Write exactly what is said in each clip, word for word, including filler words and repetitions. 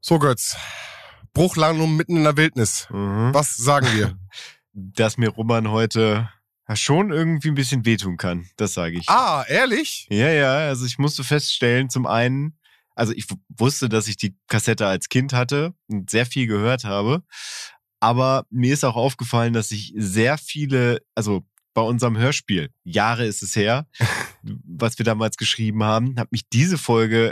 So, Götz. Bruchlandung mitten in der Wildnis. Mhm. Was sagen wir? Dass mir Roman heute schon irgendwie ein bisschen wehtun kann, das sage ich. Ah, ehrlich? Ja, ja, also ich musste feststellen, zum einen, also ich w- wusste, dass ich die Kassette als Kind hatte und sehr viel gehört habe, aber mir ist auch aufgefallen, dass ich sehr viele, also bei unserem Hörspiel, Jahre ist es her, was wir damals geschrieben haben, hat mich diese Folge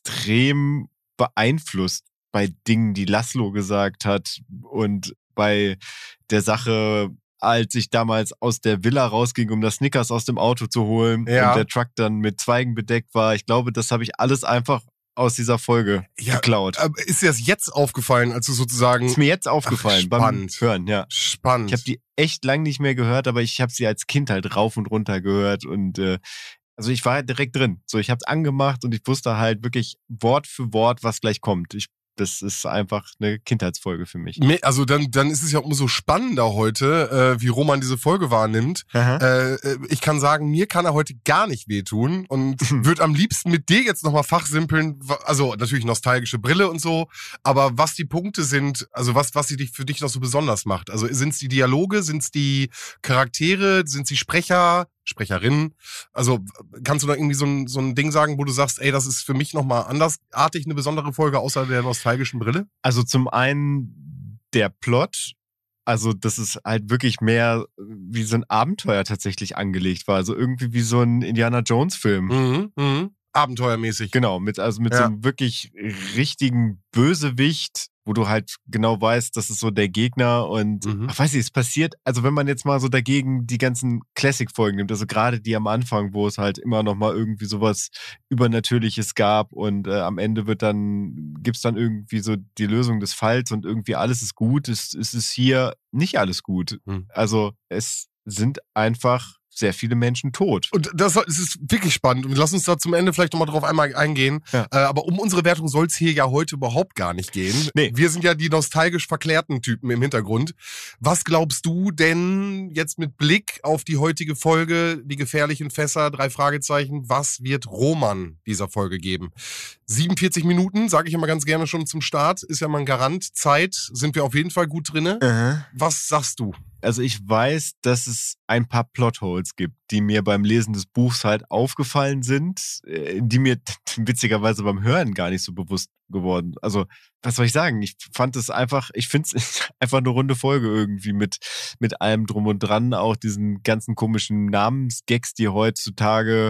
extrem beeinflusst bei Dingen, die Laszlo gesagt hat und bei der Sache, als ich damals aus der Villa rausging, um das Snickers aus dem Auto zu holen Ja. und der Truck dann mit Zweigen bedeckt war. Ich glaube, das habe ich alles einfach aus dieser Folge Ja, geklaut. Aber ist dir das jetzt aufgefallen, als du sozusagen... Ist mir jetzt aufgefallen Ach, beim spannend. Hören, ja. Spannend. Ich habe die echt lang nicht mehr gehört, aber ich habe sie als Kind halt rauf und runter gehört und äh, also ich war halt direkt drin. So, ich habe es angemacht und ich wusste halt wirklich Wort für Wort, was gleich kommt. Ich Das ist einfach eine Kindheitsfolge für mich. Me- Also dann, dann ist es ja umso spannender heute, äh, wie Roman diese Folge wahrnimmt. Aha. Äh, ich kann sagen, mir kann er heute gar nicht wehtun und würde am liebsten mit dir jetzt nochmal fachsimpeln, wa- also natürlich nostalgische Brille und so, aber was die Punkte sind, also was, was sie dich für dich noch so besonders macht. Also sind es die Dialoge, sind es die Charaktere, sind es die Sprecher, Sprecherinnen? Also kannst du da irgendwie so ein, so ein Ding sagen, wo du sagst, ey, das ist für mich nochmal andersartig eine besondere Folge, außer der nostalgischen Brille? Also zum einen der Plot, also dass es halt wirklich mehr wie so ein Abenteuer tatsächlich angelegt war. Also irgendwie wie so ein Indiana Jones Film. Mhm, mhm. Abenteuermäßig. Genau, mit, also mit Ja. so einem wirklich richtigen Bösewicht, wo du halt genau weißt, das ist so der Gegner und Mhm. ach, weiß ich, es passiert, also wenn man jetzt mal so dagegen die ganzen Classic-Folgen nimmt, also gerade die am Anfang, wo es halt immer noch mal irgendwie sowas Übernatürliches gab und äh, am Ende wird dann, gibt's dann irgendwie so die Lösung des Falls und irgendwie alles ist gut, es, es ist hier nicht alles gut. Mhm. Also es sind einfach sehr viele Menschen tot. Und das es ist wirklich spannend. Und lass uns da zum Ende vielleicht nochmal drauf einmal eingehen. Ja. Äh, aber um unsere Wertung soll es hier ja heute überhaupt gar nicht gehen. Nee. Wir sind ja die nostalgisch verklärten Typen im Hintergrund. Was glaubst du denn jetzt mit Blick auf die heutige Folge, die gefährlichen Fässer, drei Fragezeichen, was wird Roman dieser Folge geben? siebenundvierzig Minuten, sage ich immer ganz gerne schon zum Start, ist ja mal ein Garant. Zeit sind wir auf jeden Fall gut drinne. Was sagst du? Also ich weiß, dass es ein paar Plotholes gibt, die mir beim Lesen des Buchs halt aufgefallen sind, äh, die mir t- witzigerweise beim Hören gar nicht so bewusst geworden. Also was soll ich sagen? Ich fand es einfach, ich finde es einfach eine runde Folge irgendwie mit mit allem drum und dran, auch diesen ganzen komischen Namensgags, die heutzutage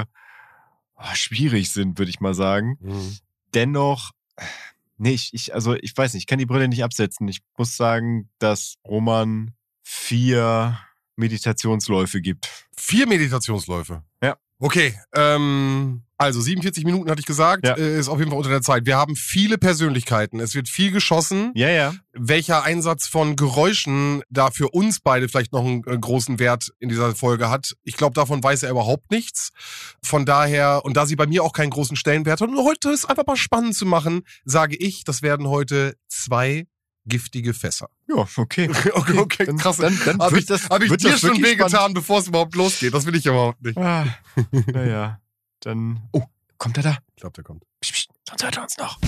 oh, schwierig sind, würde ich mal sagen. Dennoch, nee, ich, ich, also ich weiß nicht, ich kann die Brille nicht absetzen. Ich muss sagen, dass Roman vier Meditationsläufe gibt. Vier Meditationsläufe. Ja. Okay, ähm, also siebenundvierzig Minuten hatte ich gesagt, Ja. äh, ist auf jeden Fall unter der Zeit. Wir haben viele Persönlichkeiten, es wird viel geschossen. Ja, ja. Welcher Einsatz von Geräuschen da für uns beide vielleicht noch einen äh, großen Wert in dieser Folge hat, ich glaube, davon weiß er überhaupt nichts. Von daher, und da sie bei mir auch keinen großen Stellenwert hat, und heute ist einfach mal spannend zu machen, sage ich, das werden heute zwei giftige Fässer. Ja, okay. Okay, okay, Dann- krass. dann- dann Habe wird ich, das- hab ich wird dir das schon wirklich wehgetan, spannend. bevor es überhaupt losgeht. Das will ich überhaupt nicht. Ah, naja, dann... Oh, kommt er da? Ich glaube, der kommt. Psst, psst, sonst hört er uns noch.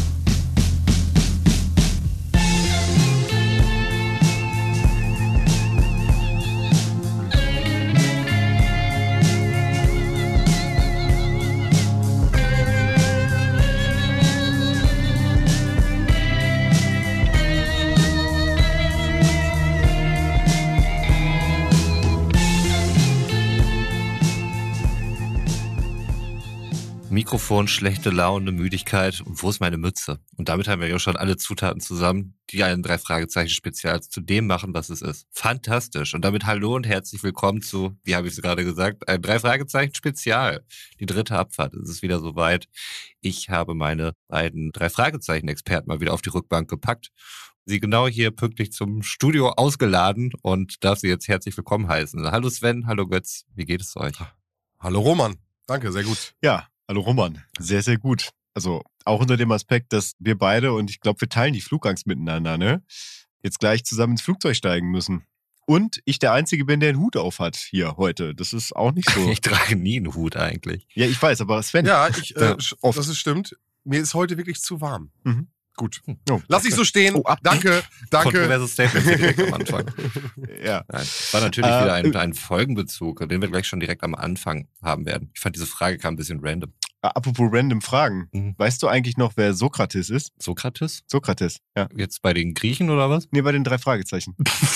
Mikrofon, schlechte Laune, Müdigkeit und wo ist meine Mütze? Und damit haben wir ja schon alle Zutaten zusammen, die ein Drei-Fragezeichen-Spezial zu dem machen, was es ist. Fantastisch. Und damit hallo und herzlich willkommen zu, wie habe ich es gerade gesagt, ein Drei-Fragezeichen-Spezial. Die dritte Abfahrt. Es ist wieder soweit. Ich habe meine beiden Drei-Fragezeichen-Experten mal wieder auf die Rückbank gepackt, sie genau hier pünktlich zum Studio ausgeladen und darf sie jetzt herzlich willkommen heißen. Hallo Sven, hallo Götz, wie geht es euch? Hallo Roman. Danke, sehr gut. Ja, hallo Roman. Sehr, sehr gut. Also auch unter dem Aspekt, dass wir beide, und ich glaube, wir teilen die Flugangst miteinander, ne? Jetzt gleich zusammen ins Flugzeug steigen müssen. Und ich der Einzige bin, der einen Hut auf hat hier heute. Das ist auch nicht so. Ich trage nie einen Hut eigentlich. Ja, ich weiß, aber Sven. Ja, ich, äh, Ja, sch- oft. das ist stimmt. Mir ist heute wirklich zu warm. Mhm. Gut. Oh, Lass ich so stehen. Oh, ab. Danke, danke. Kontroverses Statement hier direkt am Anfang. Ja. Nein, war natürlich Äh, wieder ein, ein Folgenbezug, den wir gleich schon direkt am Anfang haben werden. Ich fand, diese Frage kam ein bisschen random. Apropos random Fragen. Mhm. Weißt du eigentlich noch, wer Sokrates ist? Sokrates? Sokrates, ja. Jetzt bei den Griechen oder was? Nee, bei den drei Fragezeichen.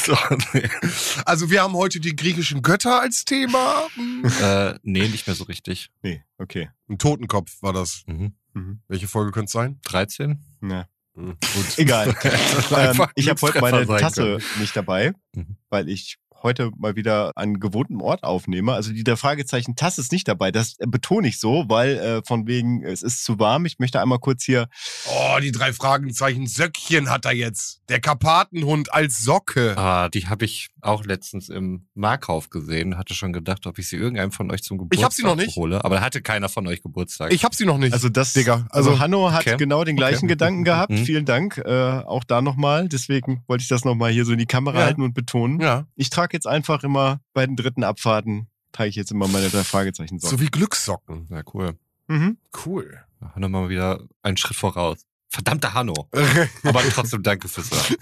Also wir haben heute die griechischen Götter als Thema. äh, nee, nicht mehr so richtig. Nee, okay. Ein Totenkopf war das. Mhm. Mhm. Welche Folge könnte es sein? dreizehn? Ja. Gut. Egal. ähm, Einfach ich habe heute meine Glückstreffer sein Tasse nicht dabei, Mhm. weil ich heute mal wieder an gewohntem Ort aufnehme. Also die der Fragezeichen Tasse ist nicht dabei. Das betone ich so, weil äh, von wegen, es ist zu warm. Ich möchte einmal kurz hier... Oh, die drei Fragezeichen Söckchen hat er jetzt. Der Karpatenhund als Socke. Ah, die habe ich auch letztens im Markauf gesehen. Hatte schon gedacht, ob ich sie irgendeinem von euch zum Geburtstag Ich hab sie noch nicht. hole. Aber hatte keiner von euch Geburtstag. Ich hab sie noch nicht. Also das, Digga, also, also- Hanno hat Okay. genau den gleichen Okay. Gedanken gehabt. Mhm. Vielen Dank. Äh, auch da nochmal. Deswegen wollte ich das nochmal hier so in die Kamera Ja. halten und betonen. ja. Ich trage jetzt einfach immer bei den dritten Abfahrten, trage ich jetzt immer meine drei Fragezeichen So wie Glückssocken. Ja, cool. Mhm. Cool. Hanno mal wieder einen Schritt voraus. Verdammter Hanno. Aber trotzdem danke fürs Sagen.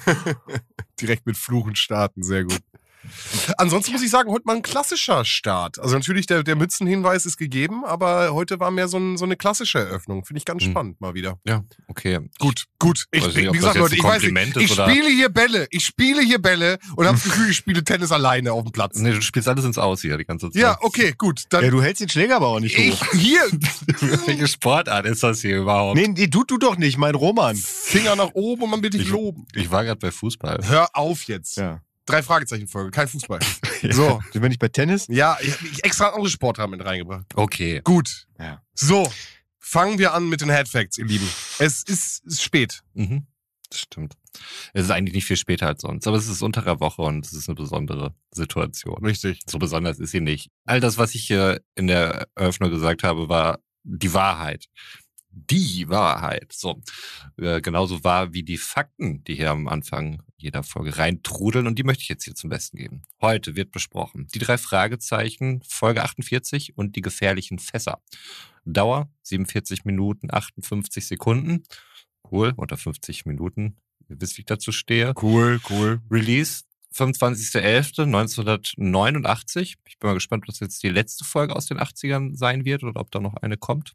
Direkt mit Fluchen starten, sehr gut. Ansonsten muss ich sagen, heute mal ein klassischer Start. Also natürlich, der, der Mützenhinweis ist gegeben, aber heute war mehr so, ein, so eine klassische Eröffnung. Finde ich ganz Hm. spannend mal wieder. Ja, okay. Gut, gut. Ich, Weiß wie nicht, ob gesagt, das jetzt Leute, ein ich weiß Kompliment nicht, ist ich oder- spiele hier Bälle. Ich spiele hier Bälle und habe das Gefühl, ich spiele Tennis alleine auf dem Platz. Nee, du spielst alles ins Aus hier die ganze Zeit. Ja, okay, gut. Dann Ja, du hältst den Schläger aber auch nicht ich hoch. hier Welche Sportart ist das hier überhaupt? Nee, nee, du, du doch nicht, mein Roman. Finger nach oben und man will dich Ich- loben. Ich war gerade bei Fußball. Hör auf jetzt. Ja. Drei Fragezeichen-Folge, kein Fußball. So. Sind wir nicht bei Tennis? Ja, ich habe extra andere Sportart mit reingebracht. Okay. Gut. Ja. So, fangen wir an mit den Head Facts, ihr Lieben. Es ist, ist spät. Mhm. Das stimmt. Es ist eigentlich nicht viel später als sonst, aber es ist unter der Woche und es ist eine besondere Situation. Richtig. So besonders ist sie nicht. All das, was ich hier in der Eröffnung gesagt habe, war die Wahrheit. Die Wahrheit. So. Äh, genauso wahr wie die Fakten, die hier am Anfang jeder Folge reintrudeln und die möchte ich jetzt hier zum Besten geben. Heute wird besprochen die drei Fragezeichen, Folge achtundvierzig und die gefährlichen Fässer. Dauer siebenundvierzig Minuten, achtundfünfzig Sekunden. Cool, unter fünfzig Minuten. Ihr wisst, wie ich dazu stehe. Cool, cool. Release fünfundzwanzigster elfter neunzehnhundertneunundachtzig. Ich bin mal gespannt, ob das jetzt die letzte Folge aus den achtzigern sein wird oder ob da noch eine kommt.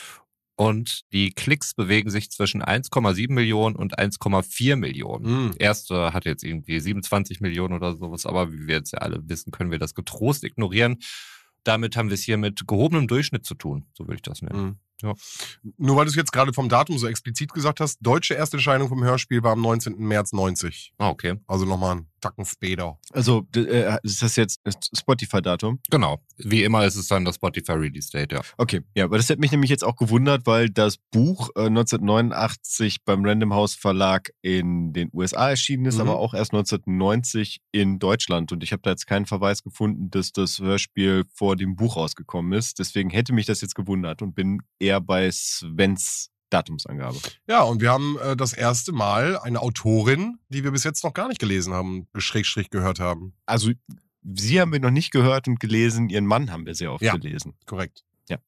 Und die Klicks bewegen sich zwischen eins Komma sieben Millionen und eins Komma vier Millionen. Mhm. Erste hat jetzt irgendwie siebenundzwanzig Millionen oder sowas, aber wie wir jetzt ja alle wissen, können wir das getrost ignorieren. Damit haben wir es hier mit gehobenem Durchschnitt zu tun, so würde ich das nennen. Mhm. Ja. Nur weil du es jetzt gerade vom Datum so explizit gesagt hast, deutsche Ersterscheinung vom Hörspiel war am neunzehnten März neunzig. Ah, okay. Also nochmal einen Tacken später. Also, d- äh, ist das jetzt das Spotify-Datum? Genau. Wie immer ist es dann das Spotify Release Date, ja. Okay, ja, aber das hat mich nämlich jetzt auch gewundert, weil das Buch äh, neunzehnhundertneunundachtzig beim Random House Verlag in den U S A erschienen ist, Mhm. aber auch erst neunzehnhundertneunzig in Deutschland. Und ich habe da jetzt keinen Verweis gefunden, dass das Hörspiel vor dem Buch rausgekommen ist. Deswegen hätte mich das jetzt gewundert und bin eher bei Svens Datumsangabe. Ja, und wir haben äh, das erste Mal eine Autorin, die wir bis jetzt noch gar nicht gelesen haben, Schrägstrich gehört haben. Also, sie haben wir noch nicht gehört und gelesen, ihren Mann haben wir sehr oft Ja. gelesen. Korrekt.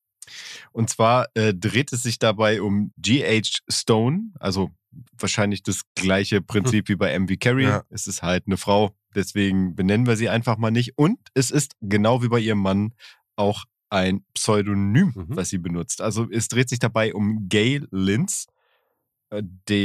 Und zwar äh, dreht es sich dabei um G H Stone, also wahrscheinlich das gleiche Prinzip wie bei M V Carey. Ja. Es ist halt eine Frau, deswegen benennen wir sie einfach mal nicht. Und es ist genau wie bei ihrem Mann auch ein Pseudonym, Mhm. was sie benutzt. Also es dreht sich dabei um Gail Linz, äh,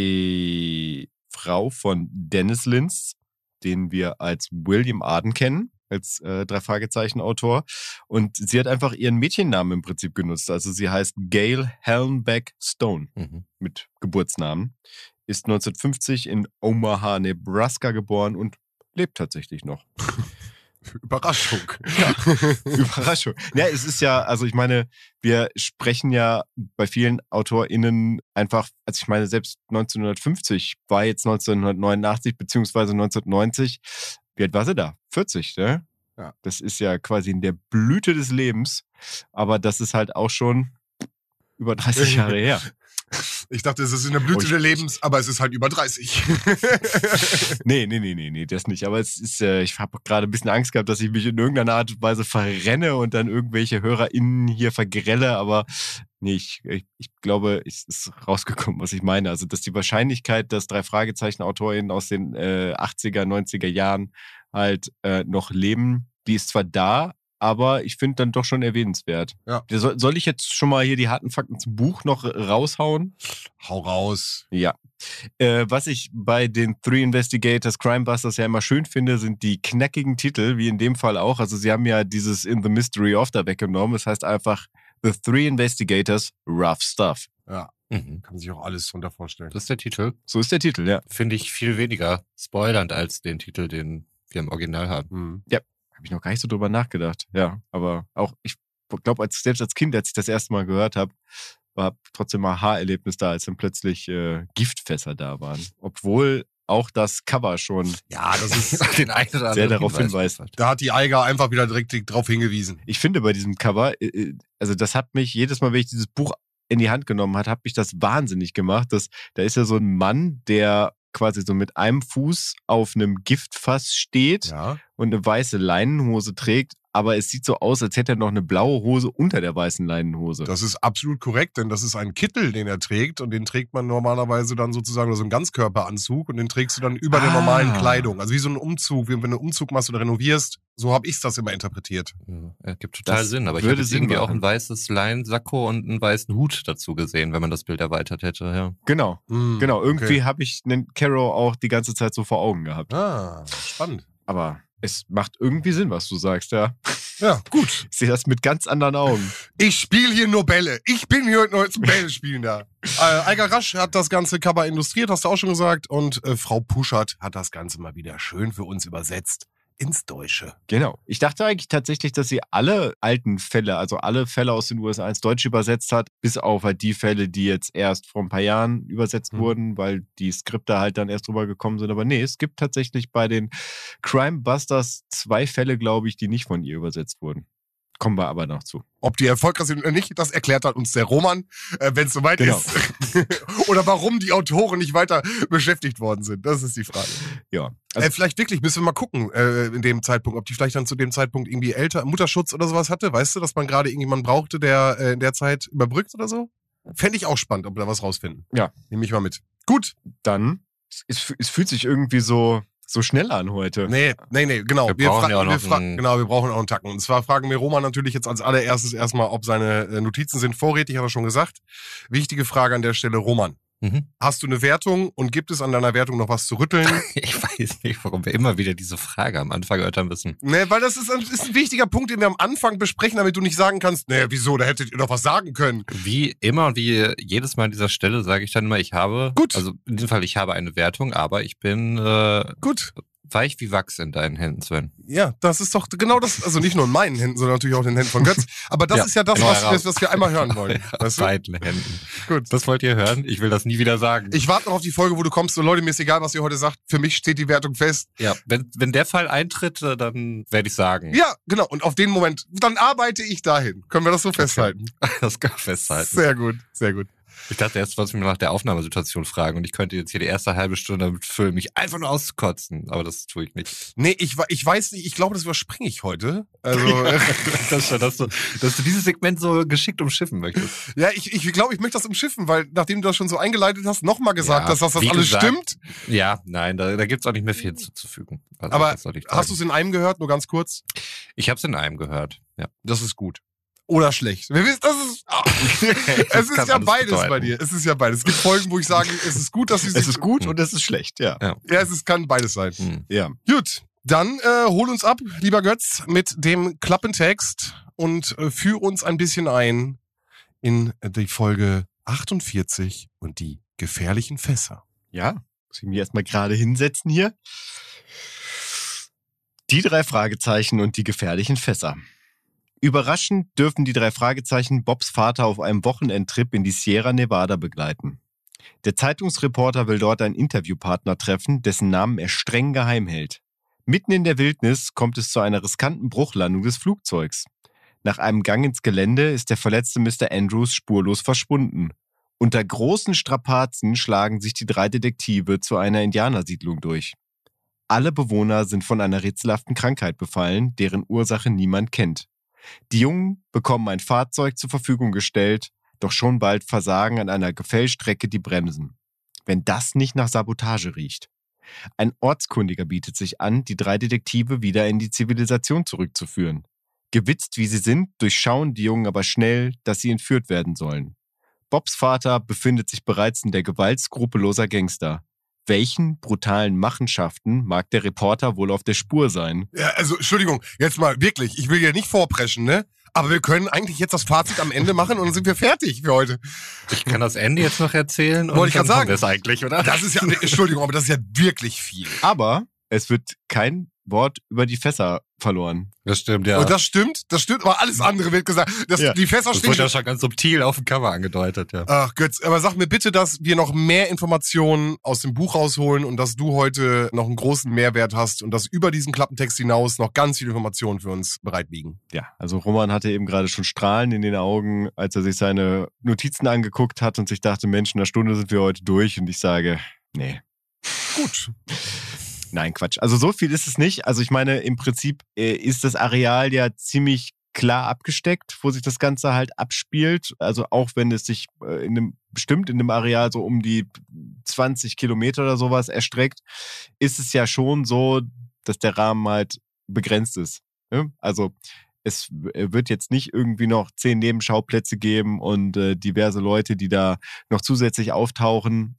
die Frau von Dennis Linz, den wir als William Arden kennen, als äh, Drei-Fragezeichen-Autor. Und sie hat einfach ihren Mädchennamen im Prinzip genutzt. Also sie heißt Gail Helmbeck Stone Mhm. mit Geburtsnamen. Ist neunzehnhundertfünfzig in Omaha, Nebraska geboren und lebt tatsächlich noch. Überraschung. Überraschung. Ja, es ist ja, also ich meine, wir sprechen ja bei vielen AutorInnen einfach, also ich meine, selbst neunzehnhundertfünfzig war jetzt neunzehnhundertneunundachtzig beziehungsweise neunzehnhundertneunzig. Wie alt war sie da? vierzig, ne? Ja. Das ist ja quasi in der Blüte des Lebens, aber das ist halt auch schon über dreißig Jahre her. Ich dachte, es ist in der Blüte Oh, ich- des Lebens, aber es ist halt über dreißig. Nee, nee, nee, nee, nee, das nicht. Aber es ist, äh, ich habe gerade ein bisschen Angst gehabt, dass ich mich in irgendeiner Art und Weise verrenne und dann irgendwelche HörerInnen hier vergrelle, aber nee, ich, ich, ich glaube, es ist rausgekommen, was ich meine. Also, dass die Wahrscheinlichkeit, dass drei Fragezeichen-AutorInnen aus den äh, achtziger, neunziger Jahren halt äh, noch leben, die ist zwar da, aber ich finde dann doch schon erwähnenswert. Ja. Soll, soll ich jetzt schon mal hier die harten Fakten zum Buch noch raushauen? Hau raus. Ja. Äh, was ich bei den Three Investigators Crimebusters ja immer schön finde, sind die knackigen Titel, wie in dem Fall auch. Also sie haben ja dieses In the Mystery of da weggenommen. Das heißt einfach The Three Investigators Rough Stuff. Ja, Mhm. kann man sich auch alles drunter vorstellen. Das ist der Titel. So ist der Titel, ja. Finde ich viel weniger spoilernd als den Titel, den wir im Original haben. Hm. Habe ich noch gar nicht so drüber nachgedacht. Ja, aber auch, ich glaube, als, selbst als Kind, als ich das erste Mal gehört habe, war trotzdem ein Aha-Erlebnis da, als dann plötzlich äh, Giftfässer da waren. Obwohl auch das Cover schon Ja, das ist, den einen oder sehr anderen darauf Hinweis hinweist. liefert. da hat die Eiger einfach wieder direkt drauf hingewiesen. Ich finde bei diesem Cover, äh, äh, also das hat mich jedes Mal, wenn ich dieses Buch in die Hand genommen hat, hat mich das wahnsinnig gemacht. Das, da ist ja so ein Mann, der quasi so mit einem Fuß auf einem Giftfass steht Ja. und eine weiße Leinenhose trägt, aber es sieht so aus, als hätte er noch eine blaue Hose unter der weißen Leinenhose. Das ist absolut korrekt, denn das ist ein Kittel, den er trägt und den trägt man normalerweise dann sozusagen, oder so ein Ganzkörperanzug und den trägst du dann über der Ah. normalen Kleidung. Also wie so ein Umzug, wie wenn du einen Umzug machst oder renovierst. So habe ich das immer interpretiert. Ja, ergibt total Das Sinn, aber ich würde habe jetzt Sinn irgendwie machen. auch ein weißes Leinsacko und einen weißen Hut dazu gesehen, wenn man das Bild erweitert hätte. Ja. Genau, Hm, genau. Irgendwie okay. habe ich einen Caro auch die ganze Zeit so vor Augen gehabt. Ah, spannend. Aber es macht irgendwie Sinn, was du sagst, ja. Ja, gut. Ich sehe das mit ganz anderen Augen. Ich spiele hier nur Bälle. Ich bin hier heute zum Bälle spielen da. Äh, Eiger Rasch hat das ganze Cover illustriert, hast du auch schon gesagt. Und äh, Frau Puschert hat das Ganze mal wieder schön für uns übersetzt ins Deutsche. Genau. Ich dachte eigentlich tatsächlich, dass sie alle alten Fälle, also alle Fälle aus den U S A ins Deutsche übersetzt hat, bis auf halt die Fälle, die jetzt erst vor ein paar Jahren übersetzt Mhm. wurden, weil die Skripte halt dann erst drüber gekommen sind. Aber nee, es gibt tatsächlich bei den Crimebusters zwei Fälle, glaube ich, die nicht von ihr übersetzt wurden. Kommen wir aber noch zu. Ob die erfolgreich sind oder nicht, das erklärt dann uns der Roman, äh, wenn es soweit Genau. ist. Oder warum die Autoren nicht weiter beschäftigt worden sind. Das ist die Frage. Ja. Also, äh, vielleicht wirklich, müssen wir mal gucken, äh, in dem Zeitpunkt, ob die vielleicht dann zu dem Zeitpunkt irgendwie älter, Mutterschutz oder sowas hatte. Weißt du, dass man gerade irgendjemanden brauchte, der äh, in der Zeit überbrückt oder so? Fände ich auch spannend, ob wir da was rausfinden. Ja. Nehme ich mal mit. Gut. dann, es, es fühlt sich irgendwie so, so schnell an heute. Nee, nee, nee, genau. Wir brauchen fra- ja auch noch wir fra- einen- Genau, wir brauchen auch einen Tacken. Und zwar fragen wir Roman natürlich jetzt als allererstes erstmal, ob seine äh, Notizen sind vorrätig, hat er schon gesagt. Wichtige Frage an der Stelle, Roman. Mhm. Hast du eine Wertung und gibt es an deiner Wertung noch was zu rütteln? Ich weiß nicht, warum wir immer wieder diese Frage am Anfang erörtern müssen. Nee, weil das ist ein, ist ein wichtiger Punkt, den wir am Anfang besprechen, damit du nicht sagen kannst, nee, wieso, da hättet ihr doch was sagen können. Wie immer und wie jedes Mal an dieser Stelle sage ich dann immer, ich habe, Gut. also in diesem Fall, ich habe eine Wertung, aber ich bin äh, Gut. weich wie Wachs in deinen Händen, Sven. Ja, das ist doch genau das, also nicht nur in meinen Händen, sondern natürlich auch in den Händen von Götz. Aber das Ja, ist ja das, genau, was, heraus. was wir einmal hören wollen. Ja, Weißt du? beiden Händen. Gut. Das wollt ihr hören? Ich will das nie wieder sagen. Ich warte noch auf die Folge, wo du kommst. So, Leute, mir ist egal, was ihr heute sagt. Für mich steht die Wertung fest. ja, wenn, wenn der Fall eintritt, äh, dann werde ich sagen. Ja, genau. Und auf den Moment, dann arbeite ich dahin. Können wir das so festhalten? Das kann ich festhalten. Sehr gut, sehr gut. Ich dachte erst, du wolltest mich nach der Aufnahmesituation fragen und ich könnte jetzt hier die erste halbe Stunde damit füllen, mich einfach nur auszukotzen. Aber das tue ich nicht. Nee, ich, wa- ich weiß nicht, ich glaube, das überspringe ich heute. Also, Das ist schon, dass du, dass du dieses Segment so geschickt umschiffen möchtest. ja, ich, ich glaube, ich möchte das umschiffen, weil nachdem du das schon so eingeleitet hast, nochmal gesagt Ja, hast, dass das wie alles gesagt, stimmt. Ja, nein, da, da gibt's auch nicht mehr viel hinzuzufügen. Also, Aber was soll ich hast du sagen? es in einem gehört, nur ganz kurz? Ich habe es in einem gehört. Ja. Das ist gut. Oder schlecht. Wir wissen, das ist, ah. Das es ist kann ja alles beides bedeuten. bei dir. Es ist ja beides. Es gibt Folgen, wo ich sage, es ist gut, dass sie sich... Es ist gut und es ist schlecht, ja. Ja. Ja, es ist, kann beides sein. Hm. Ja. Gut, dann äh, hol uns ab, lieber Götz, mit dem Klappentext und äh, führ uns ein bisschen ein in die Folge achtundvierzig und die gefährlichen Fässer. Ja, muss ich mich erstmal gerade hinsetzen hier. Die drei Fragezeichen und die gefährlichen Fässer. Überraschend dürfen die drei Fragezeichen Bobs Vater auf einem Wochenendtrip in die Sierra Nevada begleiten. Der Zeitungsreporter will dort einen Interviewpartner treffen, dessen Namen er streng geheim hält. Mitten in der Wildnis kommt es zu einer riskanten Bruchlandung des Flugzeugs. Nach einem Gang ins Gelände ist der verletzte Mister Andrews spurlos verschwunden. Unter großen Strapazen schlagen sich die drei Detektive zu einer Indianersiedlung durch. Alle Bewohner sind von einer rätselhaften Krankheit befallen, deren Ursache niemand kennt. Die Jungen bekommen ein Fahrzeug zur Verfügung gestellt, doch schon bald versagen an einer Gefällstrecke die Bremsen. Wenn das nicht nach Sabotage riecht. Ein Ortskundiger bietet sich an, die drei Detektive wieder in die Zivilisation zurückzuführen. Gewitzt wie sie sind, durchschauen die Jungen aber schnell, dass sie entführt werden sollen. Bobs Vater befindet sich bereits in der Gewalt skrupelloser Gangster. Welchen brutalen Machenschaften mag der Reporter wohl auf der Spur sein? Ja, also, Entschuldigung, jetzt mal wirklich, ich will ja nicht vorpreschen, ne? Aber wir können eigentlich jetzt das Fazit am Ende machen und dann sind wir fertig für heute. Ich kann das Ende jetzt noch erzählen. Wollte ich dann gerade sagen. haben wir es eigentlich, oder? Das ist ja, Entschuldigung, aber das ist ja wirklich viel. Aber es wird kein Wort über die Fässer verloren. Das stimmt, ja. Und das stimmt, das stimmt, aber alles andere wird gesagt. Das, Ja. Die Fässer das stehen. wurde ja schon ganz subtil auf dem Cover angedeutet, ja. Ach Götz, aber sag mir bitte, dass wir noch mehr Informationen aus dem Buch rausholen und dass du heute noch einen großen Mehrwert hast und dass über diesen Klappentext hinaus noch ganz viele Informationen für uns bereit liegen. Ja, also Roman hatte eben gerade schon Strahlen in den Augen, als er sich seine Notizen angeguckt hat und sich dachte, Mensch, in einer Stunde sind wir heute durch. Und ich sage, nee. Gut. Nein, Quatsch. Also so viel ist es nicht. Also ich meine, im Prinzip äh, ist das Areal ja ziemlich klar abgesteckt, wo sich das Ganze halt abspielt. Also auch wenn es sich äh, in einem, bestimmt in dem Areal so um die zwanzig Kilometer oder sowas erstreckt, ist es ja schon so, dass der Rahmen halt begrenzt ist. Ne? Also es wird jetzt nicht irgendwie noch zehn Nebenschauplätze geben und äh, diverse Leute, die da noch zusätzlich auftauchen.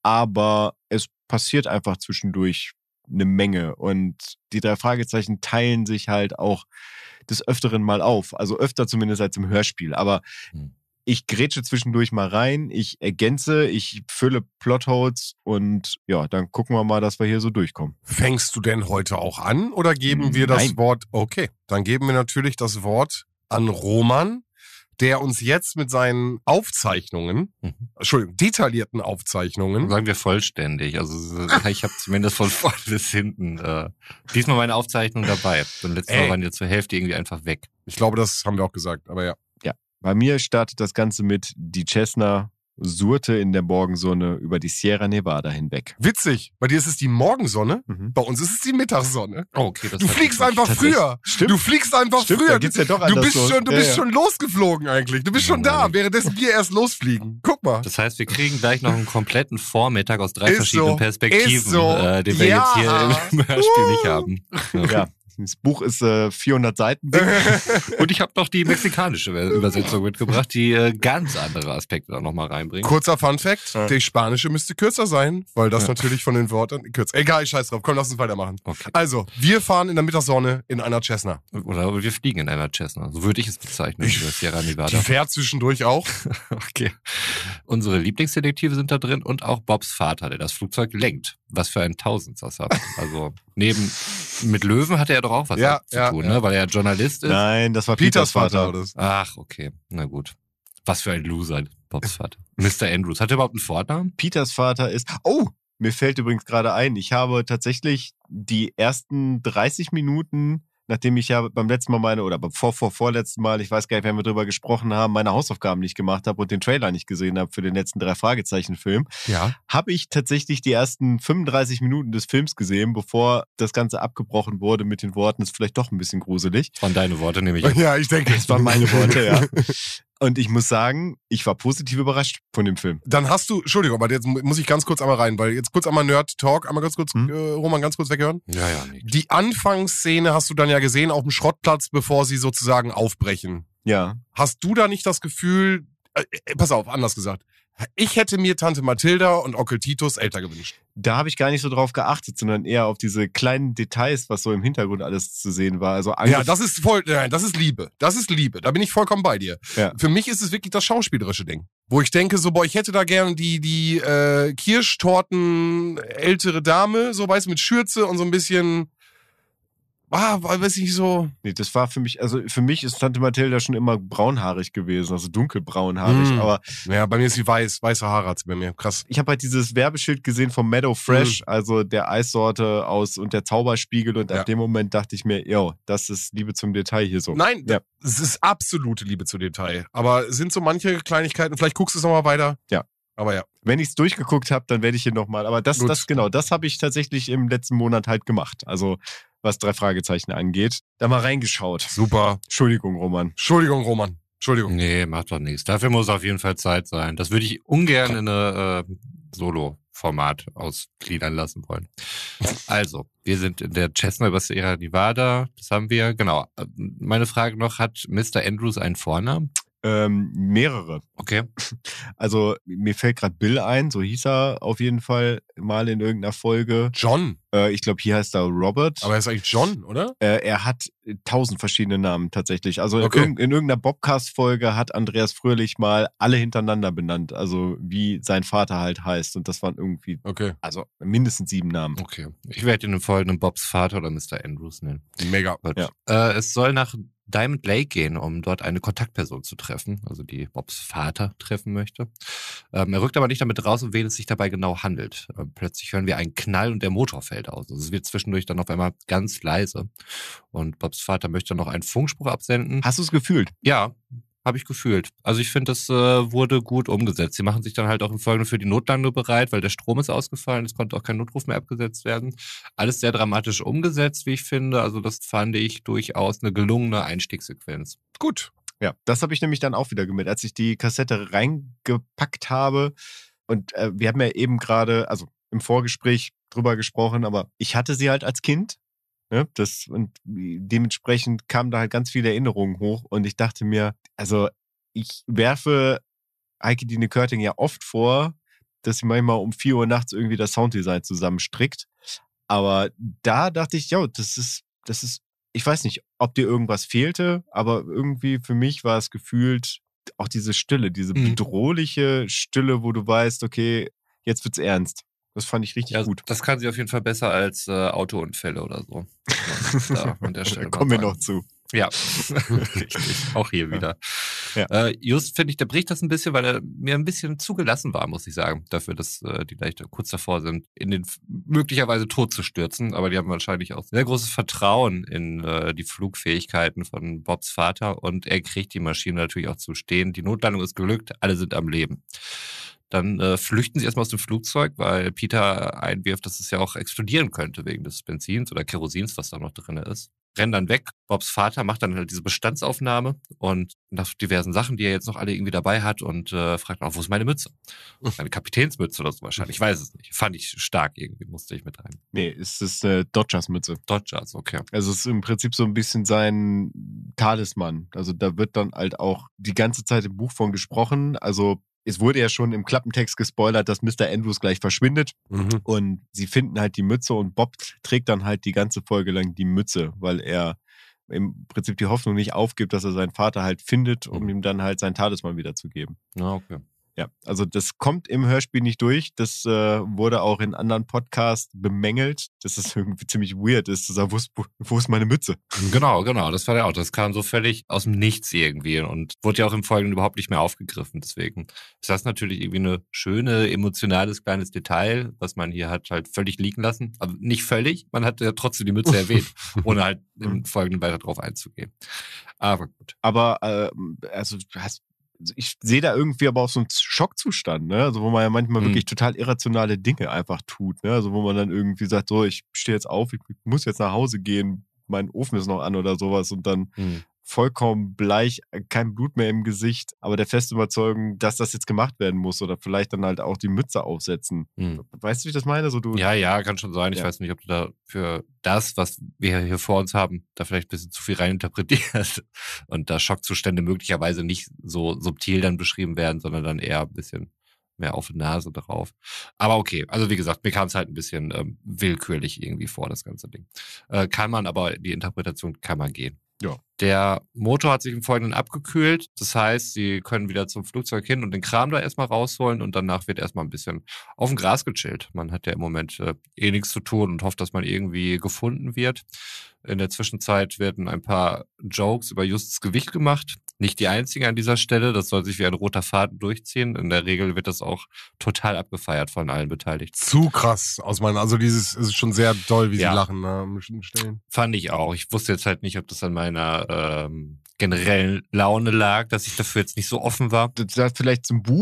Aber es passiert einfach zwischendurch eine Menge. Und die drei Fragezeichen teilen sich halt auch des Öfteren mal auf. Also öfter zumindest als im Hörspiel. Aber Hm. ich grätsche zwischendurch mal rein, ich ergänze, ich fülle Plotholes und ja, dann gucken wir mal, dass wir hier so durchkommen. Fängst du denn heute auch an oder geben wir das Nein. Wort? Okay, dann geben wir natürlich das Wort an Roman, der uns jetzt mit seinen Aufzeichnungen, Mhm. Entschuldigung, detaillierten Aufzeichnungen, Sagen wir vollständig. Also ich habe zumindest von vorne bis hinten äh, diesmal meine Aufzeichnung dabei. Und letztes Mal Ey. waren die zur Hälfte irgendwie einfach weg. ich glaube, das haben wir auch gesagt, aber ja. Bei mir startet das Ganze mit die Cessna surrte in der Morgensonne über die Sierra Nevada hinweg. Witzig, bei dir ist es die Morgensonne, Mhm. bei uns ist es die Mittagssonne. Oh, okay, das Du hat fliegst mich einfach tatsächlich- früher. Stimmt. Du fliegst einfach Stimmt, früher. da geht's ja doch Du anders bist los. schon, du Ja, bist ja. schon losgeflogen eigentlich. Du bist schon da, Ja. währenddessen wir erst losfliegen. Guck mal. Das heißt, wir kriegen gleich noch einen kompletten Vormittag aus drei Ist verschiedenen so, Perspektiven, ist so. äh, den wir Ja. jetzt hier im Hörspiel nicht haben. Ja, das Buch ist äh, vierhundert Seiten dick. Und ich habe noch die mexikanische Übersetzung mitgebracht, die äh, ganz andere Aspekte da nochmal reinbringt. Kurzer Funfact, Ja. die spanische müsste kürzer sein, weil das Ja. natürlich von den Worten kürzer. Egal, ich scheiß drauf. Komm, lass uns weitermachen. Okay. Also, wir fahren in der Mittagssonne in einer Cessna. Oder wir fliegen in einer Cessna. So würde ich es bezeichnen, Ich- für Sierra Die Nevada. fährt zwischendurch auch. Okay. Unsere Lieblingsdetektive sind da drin und auch Bobs Vater, der das Flugzeug lenkt. Was für ein Tausendsasser hat. Also neben mit Löwen hat er doch auch was Ja, zu ja, tun, ja. ne? Weil er ja Journalist ist. Nein, das war Peters Peters Vater. Vater. Oder so. Ach, okay. Na gut. Was für ein Loser, Bobs Vater. Mister Andrews. Hat er überhaupt einen Vornamen? Peters Vater ist. Oh, mir fällt übrigens gerade ein, ich habe tatsächlich die ersten dreißig Minuten, nachdem ich ja beim letzten Mal meine, oder beim vor, vor, vorletzten Mal, ich weiß gar nicht, wenn wir drüber gesprochen haben, meine Hausaufgaben nicht gemacht habe und den Trailer nicht gesehen habe für den letzten drei Fragezeichen-Film, Ja. habe ich tatsächlich die ersten fünfunddreißig Minuten des Films gesehen, bevor das Ganze abgebrochen wurde mit den Worten, ist vielleicht doch ein bisschen gruselig. Das waren deine Worte, nämlich. an. Ja, ich denke. Das waren meine Worte, ja. Und ich muss sagen, ich war positiv überrascht von dem Film. Dann hast du, Entschuldigung, aber jetzt mu- muss ich ganz kurz einmal rein, weil jetzt kurz einmal Nerd Talk, einmal ganz kurz, Hm? äh, Roman, ganz kurz weghören. Ja, ja, nicht. Die Anfangsszene hast du dann ja gesehen auf dem Schrottplatz, bevor sie sozusagen aufbrechen. Ja. Hast du da nicht das Gefühl, äh, äh, pass auf, anders gesagt, ich hätte mir Tante Mathilda und Onkel Titus älter gewünscht. Da habe ich gar nicht so drauf geachtet, sondern eher auf diese kleinen Details, was so im Hintergrund alles zu sehen war. Also Ja, angef- das ist voll, nein, das ist Liebe. Das ist Liebe. Da bin ich vollkommen bei dir. Ja. Für mich ist es wirklich das schauspielerische Ding. Wo ich denke, so, boah, ich hätte da gerne die, die äh, Kirschtorten ältere Dame, so weiß mit Schürze und so ein bisschen, ah, weiß ich so. nee, das war für mich, also für mich ist Tante Mathilda schon immer braunhaarig gewesen, also dunkelbraunhaarig. Mm. Aber Ja, bei mir ist sie weiß, weiße Haare hat sie bei mir. Krass. ich habe halt dieses Werbeschild gesehen vom Meadow Fresh, also der Eissorte aus und der Zauberspiegel. Und Ja. ab dem Moment dachte ich mir, yo, das ist Liebe zum Detail hier so. Nein, Ja. es ist absolute Liebe zu Detail. Aber es sind so manche Kleinigkeiten, vielleicht guckst du es nochmal weiter. Ja. Aber ja. Wenn ich es durchgeguckt habe, dann werde ich hier nochmal. Aber das, Gut. das, genau, das habe ich tatsächlich im letzten Monat halt gemacht. Also, was drei Fragezeichen angeht. Da mal reingeschaut. Super. Entschuldigung, Roman. Entschuldigung, Roman. Entschuldigung. Nee, macht doch nichts. Dafür muss auf jeden Fall Zeit sein. Das würde ich ungern in eine äh, Solo-Format ausgliedern lassen wollen. Also, wir sind in der Cessna über Sierra Nevada. Das haben wir. Genau. Meine Frage noch, hat Mister Andrews einen Vornamen? Ähm, mehrere. Okay. Also, mir fällt gerade Bill ein, so hieß er auf jeden Fall mal in irgendeiner Folge. John. Äh, ich glaube, hier heißt er Robert. Aber er ist eigentlich John, oder? Äh, er hat tausend verschiedene Namen tatsächlich. Also Okay. in, in irgendeiner Bobcast-Folge hat Andreas Fröhlich mal alle hintereinander benannt. Also wie sein Vater halt heißt. Und das waren irgendwie, Okay. also mindestens sieben Namen. Okay. Ich werde ihn im Folgenden Bobs Vater oder Mister Andrews nennen. Mega. Gut. Ja. Äh, es soll nach Diamond Lake gehen, um dort eine Kontaktperson zu treffen, also die Bobs Vater treffen möchte. Ähm, er rückt aber nicht damit raus, um wen es sich dabei genau handelt. Ähm, plötzlich hören wir einen Knall und der Motor fällt aus. Also es wird zwischendurch dann auf einmal ganz leise. Und Bobs Vater möchte noch einen Funkspruch absenden. Hast du es gefühlt? Ja, habe ich gefühlt. Also ich finde, das äh, wurde gut umgesetzt. Sie machen sich dann halt auch im Folgenden für die Notlandung bereit, weil der Strom ist ausgefallen, es konnte auch kein Notruf mehr abgesetzt werden. Alles sehr dramatisch umgesetzt, wie ich finde. Also das fand ich durchaus eine gelungene Einstiegssequenz. Gut. Ja, das habe ich nämlich dann auch wieder gemerkt, als ich die Kassette reingepackt habe. Und äh, wir haben ja eben gerade, also im Vorgespräch drüber gesprochen, aber ich hatte sie halt als Kind. Ne? Das, und dementsprechend kamen da halt ganz viele Erinnerungen hoch. Und ich dachte mir, also ich werfe Heike-Dine Körting ja oft vor, dass sie manchmal um vier Uhr nachts irgendwie das Sounddesign zusammenstrickt. Aber da dachte ich, ja, das ist, das ist, ich weiß nicht, ob dir irgendwas fehlte, aber irgendwie für mich war es gefühlt auch diese Stille, diese Mhm. bedrohliche Stille, wo du weißt, okay, jetzt wird's ernst. Das fand ich richtig Ja, gut. das kann sie auf jeden Fall besser als äh, Autounfälle oder so. Da an der Stelle Kommen wir mal noch sagen. zu. Ja, richtig. Auch hier wieder. Ja. Äh, just finde ich, der bricht das ein bisschen, weil er mir ein bisschen zugelassen war, muss ich sagen. Dafür, dass äh, die gleich kurz davor sind, in den f- möglicherweise Tod zu stürzen. Aber die haben wahrscheinlich auch sehr großes Vertrauen in äh, die Flugfähigkeiten von Bobs Vater. Und er kriegt die Maschine natürlich auch zu stehen. Die Notlandung ist geglückt, alle sind am Leben. Dann äh, flüchten sie erstmal aus dem Flugzeug, weil Peter einwirft, dass es ja auch explodieren könnte wegen des Benzins oder Kerosins, was da noch drin ist. Rennen dann weg. Bobs Vater macht dann halt diese Bestandsaufnahme und nach diversen Sachen, die er jetzt noch alle irgendwie dabei hat und äh, fragt auch, wo ist meine Mütze? Meine Kapitänsmütze oder so wahrscheinlich. Ich weiß es nicht. Fand ich stark irgendwie, musste ich mit rein. Nee, es ist äh, Dodgers-Mütze. Dodgers, okay. Also es ist im Prinzip so ein bisschen sein Talisman. Also da wird dann halt auch die ganze Zeit im Buch von gesprochen. Also es wurde ja schon im Klappentext gespoilert, dass Mister Andrews gleich verschwindet. Mhm. Und sie finden halt die Mütze und Bob trägt dann halt die ganze Folge lang die Mütze, weil er im Prinzip die Hoffnung nicht aufgibt, dass er seinen Vater halt findet, um Mhm. ihm dann halt sein Talisman wiederzugeben. Ja, okay. Ja, also das kommt im Hörspiel nicht durch. Das äh, wurde auch in anderen Podcasts bemängelt, dass es irgendwie ziemlich weird ist, zu sagen, wo ist, wo ist meine Mütze? Genau, genau, das war ja auch. Das kam so völlig aus dem Nichts irgendwie und wurde ja auch im Folgenden überhaupt nicht mehr aufgegriffen. Deswegen ist das natürlich irgendwie eine schöne, emotionales kleines Detail, was man hier hat halt völlig liegen lassen. Aber nicht völlig, man hat ja trotzdem die Mütze erwähnt, ohne halt im Folgenden weiter drauf einzugehen. Aber gut. Aber äh, also du hast ich sehe da irgendwie aber auch so einen Schockzustand, ne? Also wo man ja manchmal Mhm. wirklich total irrationale Dinge einfach tut, ne? Also wo man dann irgendwie sagt, so, ich stehe jetzt auf, ich muss jetzt nach Hause gehen, mein Ofen ist noch an oder sowas und dann Hm. vollkommen bleich, kein Blut mehr im Gesicht, aber der festen Überzeugung, dass das jetzt gemacht werden muss oder vielleicht dann halt auch die Mütze aufsetzen. Hm. Weißt du, wie ich das meine? So, du, Ja, ja, kann schon sein. Ich Ja. weiß nicht, ob du da für das, was wir hier vor uns haben, da vielleicht ein bisschen zu viel reininterpretiert und da Schockzustände möglicherweise nicht so subtil dann beschrieben werden, sondern dann eher ein bisschen mehr auf die Nase drauf. Aber okay, also wie gesagt, mir kam es halt ein bisschen ähm, willkürlich irgendwie vor, das ganze Ding. Äh, kann man, aber die Interpretation kann man gehen. Ja. Der Motor hat sich im Folgenden abgekühlt. Das heißt, sie können wieder zum Flugzeug hin und den Kram da erstmal rausholen und danach wird erstmal ein bisschen auf dem Gras gechillt. Man hat ja im Moment äh, eh nichts zu tun und hofft, dass man irgendwie gefunden wird. In der Zwischenzeit werden ein paar Jokes über Justs Gewicht gemacht. Nicht die einzigen an dieser Stelle. Das soll sich wie ein roter Faden durchziehen. In der Regel wird das auch total abgefeiert von allen Beteiligten. Zu krass aus meiner, also dieses ist schon sehr doll, wie Ja. sie lachen, ne, an bestimmten Stellen. Fand ich auch. Ich wusste jetzt halt nicht, ob das an meiner ähm, generellen Laune lag, dass ich dafür jetzt nicht so offen war. das sagt vielleicht zum Buch.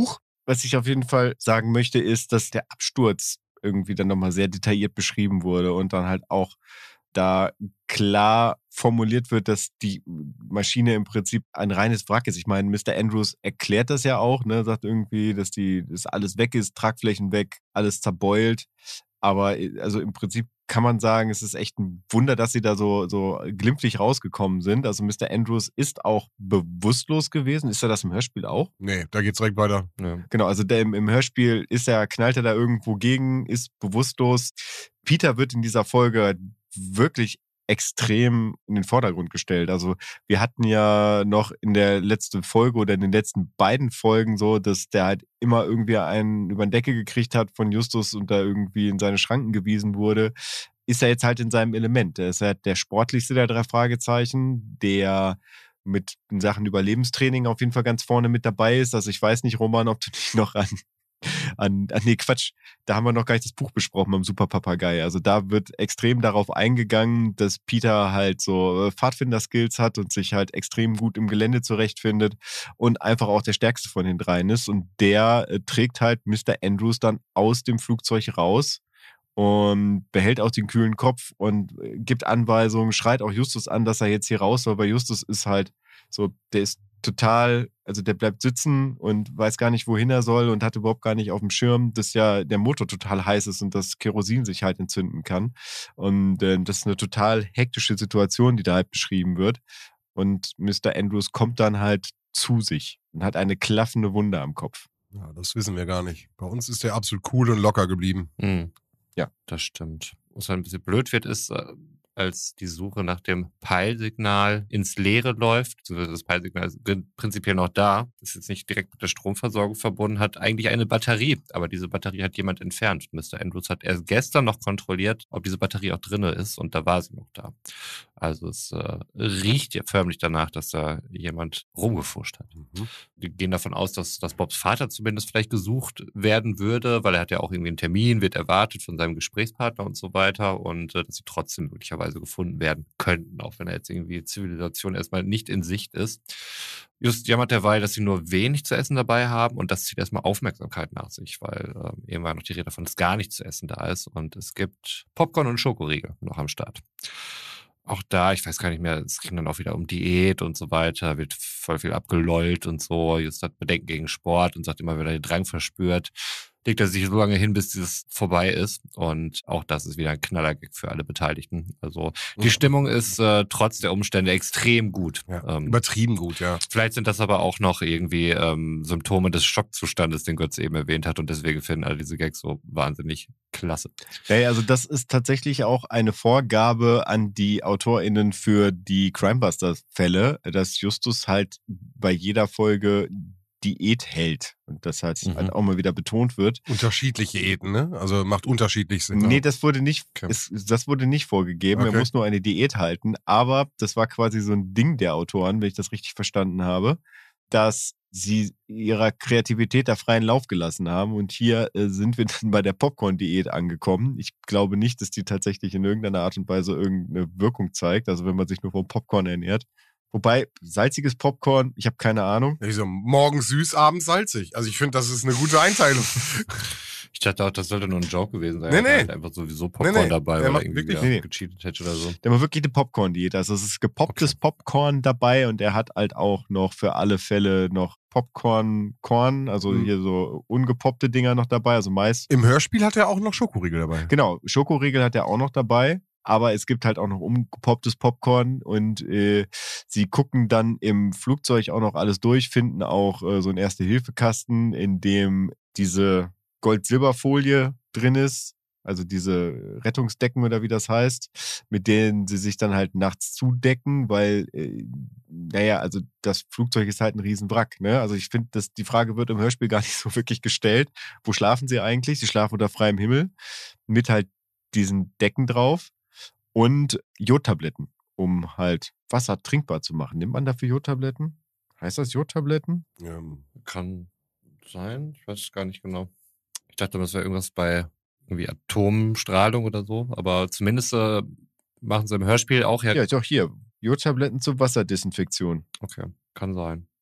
was ich auf jeden Fall sagen möchte, ist, dass der Absturz irgendwie dann nochmal sehr detailliert beschrieben wurde und dann halt auch da klar formuliert wird, dass die Maschine im Prinzip ein reines Wrack ist. Ich meine, Mister Andrews erklärt das ja auch, ne, sagt irgendwie, dass die, dass alles weg ist, Tragflächen weg, alles zerbeult. Aber also im Prinzip kann man sagen, es ist echt ein Wunder, dass sie da so, so glimpflich rausgekommen sind. Also Mister Andrews ist auch bewusstlos gewesen. Ist er das im Hörspiel auch? Nee, da geht's direkt weiter. Ja. Genau, also der im, im Hörspiel ist er, knallt er da irgendwo gegen, ist bewusstlos. Peter wird in dieser Folge wirklich extrem in den Vordergrund gestellt. Also wir hatten ja noch in der letzten Folge oder in den letzten beiden Folgen so, dass der halt immer irgendwie einen über den Deckel gekriegt hat von Justus und da irgendwie in seine Schranken gewiesen wurde. Ist er jetzt halt in seinem Element. Er ist halt der sportlichste der drei Fragezeichen, der mit in Sachen Überlebenstraining auf jeden Fall ganz vorne mit dabei ist. Also ich weiß nicht, Roman, ob du dich noch an An, an, nee, Quatsch, da haben wir noch gar nicht das Buch besprochen beim Super Papagei. Also da wird extrem darauf eingegangen, dass Peter halt so Pfadfinder-Skills hat und sich halt extrem gut im Gelände zurechtfindet und einfach auch der Stärkste von den dreien ist. Und der äh, trägt halt Mister Andrews dann aus dem Flugzeug raus und behält auch den kühlen Kopf und äh, gibt Anweisungen, schreit auch Justus an, dass er jetzt hier raus soll, weil Justus ist halt so, der ist total, also der bleibt sitzen und weiß gar nicht, wohin er soll und hat überhaupt gar nicht auf dem Schirm, dass ja der Motor total heiß ist und das Kerosin sich halt entzünden kann. Und äh, das ist eine total hektische Situation, die da halt beschrieben wird. Und Mister Andrews kommt dann halt zu sich und hat eine klaffende Wunde am Kopf. Ja, das wissen wir gar nicht. Bei uns ist der absolut cool und locker geblieben. Mhm. Ja. Das stimmt. Was halt ein bisschen blöd wird, ist, äh, als die Suche nach dem Peilsignal ins Leere läuft, beziehungsweise das Peilsignal ist prinzipiell noch da, ist jetzt nicht direkt mit der Stromversorgung verbunden, hat eigentlich eine Batterie, aber diese Batterie hat jemand entfernt. Mister Andrews hat erst gestern noch kontrolliert, ob diese Batterie auch drinne ist und da war sie noch da. Also es äh, riecht ja förmlich danach, dass da jemand rumgefuscht hat. Mhm. Wir gehen davon aus, dass, dass Bobs Vater zumindest vielleicht gesucht werden würde, weil er hat ja auch irgendwie einen Termin, wird erwartet von seinem Gesprächspartner und so weiter und äh, dass sie trotzdem möglicherweise gefunden werden könnten, auch wenn er jetzt irgendwie Zivilisation erstmal nicht in Sicht ist. Just jammert derweil, dass sie nur wenig zu essen dabei haben und das zieht erstmal Aufmerksamkeit nach sich, weil ähm, eben war noch die Rede davon, dass gar nichts zu essen da ist und es gibt Popcorn und Schokoriegel noch am Start. Auch da, ich weiß gar nicht mehr, es ging dann auch wieder um Diät und so weiter, wird voll viel abgelollt und so. Just hat Bedenken gegen Sport und sagt immer, wenn er den Drang verspürt, legt er sich so lange hin, bis dieses vorbei ist. Und auch das ist wieder ein Knallergag für alle Beteiligten. Also die Stimmung ist äh, trotz der Umstände extrem gut. Ja, ähm, übertrieben gut, ja. Vielleicht sind das aber auch noch irgendwie ähm, Symptome des Schockzustandes, den Götz eben erwähnt hat. Und deswegen finden alle diese Gags so wahnsinnig klasse. Ja, also das ist tatsächlich auch eine Vorgabe an die AutorInnen für die Crimebusters-Fälle, dass Justus halt bei jeder Folge Diät hält und das halt, mhm. halt auch mal wieder betont wird. Unterschiedliche Diäten, ne? Also macht unterschiedlich Sinn. Nee, das wurde nicht, okay. es, das wurde nicht vorgegeben. Okay. Er muss nur eine Diät halten. Aber das war quasi so ein Ding der Autoren, wenn ich das richtig verstanden habe, dass sie ihrer Kreativität da freien Lauf gelassen haben. Und hier äh, sind wir dann bei der Popcorn-Diät angekommen. Ich glaube nicht, dass die tatsächlich in irgendeiner Art und Weise irgendeine Wirkung zeigt. Also wenn man sich nur vom Popcorn ernährt. Wobei, salziges Popcorn, ich habe keine Ahnung. Ich so, morgens süß, abends salzig. Also ich finde, das ist eine gute Einteilung. Ich dachte auch, das sollte nur ein Joke gewesen sein. Nee, nee. Er hat einfach sowieso Popcorn nee, nee. dabei, Der weil er macht irgendwie wirklich, nee, nee. gecheatet hätte oder so. Der macht wirklich eine Popcorn-Diät. Also es ist gepopptes Okay. Popcorn dabei und er hat halt auch noch für alle Fälle noch Popcorn-Korn, also mhm. hier so ungepoppte Dinger noch dabei, also Mais. Im Hörspiel hat er auch noch Schokoriegel dabei. Genau, Schokoriegel hat er auch noch dabei. Aber es gibt halt auch noch umgepopptes Popcorn und äh, sie gucken dann im Flugzeug auch noch alles durch, finden auch äh, so einen Erste-Hilfe-Kasten, in dem diese Gold-Silber-Folie drin ist, also diese Rettungsdecken oder wie das heißt, mit denen sie sich dann halt nachts zudecken, weil, äh, naja, also das Flugzeug ist halt ein Riesenwrack, ne? Also ich finde, dass die Frage wird im Hörspiel gar nicht so wirklich gestellt. Wo schlafen sie eigentlich? Sie schlafen unter freiem Himmel mit halt diesen Decken drauf. Und Jodtabletten, um halt Wasser trinkbar zu machen. Nimmt man dafür Jodtabletten? Heißt das Jodtabletten? Ähm, Kann sein, ich weiß es gar nicht genau. Ich dachte, das wäre irgendwas bei irgendwie Atomstrahlung oder so, aber zumindest äh, machen sie im Hörspiel auch ja. Ja, ist auch hier. Jodtabletten zur Wasserdesinfektion. Okay, kann sein.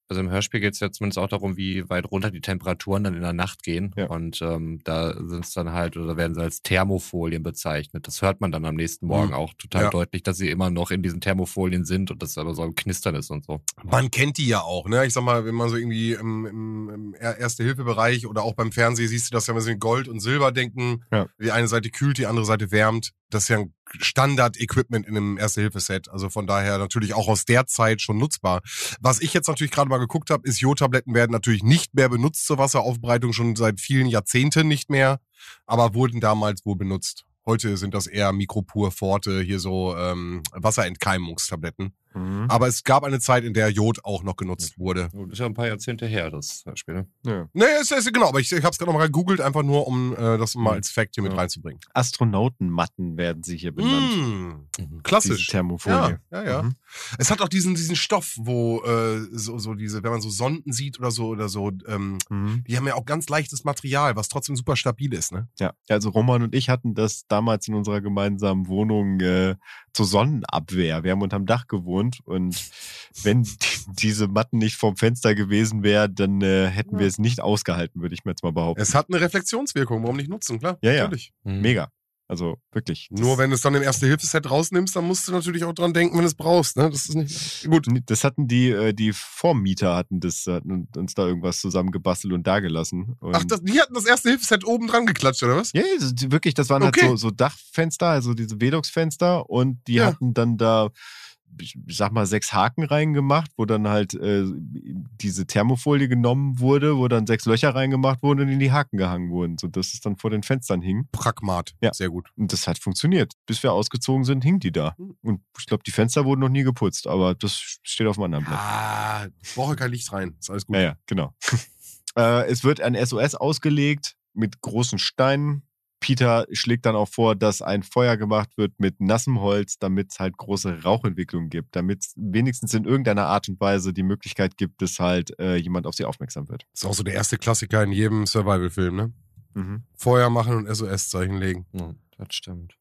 Also im Hörspiel geht es ja zumindest auch darum, wie weit runter die Temperaturen dann in der Nacht gehen. Ja. Und ähm, da sind es dann halt, oder werden sie als Thermofolien bezeichnet. Das hört man dann am nächsten Morgen Mhm. auch total Ja. deutlich, dass sie immer noch in diesen Thermofolien sind und das aber so ein Knistern ist und so. Man kennt die ja auch, ne? Ich sag mal, wenn man so irgendwie im, im, im Erste-Hilfe-Bereich oder auch beim Fernsehen siehst du das ja, wenn sie in Gold und Silber denken. Ja. Die eine Seite kühlt, die andere Seite wärmt. Das ist ja ein Standard-Equipment in einem Erste-Hilfe-Set. Also von daher natürlich auch aus der Zeit schon nutzbar. Was ich jetzt natürlich gerade mal geguckt habe, ist, Jodtabletten werden natürlich nicht mehr benutzt zur Wasseraufbereitung, schon seit vielen Jahrzehnten nicht mehr, aber wurden damals wohl benutzt. Heute sind das eher Mikropur Forte, hier so ähm, Wasserentkeimungstabletten. Mhm. Aber es gab eine Zeit, in der Jod auch noch genutzt wurde. Das ist ja ein paar Jahrzehnte her, das Hörspiel. Ne? Ja. Nee, ist, ist, genau, aber ich, ich habe es gerade noch mal gegoogelt, einfach nur, um äh, das mal Mhm. als Fact hier mit Ja. reinzubringen. Astronautenmatten werden sie hier benannt. Mm, Mhm. klassisch. Diese Thermofolie. Ja, ja, ja. Mhm. Es hat auch diesen, diesen Stoff, wo äh, so, so diese, wenn man so Sonden sieht oder so, oder so, ähm, Mhm. die haben ja auch ganz leichtes Material, was trotzdem super stabil ist, ne? Ja, also Roman und ich hatten das damals in unserer gemeinsamen Wohnung äh, zur Sonnenabwehr. Wir haben unterm Dach gewohnt und wenn die, diese Matten nicht vorm Fenster gewesen wären, dann äh, hätten wir es nicht ausgehalten, würde ich mir jetzt mal behaupten. Es hat eine Reflexionswirkung, warum nicht nutzen, klar. Ja, ja. Natürlich. Mhm. Mega. Also wirklich. Das- Nur wenn du es dann im Erste-Hilfe-Set rausnimmst, dann musst du natürlich auch dran denken, wenn du es brauchst, ne? Das ist nicht gut. Das hatten die, äh, die Vormieter hatten das, hatten uns da irgendwas zusammengebastelt und dagelassen. Und Ach, das, die hatten das Erste-Hilfe-Set oben dran geklatscht, oder was? ja, ja, das- die- wirklich, das waren Okay. halt so, so Dachfenster, also diese Vedox-Fenster und die Ja. hatten dann da, ich sag mal, sechs Haken reingemacht, wo dann halt äh, diese Thermofolie genommen wurde, wo dann sechs Löcher reingemacht wurden und in die Haken gehangen wurden, sodass es dann vor den Fenstern hing. Pragmat. Ja. Sehr gut. Und das hat funktioniert. Bis wir ausgezogen sind, hing die da. Hm. Und ich glaube, die Fenster wurden noch nie geputzt, aber das steht auf einem anderen Blatt. Ah, brauche kein Licht rein. Ist alles gut. Ja, ja, genau. äh, es wird ein S O S ausgelegt mit großen Steinen. Peter schlägt dann auch vor, dass ein Feuer gemacht wird mit nassem Holz, damit es halt große Rauchentwicklung gibt, damit es wenigstens in irgendeiner Art und Weise die Möglichkeit gibt, dass halt äh, jemand auf sie aufmerksam wird. Ist auch so der erste Klassiker in jedem Survival-Film, ne? Mhm. Feuer machen und S O S-Zeichen legen. Ja, das stimmt.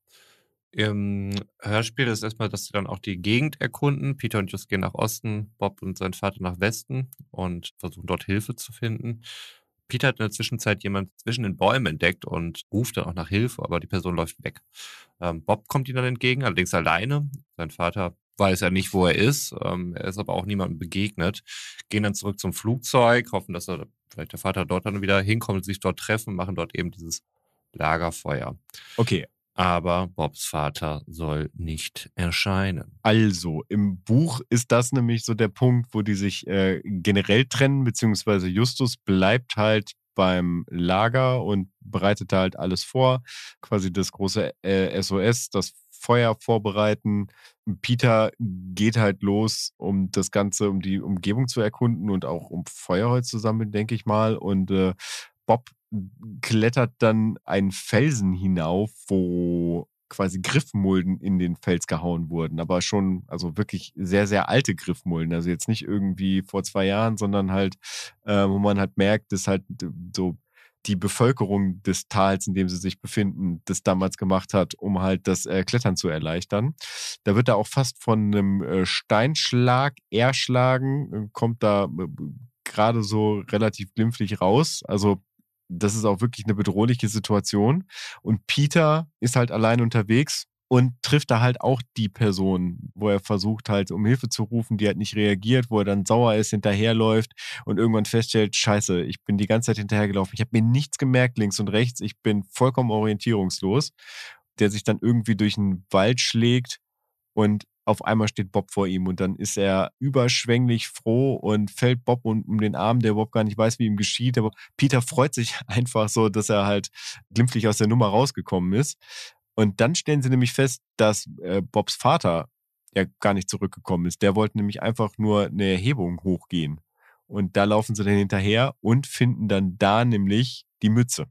Im Hörspiel ist erstmal, dass sie dann auch die Gegend erkunden. Peter und Just gehen nach Osten, Bob und sein Vater nach Westen und versuchen dort Hilfe zu finden. Peter hat in der Zwischenzeit jemand zwischen den Bäumen entdeckt und ruft dann auch nach Hilfe, aber die Person läuft weg. Ähm, Bob kommt ihm dann entgegen, allerdings alleine. Sein Vater weiß ja nicht, wo er ist. Ähm, er ist aber auch niemandem begegnet. Gehen dann zurück zum Flugzeug, hoffen, dass er vielleicht der Vater dort dann wieder hinkommt, sich dort treffen, machen dort eben dieses Lagerfeuer. Okay, Aber Bobs Vater soll nicht erscheinen. also im Buch ist das nämlich so der Punkt, wo die sich äh, generell trennen, beziehungsweise Justus bleibt halt beim Lager und bereitet da halt alles vor. Quasi das große äh, S O S, das Feuer vorbereiten. Peter geht halt los, um das Ganze, um die Umgebung zu erkunden und auch um Feuerholz zu sammeln, denke ich mal. Und äh, Bob klettert dann einen Felsen hinauf, wo quasi Griffmulden in den Fels gehauen wurden, aber schon, also wirklich sehr, sehr alte Griffmulden, also jetzt nicht irgendwie vor zwei Jahren, sondern halt, äh, wo man halt merkt, dass halt so die Bevölkerung des Tals, in dem sie sich befinden, das damals gemacht hat, um halt das äh, Klettern zu erleichtern. Da wird er auch fast von einem äh, Steinschlag erschlagen, äh, kommt da äh, gerade so relativ glimpflich raus, also das ist auch wirklich eine bedrohliche Situation. Und Peter ist halt allein unterwegs und trifft da halt auch die Person, wo er versucht halt um Hilfe zu rufen, die halt nicht reagiert, wo er dann sauer ist, hinterherläuft und irgendwann feststellt, scheiße, ich bin die ganze Zeit hinterhergelaufen, ich habe mir nichts gemerkt links und rechts, ich bin vollkommen orientierungslos, der sich dann irgendwie durch den Wald schlägt und auf einmal steht Bob vor ihm und dann ist er überschwänglich froh und fällt Bob um, um den Arm, der Bob gar nicht weiß, wie ihm geschieht. Aber Peter freut sich einfach so, dass er halt glimpflich aus der Nummer rausgekommen ist. Und dann stellen sie nämlich fest, dass äh, Bobs Vater ja gar nicht zurückgekommen ist. Der wollte nämlich einfach nur eine Erhebung hochgehen. Und da laufen sie dann hinterher und finden dann da nämlich die Mütze.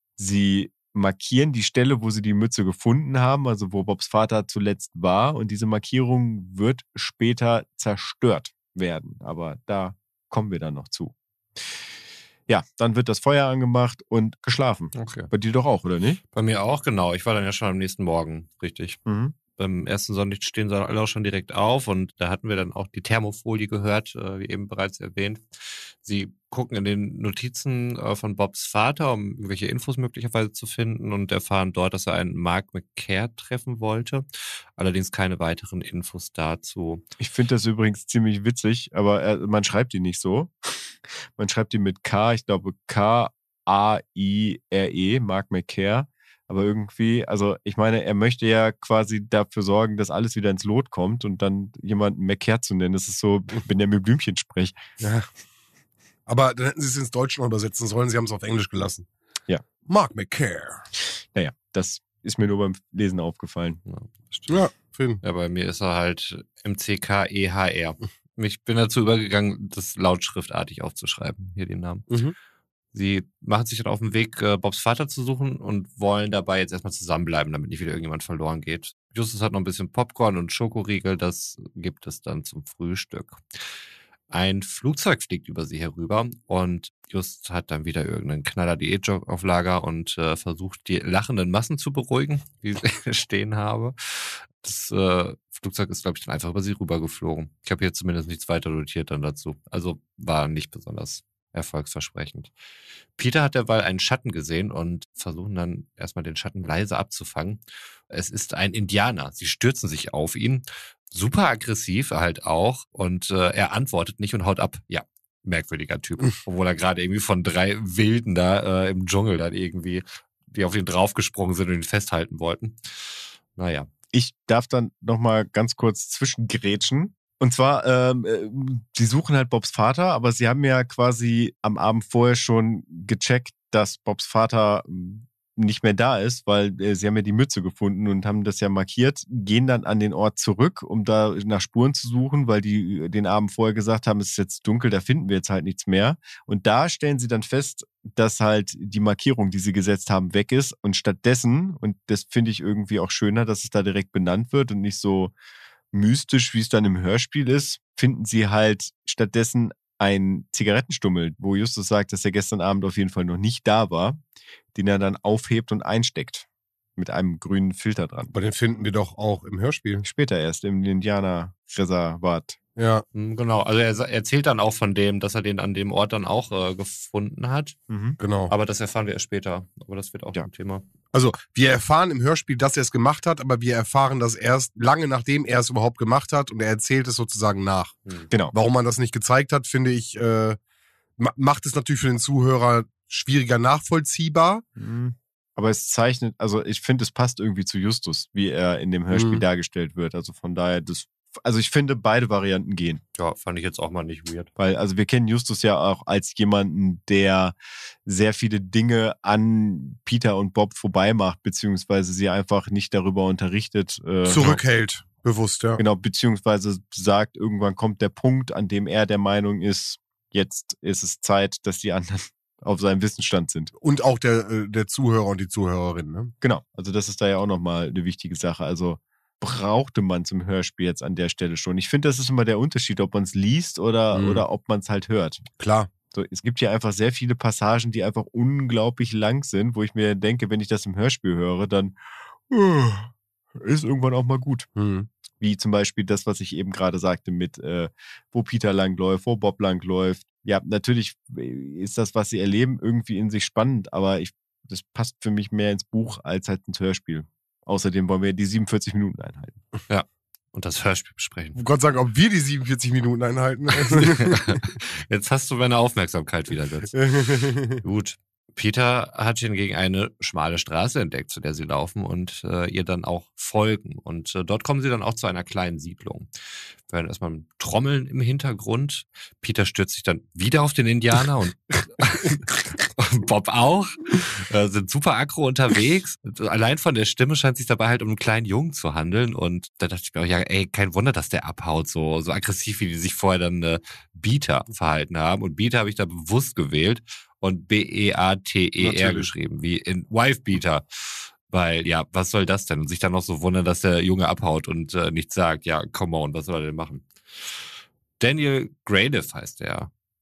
Sie markieren die Stelle, wo sie die Mütze gefunden haben, also wo Bobs Vater zuletzt war. Und diese Markierung wird später zerstört werden. Aber da kommen wir dann noch zu. Ja, dann wird das Feuer angemacht und geschlafen. Okay. Bei dir doch auch, oder nicht? Bei mir auch, genau. Ich war dann ja schon am nächsten Morgen, richtig. Mhm. beim ersten Sonnenlicht stehen sie alle auch schon direkt auf und da hatten wir dann auch die Thermofolie gehört, äh, wie eben bereits erwähnt. Sie gucken in den Notizen äh, von Bobs Vater, um irgendwelche Infos möglicherweise zu finden und erfahren dort, dass er einen Mark McCare treffen wollte. Allerdings keine weiteren Infos dazu. Ich finde das übrigens ziemlich witzig, aber er, man schreibt ihn nicht so. Man schreibt ihn mit K, ich glaube K A I R E, Mark McCare. Aber irgendwie, also ich meine, er möchte ja quasi dafür sorgen, dass alles wieder ins Lot kommt und dann jemanden McCare zu nennen. Das ist so, wenn der mit Blümchen spricht. Ja. Aber dann hätten sie es ins Deutsche noch übersetzen sollen, sie haben es auf Englisch gelassen. Ja. Mark McCare. Naja, das ist mir nur beim Lesen aufgefallen. Ja, Ja, Finn. ja, bei mir ist er halt M C K E H R. Ich bin dazu übergegangen, das lautschriftartig aufzuschreiben, hier den Namen. Mhm. Sie machen sich dann auf den Weg, äh, Bobs Vater zu suchen und wollen dabei jetzt erstmal zusammenbleiben, damit nicht wieder irgendjemand verloren geht. Justus hat noch ein bisschen Popcorn und Schokoriegel, das gibt es dann zum Frühstück. Ein Flugzeug fliegt über sie herüber und Just hat dann wieder irgendeinen Knaller-Diät-Jog auf Lager und äh, versucht, die lachenden Massen zu beruhigen, die ich stehen habe. Das äh, Flugzeug ist, glaube ich, dann einfach über sie rübergeflogen. Ich habe hier zumindest nichts weiter notiert dann dazu. Also war nicht besonders erfolgsversprechend. Peter hat derweil einen Schatten gesehen und versuchen dann erstmal den Schatten leise abzufangen. Es ist ein Indianer. Sie stürzen sich auf ihn. Super aggressiv halt auch. Und äh, er antwortet nicht und haut ab. Ja, merkwürdiger Typ. Obwohl er gerade irgendwie von drei Wilden da äh, im Dschungel dann irgendwie, die auf ihn draufgesprungen sind und ihn festhalten wollten. Naja. Ich darf dann nochmal ganz kurz zwischengrätschen. Und zwar, ähm, äh, sie suchen halt Bobs Vater, aber sie haben ja quasi am Abend vorher schon gecheckt, dass Bobs Vater nicht mehr da ist, weil äh, sie haben ja die Mütze gefunden und haben das ja markiert, gehen dann an den Ort zurück, um da nach Spuren zu suchen, weil die den Abend vorher gesagt haben, es ist jetzt dunkel, da finden wir jetzt halt nichts mehr. Und da stellen sie dann fest, dass halt die Markierung, die sie gesetzt haben, weg ist und stattdessen, und das finde ich irgendwie auch schöner, dass es da direkt benannt wird und nicht so mystisch, wie es dann im Hörspiel ist, finden sie halt stattdessen einen Zigarettenstummel, wo Justus sagt, dass er gestern Abend auf jeden Fall noch nicht da war, den er dann aufhebt und einsteckt. Mit einem grünen Filter dran. Aber den finden wir doch auch im Hörspiel. Später erst im Indianerreservat. Ja. Genau, also er erzählt dann auch von dem, dass er den an dem Ort dann auch äh, gefunden hat. Mhm. Genau. Aber das erfahren wir erst später. Aber das wird auch Ja. ein Thema. Also wir erfahren im Hörspiel, dass er es gemacht hat, aber wir erfahren das erst lange nachdem er es überhaupt gemacht hat und er erzählt es sozusagen nach. Hm. Genau. Warum man das nicht gezeigt hat, finde ich, äh, ma- macht es natürlich für den Zuhörer schwieriger nachvollziehbar. Mhm. Aber es zeichnet, also ich finde, es passt irgendwie zu Justus, wie er in dem Hörspiel Mhm. dargestellt wird. Also von daher, das, also ich finde, beide Varianten gehen. Ja, fand ich jetzt auch mal nicht weird. Weil, also wir kennen Justus ja auch als jemanden, der sehr viele Dinge an Peter und Bob vorbeimacht, beziehungsweise sie einfach nicht darüber unterrichtet. Äh, Zurückhält, bewusst, ja. Genau, beziehungsweise sagt, irgendwann kommt der Punkt, an dem er der Meinung ist, jetzt ist es Zeit, dass die anderen auf seinem Wissensstand sind. Und auch der, äh, der Zuhörer und die Zuhörerin, ne? Genau, also das ist da ja auch nochmal eine wichtige Sache. Also brauchte man zum Hörspiel jetzt an der Stelle schon. Ich finde, das ist immer der Unterschied, ob man es liest oder, Mhm. oder ob man es halt hört. Klar. So, es gibt ja einfach sehr viele Passagen, die einfach unglaublich lang sind, wo ich mir denke, wenn ich das im Hörspiel höre, dann uh, ist irgendwann auch mal gut. Mhm. Wie zum Beispiel das, was ich eben gerade sagte mit, äh, wo Peter langläuft, wo Bob langläuft. Ja, natürlich ist das, was sie erleben, irgendwie in sich spannend, aber ich, das passt für mich mehr ins Buch als halt ins Hörspiel. Außerdem wollen wir die siebenundvierzig Minuten einhalten. Ja, und das Hörspiel besprechen. Ich wollte sagen, ob wir die siebenundvierzig Minuten einhalten. Jetzt hast du meine Aufmerksamkeit wieder, Götz. Gut. Peter hat hingegen eine schmale Straße entdeckt, zu der sie laufen und äh, ihr dann auch folgen. Und äh, dort kommen sie dann auch zu einer kleinen Siedlung. Wir hören erstmal ein Trommeln im Hintergrund. Peter stürzt sich dann wieder auf den Indianer und Bob auch. Äh, sind super aggro unterwegs. Allein von der Stimme scheint es sich dabei halt um einen kleinen Jungen zu handeln. Und da dachte ich mir auch, ja, ey, kein Wunder, dass der abhaut, so, so aggressiv, wie die sich vorher dann äh, Beater verhalten haben. Und Beater habe ich da bewusst gewählt und B E A T E R Natürlich. geschrieben, wie in Wife Beater. Weil, ja, was soll das denn? Und sich dann noch so wundern, dass der Junge abhaut und äh, nichts sagt. Ja, come on, was soll er denn machen? Daniel Gradiff heißt er.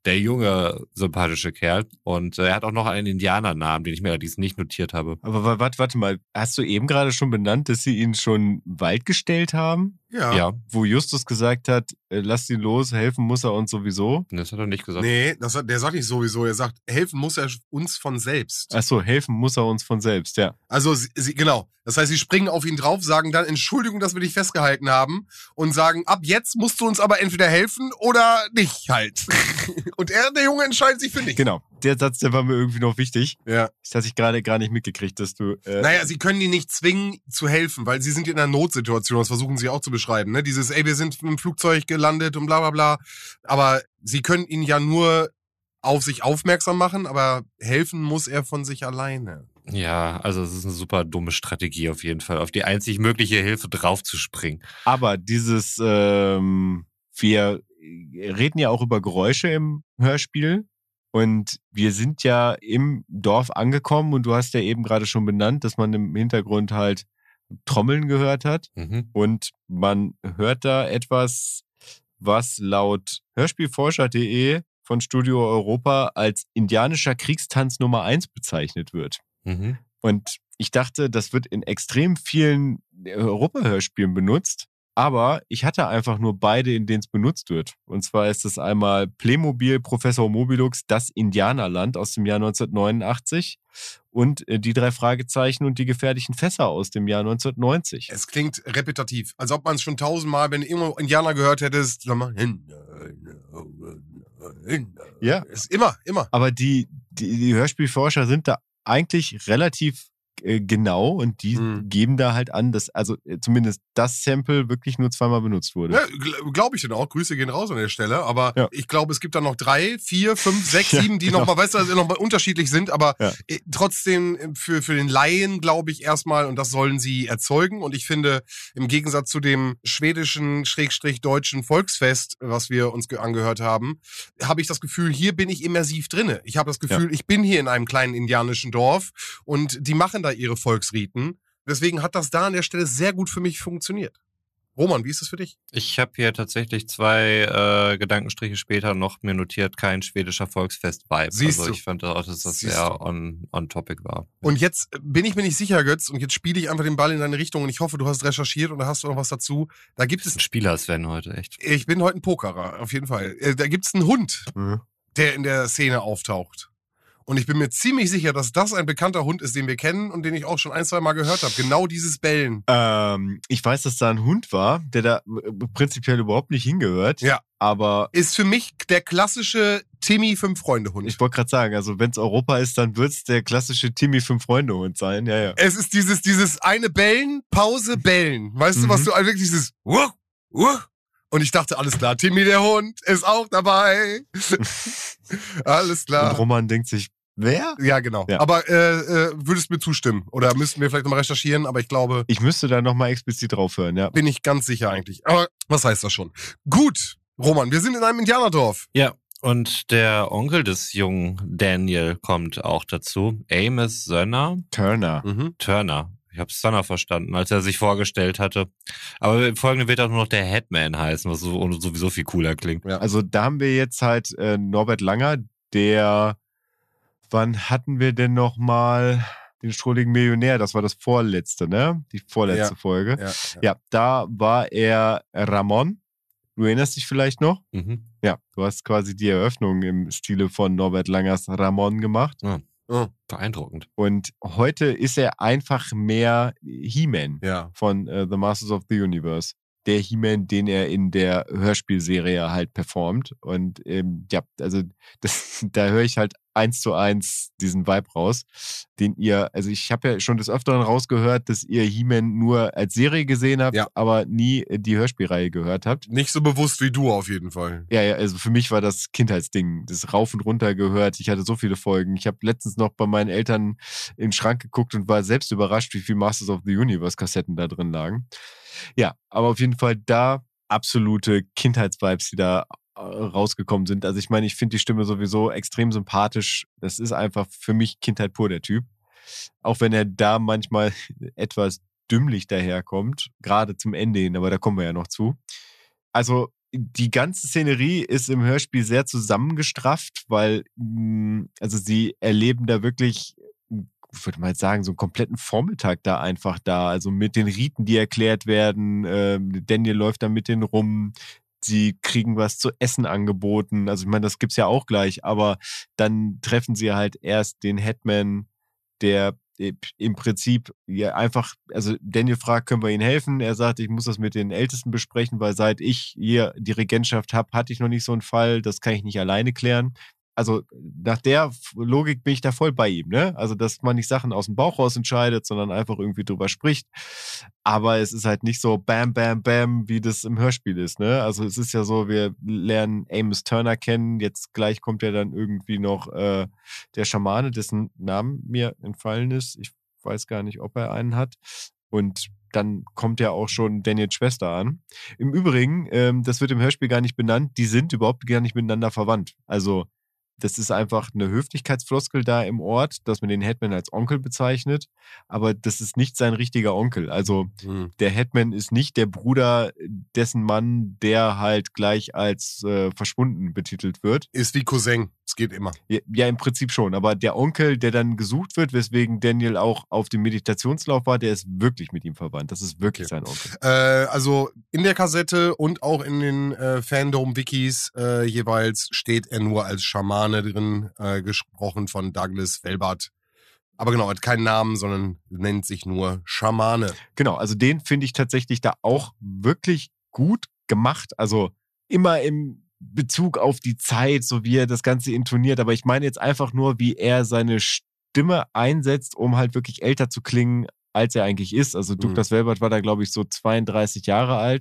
der junge, sympathische Kerl. Und äh, er hat auch noch einen Indianernamen, den ich mir allerdings nicht notiert habe. Aber warte, warte mal, hast du eben gerade schon benannt, dass sie ihn schon Wald gestellt haben? Ja. Ja, Wo Justus gesagt hat, äh, lasst ihn los, helfen muss er uns sowieso. das hat er nicht gesagt. Nee, das hat, der sagt nicht sowieso. Er sagt, helfen muss er uns von selbst. Ach so, helfen muss er uns von selbst, ja. Also, sie, sie, genau. Das heißt, sie springen auf ihn drauf, sagen dann, Entschuldigung, dass wir dich festgehalten haben und sagen, ab jetzt musst du uns aber entweder helfen oder nicht halt. Und er, der Junge, entscheidet sich für nicht. Genau, der Satz, der war mir irgendwie noch wichtig. Ja. Das hatte ich gerade gar nicht mitgekriegt, dass du... Äh, Naja, sie können die nicht zwingen zu helfen, weil sie sind in einer Notsituation. Das versuchen sie auch zu beschreiben. Ne? Dieses, ey, wir sind im Flugzeug gelandet und bla bla bla. Aber sie können ihn ja nur auf sich aufmerksam machen, aber helfen muss er von sich alleine. Ja, also es ist eine super dumme Strategie auf jeden Fall, auf die einzig mögliche Hilfe draufzuspringen. Aber dieses, ähm, wir reden ja auch über Geräusche im Hörspiel und wir sind ja im Dorf angekommen und du hast ja eben gerade schon benannt, dass man im Hintergrund halt Trommeln gehört hat Mhm. und man hört da etwas, was laut Hörspielforscher punkt de von Studio Europa als indianischer Kriegstanz Nummer eins bezeichnet wird. Mhm. Und ich dachte, das wird in extrem vielen Europa-Hörspielen benutzt, aber ich hatte einfach nur beide, in denen es benutzt wird. Und zwar ist es einmal Playmobil Professor Mobilux, das Indianerland aus dem Jahr neunzehnhundertneunundachtzig und äh, die drei Fragezeichen und die gefährlichen Fässer aus dem Jahr neunzehnhundertneunzig. Es klingt repetitiv, als ob man es schon tausendmal, wenn du irgendwo Indianer gehört hättest, sag mal, Ja. Ist immer, immer. Aber die, die, die Hörspielforscher sind da eigentlich relativ äh, genau und die Mhm. geben da halt an, dass also äh, zumindest das Sample wirklich nur zweimal benutzt wurde. Ja, gl- glaube ich denn auch. Grüße gehen raus an der Stelle. Aber Ja. ich glaube, es gibt da noch drei, vier, fünf, sechs, Ja, sieben, die genau. nochmal, weißt du, also nochmal unterschiedlich sind. Aber Ja. äh, trotzdem für, für den Laien glaube ich erstmal, und das sollen sie erzeugen. Und ich finde, im Gegensatz zu dem schwedischen, schrägstrich deutschen Volksfest, was wir uns ge- angehört haben, habe ich das Gefühl, hier bin ich immersiv drinne. Ich habe das Gefühl, ich bin hier in einem kleinen indianischen Dorf und die machen da ihre Volksriten. Deswegen hat das da an der Stelle sehr gut für mich funktioniert. Roman, wie ist das für dich? Ich habe hier tatsächlich zwei äh, Gedankenstriche später noch mir notiert, kein schwedischer Volksfest-Vibe. Siehst Also du. ich fand auch, dass das Siehst sehr du. on, on topic war. Und jetzt bin ich mir nicht sicher, Götz, und jetzt spiele ich einfach den Ball in deine Richtung und ich hoffe, du hast recherchiert und da hast du noch was dazu. Da gibt es, Ein Spieler Sven heute, echt. ich bin heute ein Pokerer, auf jeden Fall. Äh, Da gibt es einen Hund, Mhm. der in der Szene auftaucht. Und ich bin mir ziemlich sicher, dass das ein bekannter Hund ist, den wir kennen und den ich auch schon ein, zwei Mal gehört habe. Genau dieses Bellen. Ähm, ich weiß, dass da ein Hund war, der da äh, prinzipiell überhaupt nicht hingehört. Ja. Aber Ist für mich der klassische Timmy-Fünf-Freunde-Hund. ich wollte gerade sagen, also wenn es Europa ist, dann wird es der klassische Timmy Fünf-Freunde-Hund sein. Ja, ja. Es ist dieses, dieses eine Bellen, Pause, Bellen. Weißt du, Mhm. was du also wirklich dieses Wuh, Wuh. Und ich dachte, alles klar, Timmy der Hund ist auch dabei. Alles Und klar. Roman denkt sich, wer? Ja, genau. Ja. Aber äh, äh, würdest du mir zustimmen? Oder müssten wir vielleicht nochmal recherchieren? Aber ich glaube, Ich müsste da nochmal explizit drauf hören, ja. bin ich ganz sicher eigentlich. Aber was heißt das schon? Gut, Roman, wir sind in einem Indianerdorf. Ja, und der Onkel des jungen Daniel kommt auch dazu. Amos Sönner, Turner. Mhm. Turner. Ich habe Sönner verstanden, als er sich vorgestellt hatte. Aber im Folgenden wird auch nur noch der Headman heißen, was so, sowieso viel cooler klingt. Ja. Also da haben wir jetzt halt äh, Norbert Langer, der, wann hatten wir denn nochmal den strolligen Millionär? Das war das vorletzte, ne? Die vorletzte Ja. Folge. Ja, Ja, da war er Ramon. Du erinnerst dich vielleicht noch? Mhm. Ja, du hast quasi die Eröffnung im Stile von Norbert Langers Ramon gemacht. Oh, Beeindruckend. Und heute ist er einfach mehr He-Man ja. von äh, The Masters of the Universe. Der He-Man, den er in der Hörspielserie halt performt. Und ähm, ja, also das, da höre ich halt eins zu eins diesen Vibe raus, den ihr, also ich habe ja schon des Öfteren rausgehört, dass ihr He-Man nur als Serie gesehen habt, Ja. aber nie die Hörspielreihe gehört habt. Nicht so bewusst wie du auf jeden Fall. Ja, ja, also für mich war das Kindheitsding, das rauf und runter gehört. Ich hatte so viele Folgen. Ich habe letztens noch bei meinen Eltern in den Schrank geguckt und war selbst überrascht, wie viele Masters of the Universe Kassetten da drin lagen. Ja, aber auf jeden Fall da absolute Kindheitsvibes, die da äh, rausgekommen sind. Also ich meine, ich finde die Stimme sowieso extrem sympathisch. Das ist einfach für mich Kindheit pur, der Typ. Auch wenn er da manchmal etwas dümmlich daherkommt, gerade zum Ende hin, aber da kommen wir ja noch zu. Also die ganze Szenerie ist im Hörspiel sehr zusammengestrafft, weil mh, also sie erleben da wirklich, ich würde mal jetzt sagen, so einen kompletten Vormittag da einfach da. Also mit den Riten, die erklärt werden. Ähm, Daniel läuft da mit denen rum. Sie kriegen was zu essen angeboten. Also ich meine, das gibt's ja auch gleich. Aber dann treffen sie halt erst den Headman, der im Prinzip ja einfach, also Daniel fragt, können wir Ihnen helfen? Er sagt, ich muss das mit den Ältesten besprechen, weil seit ich hier die Regentschaft habe, hatte ich noch nicht so einen Fall. Das kann ich nicht alleine klären. Also nach der Logik bin ich da voll bei ihm, ne? Also, dass man nicht Sachen aus dem Bauch raus entscheidet, sondern einfach irgendwie drüber spricht. Aber es ist halt nicht so bam, bam, bam, wie das im Hörspiel ist, ne? Also es ist ja so, wir lernen Amos Turner kennen, jetzt gleich kommt ja dann irgendwie noch äh, der Schamane, dessen Namen mir entfallen ist. Ich weiß gar nicht, ob er einen hat. Und dann kommt ja auch schon Daniels Schwester an. Im Übrigen, ähm, das wird im Hörspiel gar nicht benannt, die sind überhaupt gar nicht miteinander verwandt. Also das ist einfach eine Höflichkeitsfloskel da im Ort, dass man den Headman als Onkel bezeichnet, aber das ist nicht sein richtiger Onkel. Also mhm. der Headman ist nicht der Bruder dessen Mann, der halt gleich als äh, verschwunden betitelt wird. Ist wie Cousin, es geht immer. Ja, ja, im Prinzip schon, aber der Onkel, der dann gesucht wird, weswegen Daniel auch auf dem Meditationslauf war, der ist wirklich mit ihm verwandt. Das ist wirklich okay. sein Onkel. Äh, also in der Kassette und auch in den äh, Fandom-Wikis äh, jeweils steht er nur als Schaman drin, äh, gesprochen von Douglas Welbart. Aber genau, hat keinen Namen, sondern nennt sich nur Schamane. Genau, also den finde ich tatsächlich da auch wirklich gut gemacht. Also immer im Bezug auf die Zeit, so wie er das Ganze intoniert. Aber ich meine jetzt einfach nur, wie er seine Stimme einsetzt, um halt wirklich älter zu klingen, als er eigentlich ist. Also Douglas mhm. Welbart war da, glaube ich, so zweiunddreißig Jahre alt.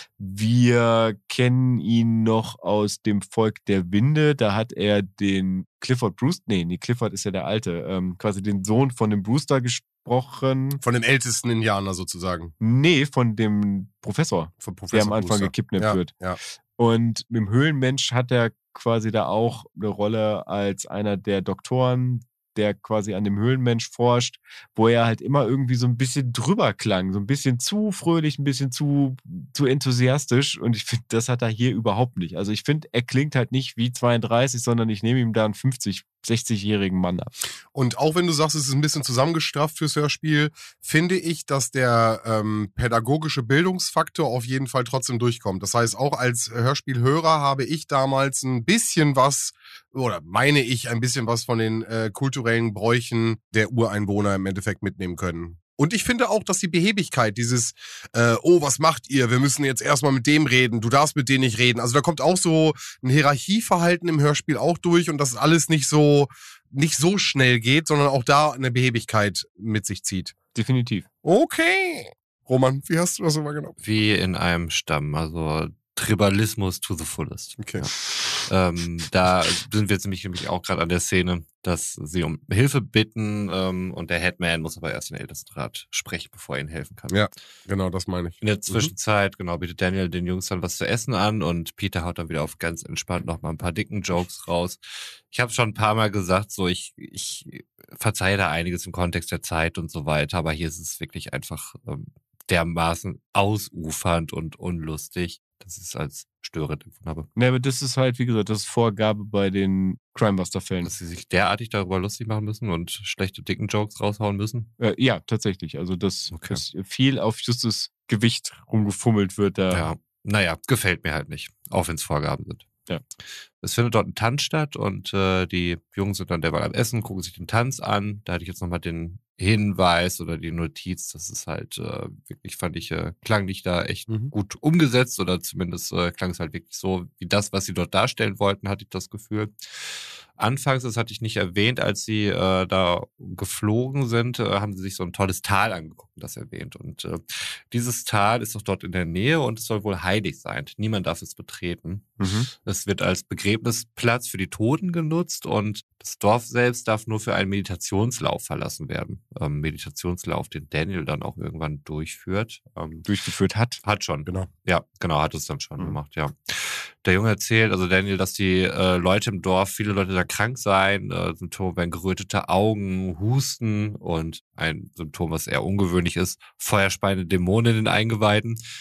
Wir kennen ihn noch aus dem Volk der Winde. Da hat er den Clifford Brewster, nee, nee, Clifford ist ja der Alte, ähm, quasi den Sohn von dem Brewster gesprochen. Von dem ältesten Indianer sozusagen. Nee, von dem Professor, von Professor der am Anfang Brewster. gekidnappt ja, wird. Ja. Und mit dem Höhlenmensch hat er quasi da auch eine Rolle als einer der Doktoren, der quasi an dem Höhlenmensch forscht, wo er halt immer irgendwie so ein bisschen drüber klang, so ein bisschen zu fröhlich, ein bisschen zu, zu enthusiastisch und ich finde, das hat er hier überhaupt nicht. Also ich finde, er klingt halt nicht wie zweiunddreißig, sondern ich nehme ihm da einen fünfzig, sechzig-jährigen Mann ab. Und auch wenn du sagst, es ist ein bisschen zusammengestrafft fürs Hörspiel, finde ich, dass der ähm, pädagogische Bildungsfaktor auf jeden Fall trotzdem durchkommt. Das heißt, auch als Hörspielhörer habe ich damals ein bisschen was, oder meine ich, ein bisschen was von den äh, kulturellen Bräuchen der Ureinwohner im Endeffekt mitnehmen können. Und ich finde auch, dass die Behebigkeit, dieses, äh, oh, was macht ihr? Wir müssen jetzt erstmal mit dem reden, du darfst mit denen nicht reden. Also da kommt auch so ein Hierarchieverhalten im Hörspiel auch durch und dass alles nicht so, nicht so schnell geht, sondern auch da eine Behebigkeit mit sich zieht. Definitiv. Okay. Roman, wie hast du das immer genommen? Wie in einem Stamm, also Tribalismus to the fullest. Okay. Ja. Ähm, da sind wir jetzt nämlich, nämlich auch gerade an der Szene, dass sie um Hilfe bitten ähm, und der Headman muss aber erst den Ältestenrat sprechen, bevor er ihnen helfen kann. Ja, genau, das meine ich. In der Zwischenzeit, mhm. genau, bietet Daniel den Jungs dann was zu essen an und Peter haut dann wieder auf ganz entspannt nochmal ein paar dicken Jokes raus. Ich habe schon ein paar Mal gesagt, so ich, ich verzeihe da einiges im Kontext der Zeit und so weiter, aber hier ist es wirklich einfach ähm, dermaßen ausufernd und unlustig, dass ich es als störend empfunden habe. Ne, aber das ist halt, wie gesagt, das ist Vorgabe bei den Crimebuster-Fällen. Dass sie sich derartig darüber lustig machen müssen und schlechte, dicken Jokes raushauen müssen? Äh, ja, tatsächlich. Also, dass okay. viel auf justes Gewicht rumgefummelt wird da. Ja, naja, gefällt mir halt nicht. Auch wenn es Vorgaben sind. Ja. Es findet dort ein Tanz statt und äh, die Jungs sind dann derweil am Essen, gucken sich den Tanz an. Da hatte ich jetzt nochmal den Hinweis oder die Notiz, das ist halt äh, wirklich, fand ich, äh, klanglich da echt mhm. gut umgesetzt oder zumindest äh, klang es halt wirklich so, wie das, was sie dort darstellen wollten, hatte ich das Gefühl. Anfangs, das hatte ich nicht erwähnt, als sie äh, da geflogen sind, äh, haben sie sich so ein tolles Tal angeguckt und das erwähnt. Und äh, dieses Tal ist doch dort in der Nähe und es soll wohl heilig sein. Niemand darf es betreten. Mhm. Es wird als Begräbnisplatz für die Toten genutzt und das Dorf selbst darf nur für einen Meditationslauf verlassen werden. Ähm, Meditationslauf, den Daniel dann auch irgendwann durchführt. Ähm, Durchgeführt hat? Hat schon, genau. Ja, genau, hat es dann schon mhm. gemacht, ja. Der Junge erzählt, also Daniel, dass die äh, Leute im Dorf, viele Leute da krank seien. Äh, Symptome wären gerötete Augen, Husten und ein Symptom, was eher ungewöhnlich ist, feuerspeiende Dämonen in den Eingeweiden.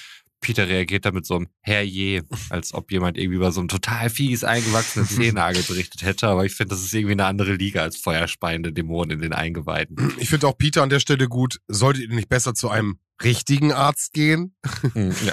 Peter reagiert da mit so einem Herrje, als ob jemand irgendwie über so einen total fies eingewachsenen Zehennagel berichtet hätte. Aber ich finde, das ist irgendwie eine andere Liga als feuerspeiende Dämonen in den Eingeweiden. Ich finde auch Peter an der Stelle gut. Solltet ihr nicht besser zu einem richtigen Arzt gehen? Ja.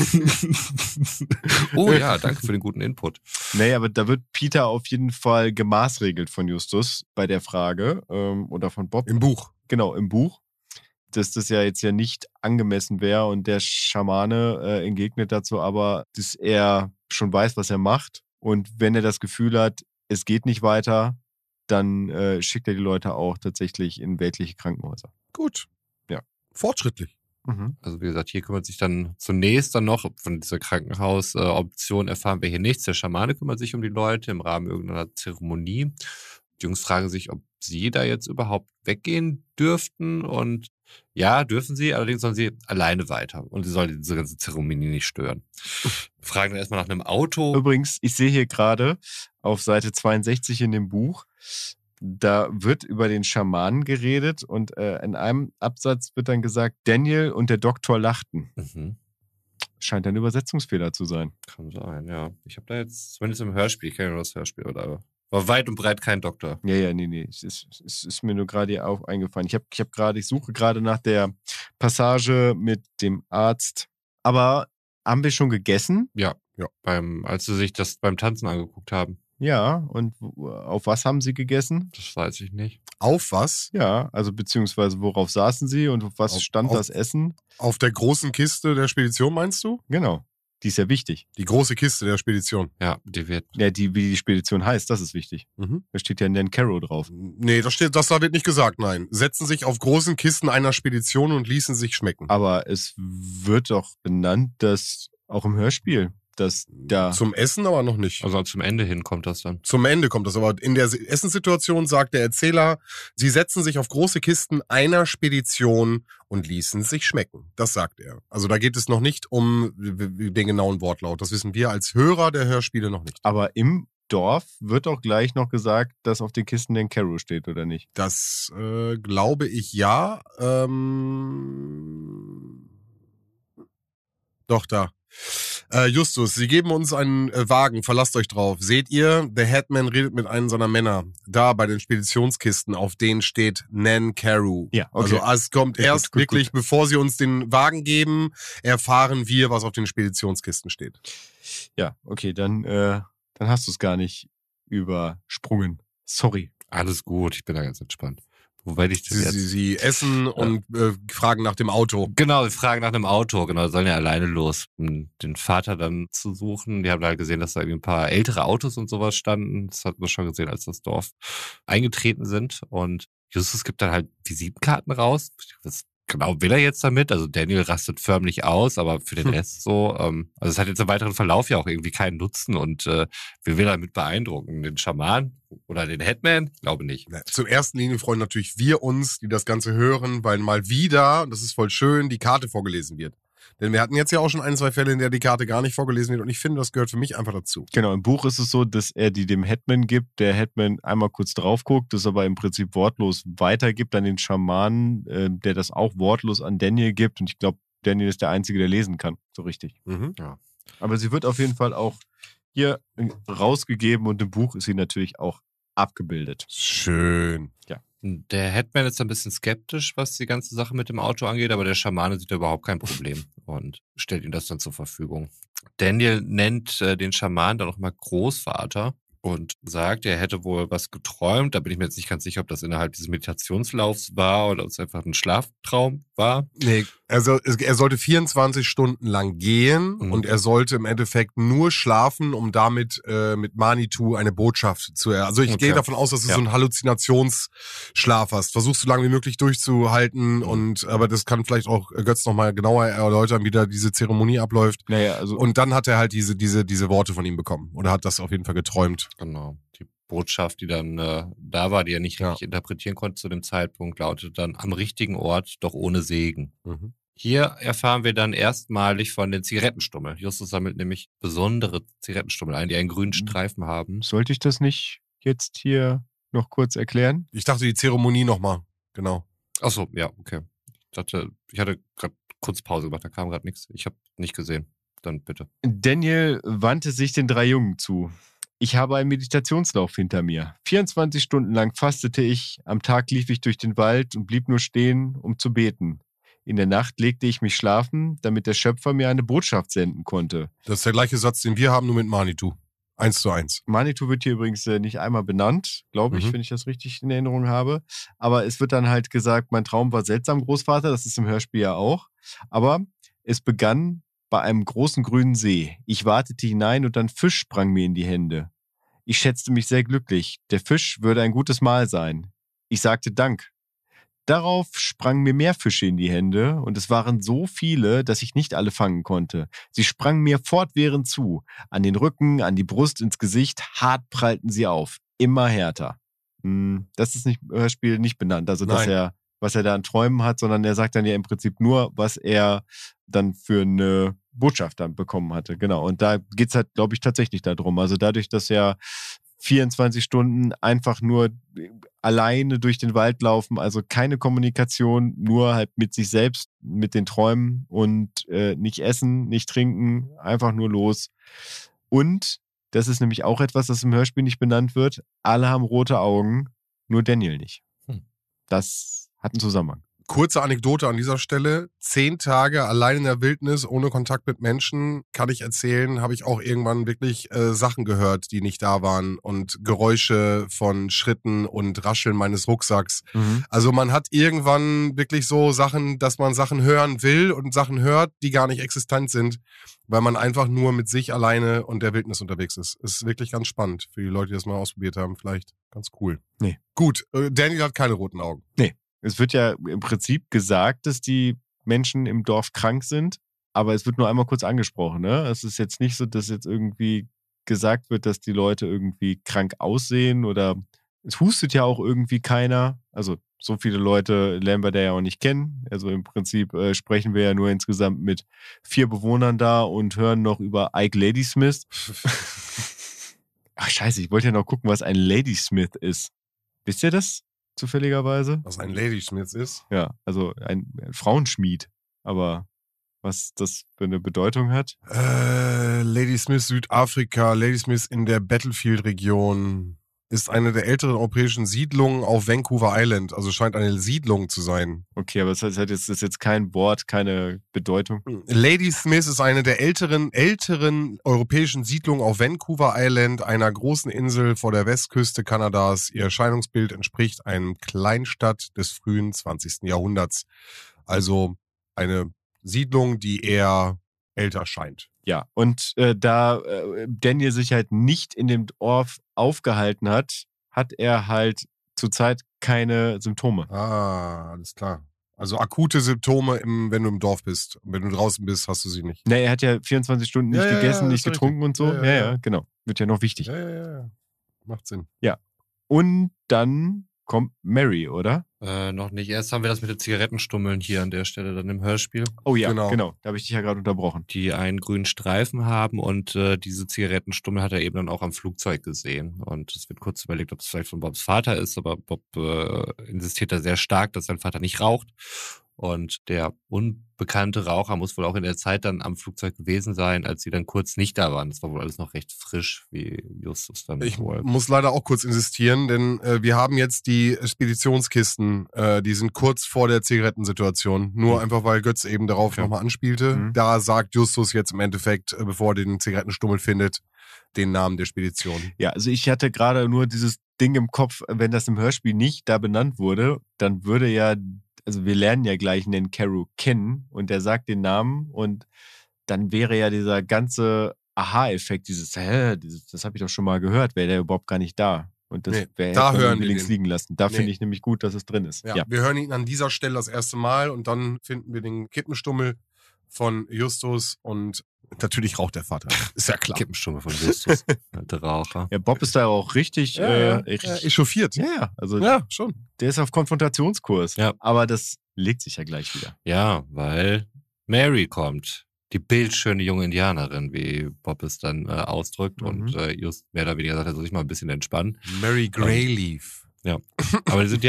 Oh ja, danke für den guten Input. Nee, aber da wird Peter auf jeden Fall gemaßregelt von Justus bei der Frage ähm, oder von Bob. Im Buch. Genau, im Buch. Dass das ja jetzt ja nicht angemessen wäre und der Schamane äh, entgegnet dazu aber, dass er schon weiß, was er macht und wenn er das Gefühl hat, es geht nicht weiter, dann äh, schickt er die Leute auch tatsächlich in weltliche Krankenhäuser. Gut. Ja. Fortschrittlich. Mhm. Also wie gesagt, hier kümmert sich dann zunächst dann noch, von dieser Krankenhausoption erfahren wir hier nichts. Der Schamane kümmert sich um die Leute im Rahmen irgendeiner Zeremonie. Die Jungs fragen sich, ob sie da jetzt überhaupt weggehen dürften und ja, dürfen sie, allerdings sollen sie alleine weiter und sie sollen diese ganze Zeremonie nicht stören. Fragen dann erstmal nach einem Auto. Übrigens, ich sehe hier gerade auf Seite zweiundsechzig in dem Buch, da wird über den Schamanen geredet und äh, in einem Absatz wird dann gesagt, Daniel und der Doktor lachten. Mhm. Scheint ein Übersetzungsfehler zu sein. Kann sein, ja. Ich habe da jetzt, zumindest im Hörspiel, ich kenne ja nur das Hörspiel, oder war weit und breit kein Doktor. Ja, ja, nee, nee. Es ist, es ist mir nur gerade hier auch eingefallen. Ich habe ich hab gerade, ich suche gerade nach der Passage mit dem Arzt. Aber haben wir schon gegessen? Ja, ja. Beim, als sie sich das beim Tanzen angeguckt haben. Ja, und auf was haben sie gegessen? Das weiß ich nicht. Auf was? Ja, also beziehungsweise worauf saßen sie und auf was auf, stand auf, das Essen? Auf der großen Kiste der Spedition, meinst du? Genau. Die ist ja wichtig. Die große Kiste der Spedition. Ja, die wird. Ja, die, wie die Spedition heißt, das ist wichtig. Mhm. Da steht ja Nan Caro drauf. Nee, das, steht, das wird nicht gesagt, nein. Setzen sich auf großen Kisten einer Spedition und ließen sich schmecken. Aber es wird doch benannt, dass auch im Hörspiel, dass da... Zum Essen aber noch nicht. Also zum Ende hin kommt das dann. Zum Ende kommt das, aber in der Essenssituation sagt der Erzähler, sie setzen sich auf große Kisten einer Spedition und ließen sich schmecken. Das sagt er. Also da geht es noch nicht um den genauen Wortlaut. Das wissen wir als Hörer der Hörspiele noch nicht. Aber im Dorf wird auch gleich noch gesagt, dass auf den Kisten Nan Caro steht, oder nicht? Das äh, glaube ich ja. Ähm Doch, da. Äh, Justus, Sie geben uns einen äh, Wagen, verlasst euch drauf. Seht ihr, der Headman redet mit einem seiner Männer. Da bei den Speditionskisten, auf denen steht Nan Caro. Ja, okay. Also es kommt Ja, erst gut, gut, wirklich, gut. bevor Sie uns den Wagen geben, erfahren wir, was auf den Speditionskisten steht. Ja, okay, dann, äh, dann hast du es gar nicht übersprungen. Sorry. Alles gut, ich bin da ganz entspannt. Wobei ich das Sie, jetzt... sie, sie essen und äh, fragen nach dem Auto. Genau, sie fragen nach einem Auto, genau, sollen ja alleine los, um den Vater dann zu suchen. Die haben halt gesehen, dass da irgendwie ein paar ältere Autos und sowas standen. Das hat man schon gesehen, als das Dorf eingetreten sind. Und Justus gibt dann halt Visitenkarten raus. Was genau will er jetzt damit? Also Daniel rastet förmlich aus, aber für den Rest so, ähm, also es hat jetzt im weiteren Verlauf ja auch irgendwie keinen Nutzen und äh, wir will damit beeindrucken. Den Schaman oder den Headman? Glaube nicht. Ja, zum ersten Linie freuen natürlich wir uns, die das Ganze hören, weil mal wieder, und das ist voll schön, die Karte vorgelesen wird. Denn wir hatten jetzt ja auch schon ein, zwei Fälle, in der die Karte gar nicht vorgelesen wird und ich finde, das gehört für mich einfach dazu. Genau, im Buch ist es so, dass er die dem Headman gibt, der Headman einmal kurz drauf guckt, das aber im Prinzip wortlos weitergibt an den Schamanen, äh, der das auch wortlos an Daniel gibt und ich glaube, Daniel ist der Einzige, der lesen kann, so richtig. Mhm. Ja. Aber sie wird auf jeden Fall auch hier rausgegeben und im Buch ist sie natürlich auch abgebildet. Schön. Ja. Der Headman ist ein bisschen skeptisch, was die ganze Sache mit dem Auto angeht, aber der Schamane sieht da überhaupt kein Problem und stellt ihm das dann zur Verfügung. Daniel nennt äh, den Schaman dann auch mal Großvater und sagt, er hätte wohl was geträumt. Da bin ich mir jetzt nicht ganz sicher, ob das innerhalb dieses Meditationslaufs war oder ob es einfach ein Schlaftraum war. Nee, also er sollte vierundzwanzig Stunden lang gehen Mhm. und er sollte im Endeffekt nur schlafen, um damit äh, mit Manitou eine Botschaft zu er. Also ich Okay. gehe davon aus, dass du Ja. so einen Halluzinationsschlaf hast. Versuchst so lange wie möglich durchzuhalten und aber das kann vielleicht auch Götz nochmal genauer erläutern, wie da diese Zeremonie abläuft. Naja, also Und dann hat er halt diese diese diese Worte von ihm bekommen oder hat das auf jeden Fall geträumt. Genau. Die Botschaft, die dann äh, da war, die er nicht Ja. richtig interpretieren konnte zu dem Zeitpunkt, lautet dann am richtigen Ort, doch ohne Segen. Mhm. Hier erfahren wir dann erstmalig von den Zigarettenstummel. Justus sammelt nämlich besondere Zigarettenstummel ein, die einen grünen Streifen haben. sollte ich das nicht jetzt hier noch kurz erklären? Ich dachte die Zeremonie nochmal, genau. Ach so, ja, okay. Ich dachte, ich hatte gerade kurz Pause gemacht, da kam gerade nichts. Ich habe nicht gesehen. Dann bitte. Daniel wandte sich den drei Jungen zu. Ich habe einen Meditationslauf hinter mir. vierundzwanzig Stunden lang fastete ich, am Tag lief ich durch den Wald und blieb nur stehen, um zu beten. In der Nacht legte ich mich schlafen, damit der Schöpfer mir eine Botschaft senden konnte. Das ist der gleiche Satz, den wir haben, nur mit Manitou. Eins zu eins. Manitou wird hier übrigens äh, nicht einmal benannt, glaube ich, Mhm. wenn ich das richtig in Erinnerung habe. Aber es wird dann halt gesagt, mein Traum war seltsam, Großvater, das ist im Hörspiel ja auch. Aber es begann bei einem großen grünen See. Ich wartete hinein und ein Fisch sprang mir in die Hände. Ich schätzte mich sehr glücklich. Der Fisch würde ein gutes Mahl sein. Ich sagte Dank. Darauf sprangen mir mehr Fische in die Hände und es waren so viele, dass ich nicht alle fangen konnte. Sie sprangen mir fortwährend zu. An den Rücken, an die Brust, ins Gesicht. Hart prallten sie auf. Immer härter. Hm, das ist nicht im Hörspiel nicht benannt. Also, dass Nein. er, was er da an Träumen hat, sondern er sagt dann ja im Prinzip nur, was er dann für eine Botschaft dann bekommen hatte. Genau. Und da geht's halt, glaube ich, tatsächlich darum. Also dadurch, dass er vierundzwanzig Stunden einfach nur alleine durch den Wald laufen, also keine Kommunikation, nur halt mit sich selbst, mit den Träumen und äh, nicht essen, nicht trinken, einfach nur los. Und das ist nämlich auch etwas, das im Hörspiel nicht benannt wird. Alle haben rote Augen, nur Daniel nicht. Hm. Das hat einen Zusammenhang. Kurze Anekdote an dieser Stelle. Zehn Tage allein in der Wildnis, ohne Kontakt mit Menschen, kann ich erzählen, habe ich auch irgendwann wirklich äh, Sachen gehört, die nicht da waren und Geräusche von Schritten und Rascheln meines Rucksacks. Mhm. Also man hat irgendwann wirklich so Sachen, dass man Sachen hören will und Sachen hört, die gar nicht existent sind, weil man einfach nur mit sich alleine und der Wildnis unterwegs ist. Ist wirklich ganz spannend für die Leute, die das mal ausprobiert haben. Vielleicht ganz cool. Nee. Gut, äh, Daniel hat keine roten Augen. Nee. Es wird ja im Prinzip gesagt, dass die Menschen im Dorf krank sind, aber es wird nur einmal kurz angesprochen. Ne? Es ist jetzt nicht so, dass jetzt irgendwie gesagt wird, dass die Leute irgendwie krank aussehen oder es hustet ja auch irgendwie keiner. Also so viele Leute lernen wir da ja auch nicht kennen. Also im Prinzip äh, sprechen wir ja nur insgesamt mit vier Bewohnern da und hören noch über Ike Ladysmith. Ach scheiße, ich wollte ja noch gucken, was ein Ladysmith ist. Wisst ihr das? Zufälligerweise. Was ein Ladysmith ist. Ja, also ein, ein Frauenschmied. Aber was das für eine Bedeutung hat? Äh, Ladysmith Südafrika, Ladysmith in der Battlefield-Region ist eine der älteren europäischen Siedlungen auf Vancouver Island. Also scheint eine Siedlung zu sein. Okay, aber das heißt, das ist jetzt kein Wort, keine Bedeutung. Ladysmith ist eine der älteren, älteren europäischen Siedlungen auf Vancouver Island, einer großen Insel vor der Westküste Kanadas. Ihr Erscheinungsbild entspricht einem Kleinstadt des frühen zwanzigsten Jahrhunderts. Also eine Siedlung, die eher älter scheint. Ja, und äh, da äh, Daniel sich halt nicht in dem Dorf aufgehalten hat, hat er halt zurzeit keine Symptome. Ah, alles klar. Also akute Symptome, im, wenn du im Dorf bist. Und wenn du draußen bist, hast du sie nicht. Ne, er hat ja vierundzwanzig Stunden nicht Ja, ja, gegessen, ja, nicht ist getrunken richtig. und so. Ja, Ja ja, ja, ja. genau. Wird ja noch wichtig. Ja, ja, ja. Macht Sinn. Und dann kommt Mary, oder? Äh, noch nicht. Erst haben wir das mit den Zigarettenstummeln hier an der Stelle dann im Hörspiel, Oh ja, Genau. genau. Da habe ich dich ja gerade unterbrochen. die einen grünen Streifen haben und äh, diese Zigarettenstummel hat er eben dann auch am Flugzeug gesehen. Und es wird kurz überlegt, ob es vielleicht von Bobs Vater ist, aber Bob äh, insistiert da sehr stark, dass sein Vater nicht raucht. Und der unbekannte Raucher muss wohl auch in der Zeit dann am Flugzeug gewesen sein, als sie dann kurz nicht da waren. Das war wohl alles noch recht frisch, wie Justus dann Ich wohl. muss leider auch kurz insistieren, denn äh, wir haben jetzt die Speditionskisten, äh, die sind kurz vor der Zigarettensituation. Nur Mhm. einfach, weil Götz eben darauf Okay. nochmal anspielte. Mhm. Da sagt Justus jetzt im Endeffekt, äh, bevor er den Zigarettenstummel findet, den Namen der Spedition. Ja, also ich hatte gerade nur dieses Ding im Kopf, wenn das im Hörspiel nicht da benannt wurde, dann würde ja, also wir lernen ja gleich den Carew kennen und der sagt den Namen und dann wäre ja dieser ganze Aha-Effekt, dieses, hä, dieses, das habe ich doch schon mal gehört, wäre der überhaupt gar nicht da. Und das Nee, wäre da hätte man hören irgendwie wir links den. liegen lassen. Da Nee. finde ich nämlich gut, dass es drin ist. Ja, Ja. wir hören ihn an dieser Stelle das erste Mal und dann finden wir den Kippenstummel von Justus und natürlich raucht der Vater. Ist ja klar. Kippenstummel von Justus, alte Raucher. Ja, Bob ist da auch richtig, Ja, äh, ja, richtig ja, echauffiert. ja, ja, also Ja, schon. der ist auf Konfrontationskurs. Ja. Aber das legt sich ja gleich wieder. Ja, weil Mary kommt. Die bildschöne junge Indianerin, wie Bob es dann äh, ausdrückt. Mhm. Und äh, just mehr oder weniger sagt, er soll sich mal ein bisschen entspannen. Mary Greyleaf. Aber die sind ja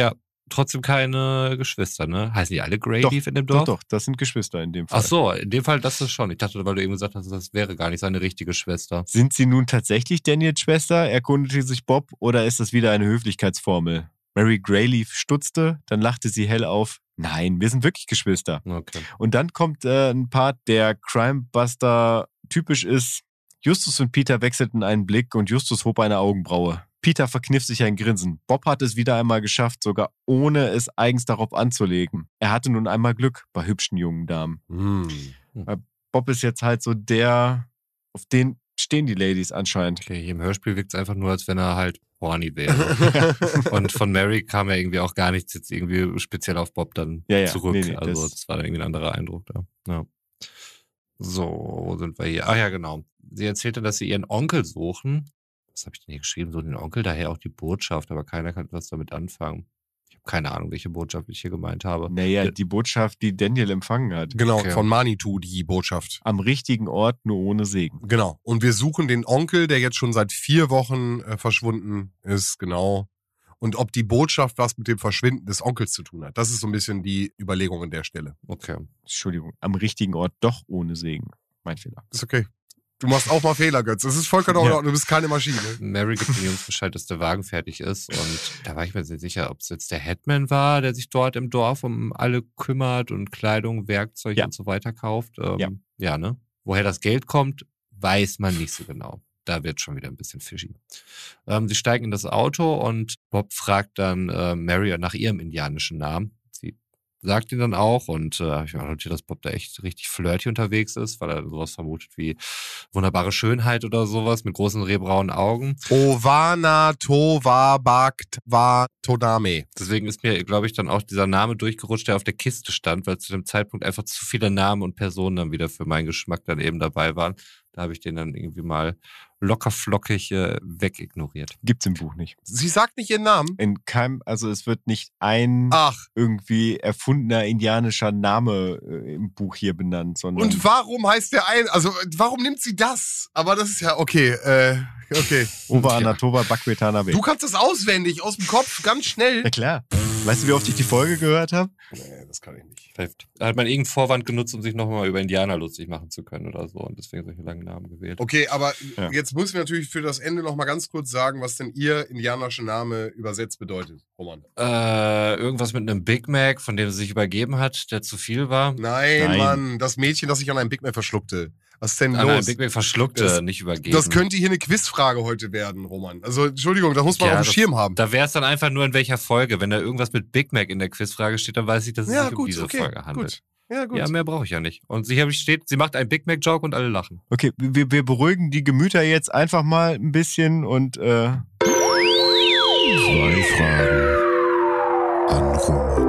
trotzdem keine Geschwister, ne? Heißen die alle Greyleaf Doch, in dem Dorf? Doch, doch, das sind Geschwister in dem Fall. Ach so, in dem Fall das ist schon. Ich dachte, weil du eben gesagt hast, das wäre gar nicht seine richtige Schwester. Sind sie nun tatsächlich Daniels Schwester, erkundete sich Bob, oder ist das wieder eine Höflichkeitsformel? Mary Greyleaf stutzte, dann lachte sie hell auf. Nein, wir sind wirklich Geschwister. Okay. Und dann kommt äh, ein Part, der Crimebuster typisch ist. Justus und Peter wechselten einen Blick und Justus hob eine Augenbraue. Peter verkniff sich ein Grinsen. Bob hat es wieder einmal geschafft, sogar ohne es eigens darauf anzulegen. Er hatte nun einmal Glück bei hübschen jungen Damen. Hm. Bob ist jetzt halt so der, auf den stehen die Ladies anscheinend. Okay, hier im Hörspiel wirkt es einfach nur, als wenn er halt horny wäre. Und von Mary kam ja irgendwie auch gar nichts jetzt irgendwie speziell auf Bob dann Ja, ja. zurück. Nee, nee, also das- das war dann irgendwie ein anderer Eindruck da. Ja. So, wo sind wir hier? Ach ja, genau. Sie erzählte, dass sie ihren Onkel suchen. Was habe ich denn hier geschrieben? So den Onkel, daher auch die Botschaft, aber keiner kann was damit anfangen. Ich habe keine Ahnung, welche Botschaft ich hier gemeint habe. Naja, die Botschaft, die Daniel empfangen hat. Genau, Okay. von Manitou die Botschaft. Am richtigen Ort, nur ohne Segen. Genau. Und wir suchen den Onkel, der jetzt schon seit vier Wochen äh, verschwunden ist, genau. Und ob die Botschaft was mit dem Verschwinden des Onkels zu tun hat. Das ist so ein bisschen die Überlegung an der Stelle. Okay. Entschuldigung, am richtigen Ort, doch ohne Segen. Mein Fehler. Ist okay. Du machst auch mal Fehler, Götz. Das ist vollkommen in Ja. Ordnung. Du bist keine Maschine. Mary gibt den Jungs Bescheid, dass der Wagen fertig ist. Und da war ich mir nicht sicher, ob es jetzt der Headman war, der sich dort im Dorf um alle kümmert und Kleidung, Werkzeug Ja. und so weiter kauft. Ähm, Ja. ja, ne? Woher das Geld kommt, weiß man nicht so genau. Da wird schon wieder ein bisschen fishy. Ähm, sie steigen in das Auto und Bob fragt dann äh, Mary nach ihrem indianischen Namen. Sie sagt ihn dann auch und äh, ich habe notiert, dass Bob da echt richtig flirty unterwegs ist, weil er sowas vermutet wie wunderbare Schönheit oder sowas mit großen rehbraunen Augen. Ovana Tova Bakt Va Todame. Deswegen ist mir, glaube ich, dann auch dieser Name durchgerutscht, der auf der Kiste stand, weil zu dem Zeitpunkt einfach zu viele Namen und Personen dann wieder für meinen Geschmack dann eben dabei waren. Da habe ich den dann irgendwie mal lockerflockig äh, wegignoriert. Gibt's im Buch nicht. Sie sagt nicht ihren Namen. In keinem, also es wird nicht ein Ach. irgendwie erfundener indianischer Name äh, im Buch hier benannt, sondern Und warum heißt der ein, also warum nimmt sie das? Aber das ist ja okay, äh, okay. Ova Anatova Bakwetana B. Du kannst das auswendig, aus dem Kopf, ganz schnell. Ja klar. Weißt du, wie oft ich die Folge gehört habe? Nee, das kann ich nicht. Vielleicht hat man irgendeinen Vorwand genutzt, um sich nochmal über Indianer lustig machen zu können oder so und deswegen solche langen Namen gewählt. Okay, aber Ja. jetzt müssen wir natürlich für das Ende noch mal ganz kurz sagen, was denn Ihr indianischer Name übersetzt bedeutet, Roman. Äh, irgendwas mit einem Big Mac, von dem sie sich übergeben hat, der zu viel war. Nein, Nein. Mann, das Mädchen, das sich an einem Big Mac verschluckte. Was ist denn An einem los? Big Mac verschluckte, Das- nicht übergeben. Das könnte hier eine Quizfrage heute werden, Roman. Also, Entschuldigung, das muss man Ja, auf dem das- Schirm haben. Da wäre es dann einfach nur in welcher Folge. Wenn da irgendwas mit Big Mac in der Quizfrage steht, dann weiß ich, dass es Ja, sich um gut, diese okay, Folge handelt. gut. Ja, gut. Ja, mehr brauche ich ja nicht. Und sie steht, sie macht einen Big Mac Joke und alle lachen. Okay, wir, wir beruhigen die Gemüter jetzt einfach mal ein bisschen und äh, Zwei Fragen an Roman.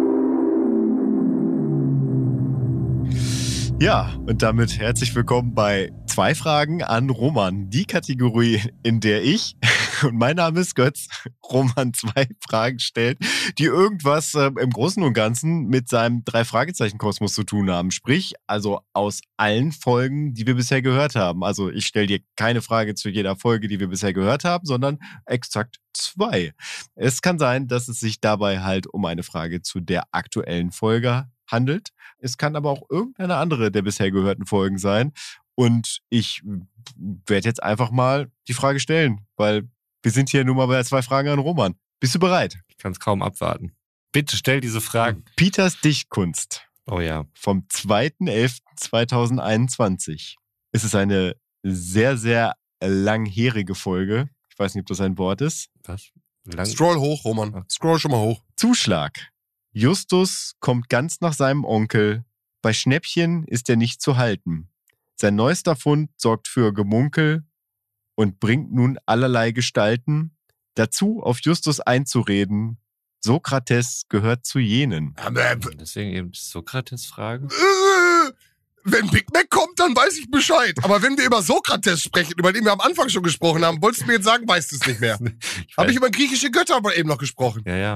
ja, und damit herzlich willkommen bei Zwei Fragen an Roman, die Kategorie, in der ich, und mein Name ist Götz, Roman zwei Fragen stellt, die irgendwas äh, im Großen und Ganzen mit seinem Drei-Fragezeichen-Kosmos zu tun haben. Sprich, also aus allen Folgen, die wir bisher gehört haben. Also ich stelle dir keine Frage zu jeder Folge, die wir bisher gehört haben, sondern exakt zwei. Es kann sein, dass es sich dabei halt um eine Frage zu der aktuellen Folge handelt. Es kann aber auch irgendeine andere der bisher gehörten Folgen sein. Und ich werde jetzt einfach mal die Frage stellen, weil wir sind hier nun mal bei zwei Fragen an Roman. Bist du bereit? Ich kann es kaum abwarten. Bitte stell diese Fragen. Peters Dichtkunst Oh ja. vom zweiter elfter zweitausendeinundzwanzig. Es ist eine sehr, sehr langjährige Folge. Ich weiß nicht, ob das ein Wort ist. Was? Lang Scroll hoch, Roman. Scroll schon mal hoch. Zuschlag. Justus kommt ganz nach seinem Onkel. Bei Schnäppchen ist er nicht zu halten. Sein neuester Fund sorgt für Gemunkel und bringt nun allerlei Gestalten. Dazu auf Justus einzureden. Sokrates gehört zu jenen. Deswegen eben die Sokrates-Frage. Äh, Wenn Big Mac kommt, dann weiß ich Bescheid. Aber wenn wir über Sokrates sprechen, über den wir am Anfang schon gesprochen haben, wolltest du mir jetzt sagen, weißt du es nicht mehr? Ich Habe weiß- ich über griechische Götter aber eben noch gesprochen. Ja, ja.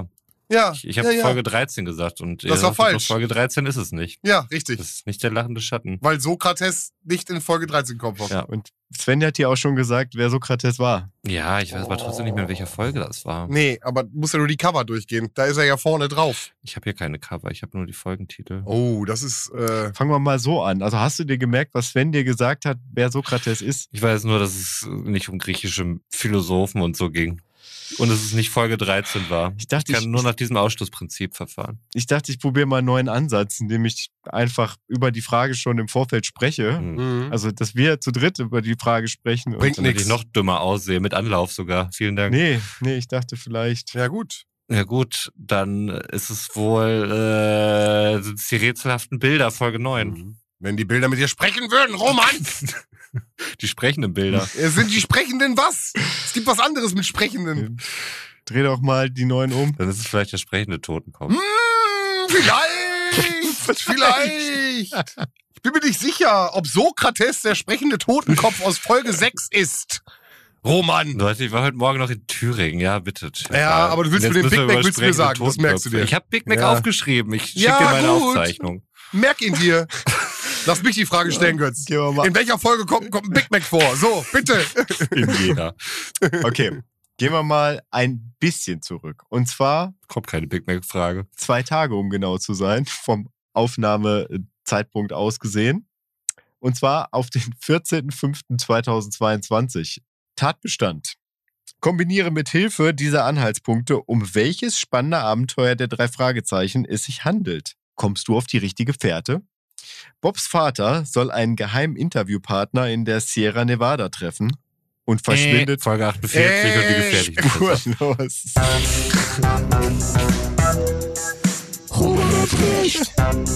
Ja, Ich, ich habe ja, ja. Folge dreizehn gesagt und ihr Das war sagt, doch, falsch. Folge dreizehn ist es nicht. Ja, richtig. Das ist nicht der lachende Schatten. Weil Sokrates nicht in Folge dreizehn kommt. Ja. Und Sven hat ja auch schon gesagt, wer Sokrates war. Ja, ich weiß aber trotzdem nicht mehr, in welcher Folge das war. Nee, aber du musst ja nur die Cover durchgehen. Da ist er ja vorne drauf. Ich habe hier keine Cover, ich habe nur die Folgentitel. Oh, das ist, äh, Fangen wir mal so an. Also hast du dir gemerkt, was Sven dir gesagt hat, wer Sokrates ist? Ich weiß nur, dass es nicht um griechische Philosophen und so ging. Und dass es nicht Folge dreizehn war. Ich dachte, ich kann ich- nur nach diesem Ausschlussprinzip verfahren. Ich dachte, ich probiere mal einen neuen Ansatz, indem ich einfach über die Frage schon im Vorfeld spreche. Hm. mhm. Also, dass wir zu dritt über die Frage sprechen. und- Bringt Damit nix. ich noch dümmer aussehe, mit Anlauf sogar. Vielen Dank. Nee, nee, ich dachte vielleicht. Ja, gut. Ja gut, dann ist es wohl äh, sind es die rätselhaften Bilder, Folge neun. Wenn die Bilder mit dir sprechen würden, Roman! Die sprechenden Bilder. Es sind die Sprechenden was? Es gibt was anderes mit Sprechenden. Dreh doch mal die neuen um. Dann ist es vielleicht der sprechende Totenkopf. Hm, vielleicht! vielleicht! Ich bin mir nicht sicher, ob Sokrates der sprechende Totenkopf aus Folge sechs ist. Roman! Leute, ich war heute Morgen noch in Thüringen. Ja, bitte. Ja, aber du willst Jetzt mir den müssen wir Big Mac über willst du mir sprechende sagen, das merkst du dir. Ich habe Big Mac Ja. aufgeschrieben. Ich schicke Ja, dir meine gut. Aufzeichnung. Merk ihn dir. Lass mich die Frage stellen, Götz. Gehen wir mal. In welcher Folge kommt, kommt ein Big Mac vor? So, bitte. In jeder. Okay, gehen wir mal ein bisschen zurück. Und zwar Kommt keine Big Mac-Frage. zwei Tage, um genau zu sein, vom Aufnahmezeitpunkt aus gesehen. Und zwar auf den vierzehnten fünften zweitausendzweiundzwanzig. Tatbestand. Kombiniere mit Hilfe dieser Anhaltspunkte, um welches spannende Abenteuer der drei Fragezeichen es sich handelt. Kommst du auf die richtige Fährte? Bobs Vater soll einen geheimen Interviewpartner in der Sierra Nevada treffen und verschwindet Äh, Folge achtundvierzig und die Äh, gefährlichen Pfeffer. spurlos. Roman hat recht.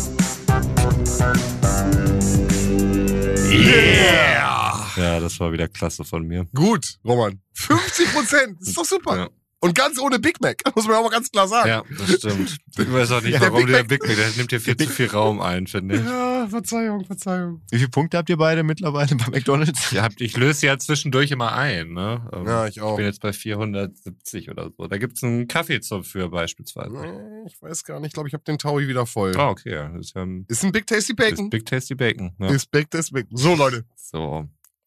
Yeah! Ja, das war wieder klasse von mir. Gut, Roman. fünfzig Prozent. Ist doch super. Ja. Und ganz ohne Big Mac. Muss man auch mal ganz klar sagen. Ja, das stimmt. Ich weiß auch nicht, Ja, der warum Big der Mac- Big Mac, der nimmt hier viel zu viel Raum ein, finde ich. Ja, Verzeihung, Verzeihung. Wie viele Punkte habt ihr beide mittlerweile bei McDonald's? Ihr habt, ich löse ja zwischendurch immer ein, ne? Ähm, Ja, ich auch. Ich bin jetzt bei vierhundertsiebzig oder so. Da gibt's einen Kaffeezopf für beispielsweise. Nee, ich weiß gar nicht. Ich glaube, ich habe den Taui wieder voll. Ah, okay. ja, Das ist, ja ein, Ist ein Big Tasty ist Bacon. Big Tasty Bacon. Ja. Ist Big Tasty Bacon. So, Leute. So.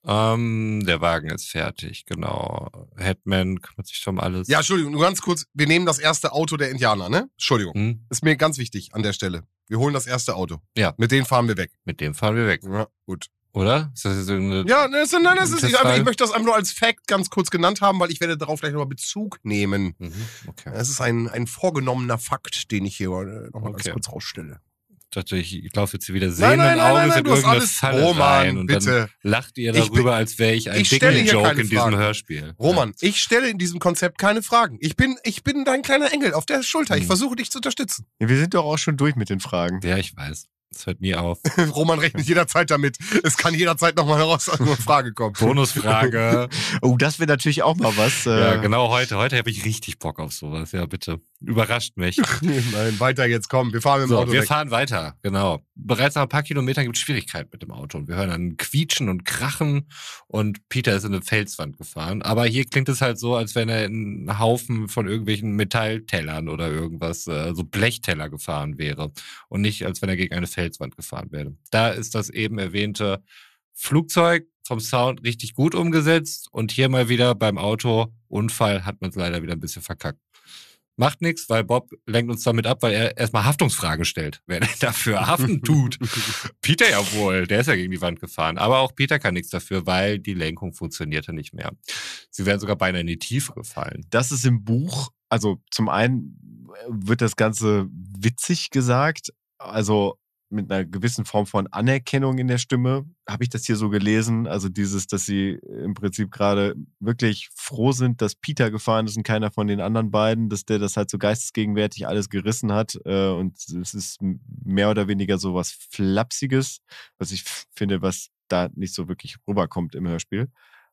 Ähm, der Wagen ist fertig, genau. Headman kümmert sich um alles. Ja, Entschuldigung, nur ganz kurz. Wir nehmen das erste Auto der Indianer, ne? Entschuldigung. Hm? Ist mir ganz wichtig an der Stelle. Wir holen das erste Auto. Ja. Mit denen fahren wir weg. Mit dem fahren wir weg, Ja, gut. oder? Ist das jetzt irgendeine... Ja, ne, das, nein, das ist nicht, Testfrage? ich möchte das einfach nur als Fact ganz kurz genannt haben, weil ich werde darauf gleich nochmal Bezug nehmen. Mhm, okay. Es ist ein, ein vorgenommener Fakt, den ich hier äh, nochmal Okay. ganz kurz rausstelle. Ich dachte, ich, ich laufe jetzt hier wieder Nein, sehenden nein, nein, Auges nein, nein, in du hast irgendeine alles. Falle Roman, rein und dann bitte. lacht ihr Ich darüber, als wäre ich ein ich stelle hier Dingle-Joke keine in diesem Fragen. Hörspiel. Roman, ich stelle in diesem Konzept keine Fragen. Ich bin, ich bin dein kleiner Engel auf der Schulter. Ich Hm. versuche dich zu unterstützen. Ja, wir sind doch auch schon durch mit den Fragen. Ja, ich weiß. Es hört nie auf. Roman rechnet jederzeit damit. Es kann jederzeit nochmal heraus eine Frage kommen. Bonusfrage. Oh, das wäre natürlich auch mal was. Äh, Ja, genau heute. Heute habe ich richtig Bock auf sowas. Ja, bitte. Überrascht mich. Nein, weiter jetzt, komm. Wir fahren mit dem So, Auto wir weg. fahren weiter, genau. Bereits nach ein paar Kilometern gibt es Schwierigkeiten mit dem Auto. Und wir hören dann Quietschen und Krachen und Peter ist in eine Felswand gefahren. Aber hier klingt es halt so, als wenn er in einen Haufen von irgendwelchen Metalltellern oder irgendwas, äh, so Blechteller gefahren wäre. Und nicht, als wenn er gegen eine Felswand gefahren wäre. Da ist das eben erwähnte Flugzeug vom Sound richtig gut umgesetzt. Und hier mal wieder beim Autounfall hat man es leider wieder ein bisschen verkackt. Macht nichts, weil Bob lenkt uns damit ab, weil er erstmal Haftungsfragen stellt, wer denn dafür haften tut. Peter ja wohl, der ist ja gegen die Wand gefahren. Aber auch Peter kann nichts dafür, weil die Lenkung funktionierte nicht mehr. Sie wären sogar beinahe in die Tiefe gefallen. Das ist im Buch, also zum einen wird das Ganze witzig gesagt, also mit einer gewissen Form von Anerkennung in der Stimme, habe ich das hier so gelesen. Also dieses, dass sie im Prinzip gerade wirklich froh sind, dass Peter gefahren ist und keiner von den anderen beiden, dass der das halt so geistesgegenwärtig alles gerissen hat. Äh, und es ist mehr oder weniger so was Flapsiges, was ich finde, was da nicht so wirklich rüberkommt im Hörspiel.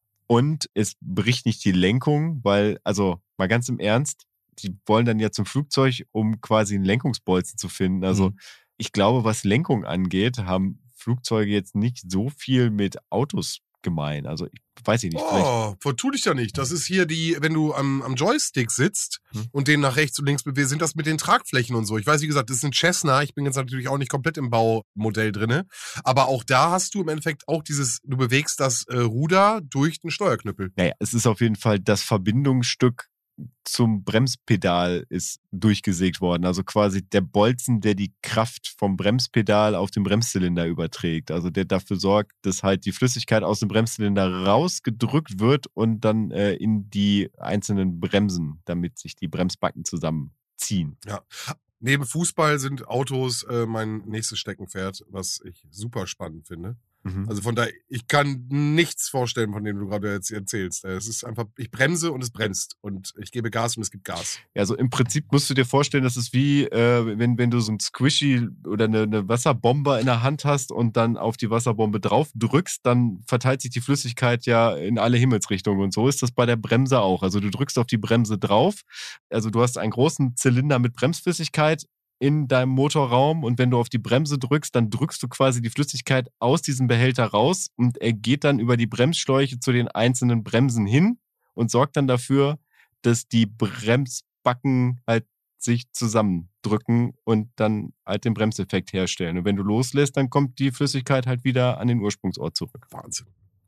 Und es bricht nicht die Lenkung, weil, also mal ganz im Ernst, die wollen dann ja zum Flugzeug, um quasi einen Lenkungsbolzen zu finden. Also Mhm. ich glaube, was Lenkung angeht, haben Flugzeuge jetzt nicht so viel mit Autos gemein. Also ich weiß ich nicht. Vielleicht. Oh, vertu dich ja nicht. Das ist hier die, wenn du am, am Joystick sitzt Hm. und den nach rechts und links bewegst, sind das mit den Tragflächen und so. Ich weiß, wie gesagt, das ist ein Cessna. Ich bin jetzt natürlich auch nicht komplett im Baumodell drinne. Aber auch da hast du im Endeffekt auch dieses, du bewegst das äh, Ruder durch den Steuerknüppel. Naja, es ist auf jeden Fall das Verbindungsstück zum Bremspedal ist durchgesägt worden. Also quasi der Bolzen, der die Kraft vom Bremspedal auf den Bremszylinder überträgt. Also der dafür sorgt, dass halt die Flüssigkeit aus dem Bremszylinder rausgedrückt wird und dann äh, in die einzelnen Bremsen, damit sich die Bremsbacken zusammenziehen. Ja. Neben Fußball sind Autos äh, mein nächstes Steckenpferd, was ich super spannend finde. Mhm. Also von daher, ich kann nichts vorstellen, von dem du gerade jetzt erzählst. Es ist einfach, ich bremse und es bremst. Und ich gebe Gas und es gibt Gas. Also im Prinzip musst du dir vorstellen, das ist wie, äh, wenn, wenn du so ein Squishy oder eine, eine Wasserbombe in der Hand hast und dann auf die Wasserbombe drauf drückst, dann verteilt sich die Flüssigkeit ja in alle Himmelsrichtungen. Und so ist das bei der Bremse auch. Also du drückst auf die Bremse drauf. Also du hast einen großen Zylinder mit Bremsflüssigkeit in deinem Motorraum und wenn du auf die Bremse drückst, dann drückst du quasi die Flüssigkeit aus diesem Behälter raus und er geht dann über die Bremsschläuche zu den einzelnen Bremsen hin und sorgt dann dafür, dass die Bremsbacken halt sich zusammendrücken und dann halt den Bremseffekt herstellen. Und wenn du loslässt, dann kommt die Flüssigkeit halt wieder an den Ursprungsort zurück. Wahnsinn.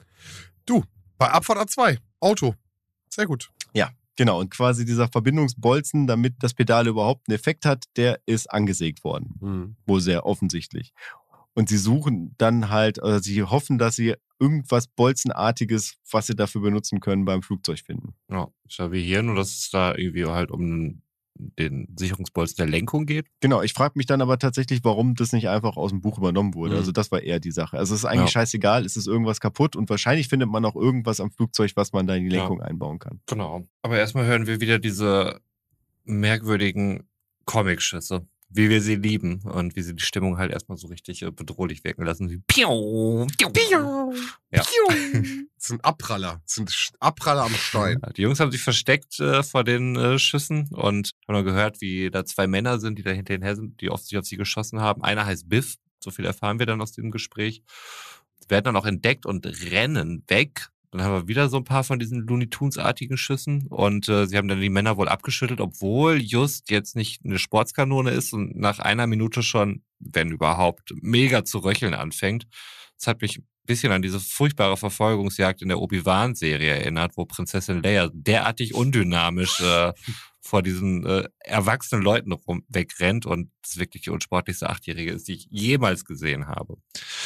Du, bei Abfahrt A zwei, Auto. Sehr gut. Ja. Genau, und quasi dieser Verbindungsbolzen, damit das Pedal überhaupt einen Effekt hat, der ist angesägt worden. Mhm. Wohl sehr offensichtlich. Und sie suchen dann halt, oder sie hoffen, dass sie irgendwas Bolzenartiges, was sie dafür benutzen können, beim Flugzeug finden. Ja, ist ja wie hier, nur dass es da irgendwie halt um den Sicherungsbolzen der Lenkung geht. Genau, ich frage mich dann aber tatsächlich, warum das nicht einfach aus dem Buch übernommen wurde. Mhm. Also das war eher die Sache. Also es ist eigentlich Ja. scheißegal, es ist irgendwas kaputt und wahrscheinlich findet man auch irgendwas am Flugzeug, was man da in die Lenkung Ja. einbauen kann. Genau. Aber erstmal hören wir wieder diese merkwürdigen Comic-Schüsse, wie wir sie lieben und wie sie die Stimmung halt erstmal so richtig äh, bedrohlich wirken lassen. Wie Piu, piu, piu. Ja. Das sind Abpraller. Das sind Sch- Abpraller am Stein. Die Jungs haben sich versteckt äh, vor den äh, Schüssen und haben dann gehört, wie da zwei Männer sind, die da hinter ihnen her sind, die offensichtlich auf sie geschossen haben. Einer heißt Biff, so viel erfahren wir dann aus dem Gespräch. Sie werden dann auch entdeckt und rennen weg. Dann haben wir wieder so ein paar von diesen Looney Tunes-artigen Schüssen und äh, sie haben dann die Männer wohl abgeschüttelt, obwohl just jetzt nicht eine Sportskanone ist und nach einer Minute schon, wenn überhaupt, mega zu röcheln anfängt. Das hat mich ein bisschen an diese furchtbare Verfolgungsjagd in der Obi-Wan-Serie erinnert, wo Prinzessin Leia derartig undynamisch äh, vor diesen äh, erwachsenen Leuten rum wegrennt und das wirklich die unsportlichste Achtjährige ist, die ich jemals gesehen habe.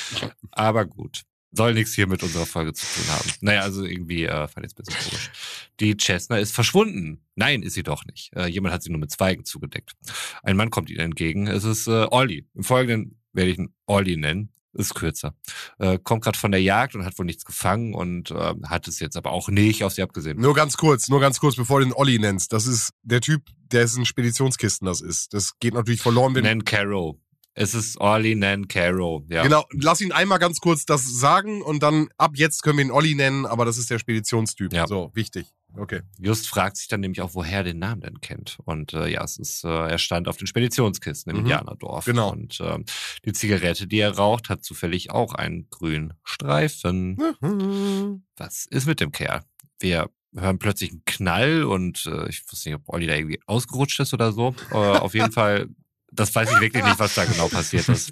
Aber gut. Soll nichts hier mit unserer Folge zu tun haben. Naja, also irgendwie äh, fand ich es ein bisschen komisch. Die Cessna ist verschwunden. Nein, ist sie doch nicht. Äh, jemand hat sie nur mit Zweigen zugedeckt. Ein Mann kommt ihnen entgegen. Es ist äh, Olli. Im Folgenden werde ich ihn Olli nennen. Ist kürzer. Äh, kommt gerade von der Jagd und hat wohl nichts gefangen und äh, hat es jetzt aber auch nicht auf sie abgesehen. Nur ganz kurz, nur ganz kurz, bevor du den Olli nennst. Das ist der Typ, dessen Speditionskisten das ist. Das geht natürlich verloren, wenn... Nan Caro. Es ist Olli Nan Caro. Ja. Genau, lass ihn einmal ganz kurz das sagen und dann ab jetzt können wir ihn Olli nennen, aber das ist der Speditionstyp. Ja. So, wichtig. Okay. Just fragt sich dann nämlich auch, woher er den Namen denn kennt. Und äh, ja, es ist, äh, er stand auf den Speditionskisten im Mhm. Indianerdorf. Genau. Und ähm, die Zigarette, die er raucht, hat zufällig auch einen grünen Streifen. Mhm. Was ist mit dem Kerl? Wir hören plötzlich einen Knall und äh, ich wusste nicht, ob Olli da irgendwie ausgerutscht ist oder so. Äh, auf jeden Fall, das weiß ich wirklich nicht, was da genau passiert ist.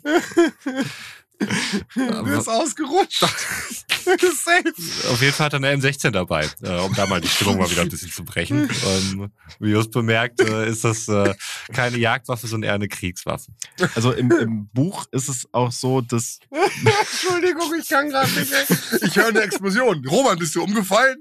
Der ist ausgerutscht. Safe. Auf jeden Fall hat er eine M sechzehn dabei, äh, um da mal die Stimmung mal wieder ein bisschen zu brechen. Ähm, wie Just bemerkt, äh, ist das äh, keine Jagdwaffe, sondern eher eine Kriegswaffe. Also im, im Buch ist es auch so, dass Entschuldigung, ich kann gerade nicht. Ey. Ich höre eine Explosion. Roman, bist du umgefallen?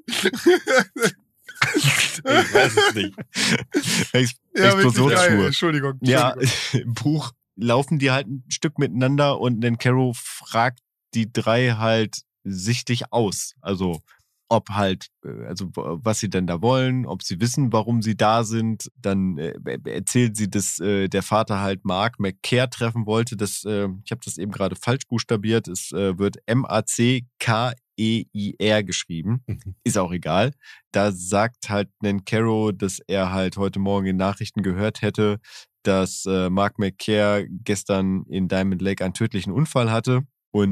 Ich weiß es nicht. Ex Ja, wirklich geil. Explosionsschuhe. Entschuldigung. Ja, Entschuldigung. im Buch laufen die halt ein Stück miteinander und Nan Caro fragt die drei halt sichtlich aus. Also ob halt, äh, also w- was sie denn da wollen, ob sie wissen, warum sie da sind. Dann äh, erzählt sie, dass äh, der Vater halt Mark McCare treffen wollte. Das, äh, ich habe das eben gerade falsch buchstabiert. Es äh, wird M A C K E I R geschrieben. Mhm. Ist auch egal. Da sagt halt Nan Caro, dass er halt heute Morgen in Nachrichten gehört hätte, dass äh, Mark McCare gestern in Diamond Lake einen tödlichen Unfall hatte. Und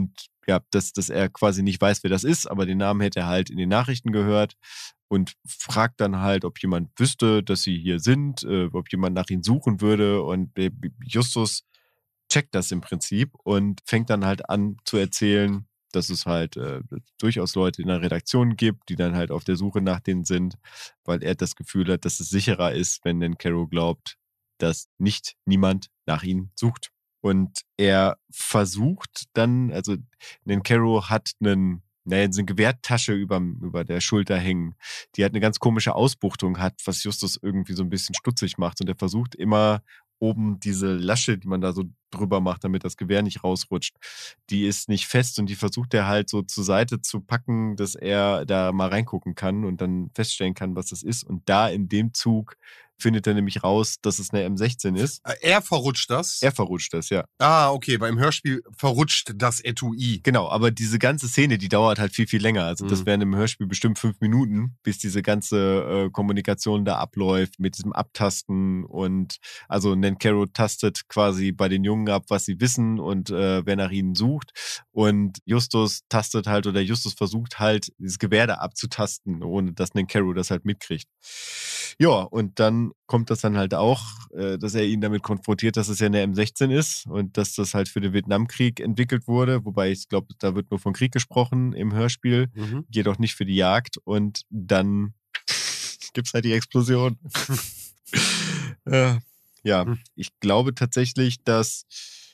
ja, dass, dass er quasi nicht weiß, wer das ist, aber den Namen hätte er halt in den Nachrichten gehört und fragt dann halt, ob jemand wüsste, dass sie hier sind, äh, ob jemand nach ihnen suchen würde und Justus checkt das im Prinzip und fängt dann halt an zu erzählen, dass es halt äh, durchaus Leute in der Redaktion gibt, die dann halt auf der Suche nach denen sind, weil er das Gefühl hat, dass es sicherer ist, wenn Nenkero glaubt, dass nicht niemand nach ihnen sucht. Und er versucht dann, also Nenkero hat einen, naja, so eine Gewehrtasche über, über der Schulter hängen, die halt eine ganz komische Ausbuchtung hat, was Justus irgendwie so ein bisschen stutzig macht. Und er versucht immer oben diese Lasche, die man da so drüber macht, damit das Gewehr nicht rausrutscht, die ist nicht fest und die versucht er halt so zur Seite zu packen, dass er da mal reingucken kann und dann feststellen kann, was das ist. Und da in dem Zug findet er nämlich raus, dass es eine M sechzehn ist. Er verrutscht das? Er verrutscht das, ja. Ah, okay, beim Hörspiel verrutscht das Etui. Genau, aber diese ganze Szene, die dauert halt viel, viel länger. Also das Mhm. wären im Hörspiel bestimmt fünf Minuten, bis diese ganze äh, Kommunikation da abläuft, mit diesem Abtasten und also Nenkero tastet quasi bei den Jungen ab, was sie wissen und äh, wer nach ihnen sucht und Justus tastet halt oder Justus versucht halt, dieses Gewehr da abzutasten, ohne dass Nenkero das halt mitkriegt. Ja, und dann kommt das dann halt auch, äh, dass er ihn damit konfrontiert, dass es ja eine M sechzehn ist und dass das halt für den Vietnamkrieg entwickelt wurde, wobei ich glaube, da wird nur von Krieg gesprochen im Hörspiel, Mhm. jedoch nicht für die Jagd und dann gibt's halt die Explosion. äh, ja, Hm. ich glaube tatsächlich, dass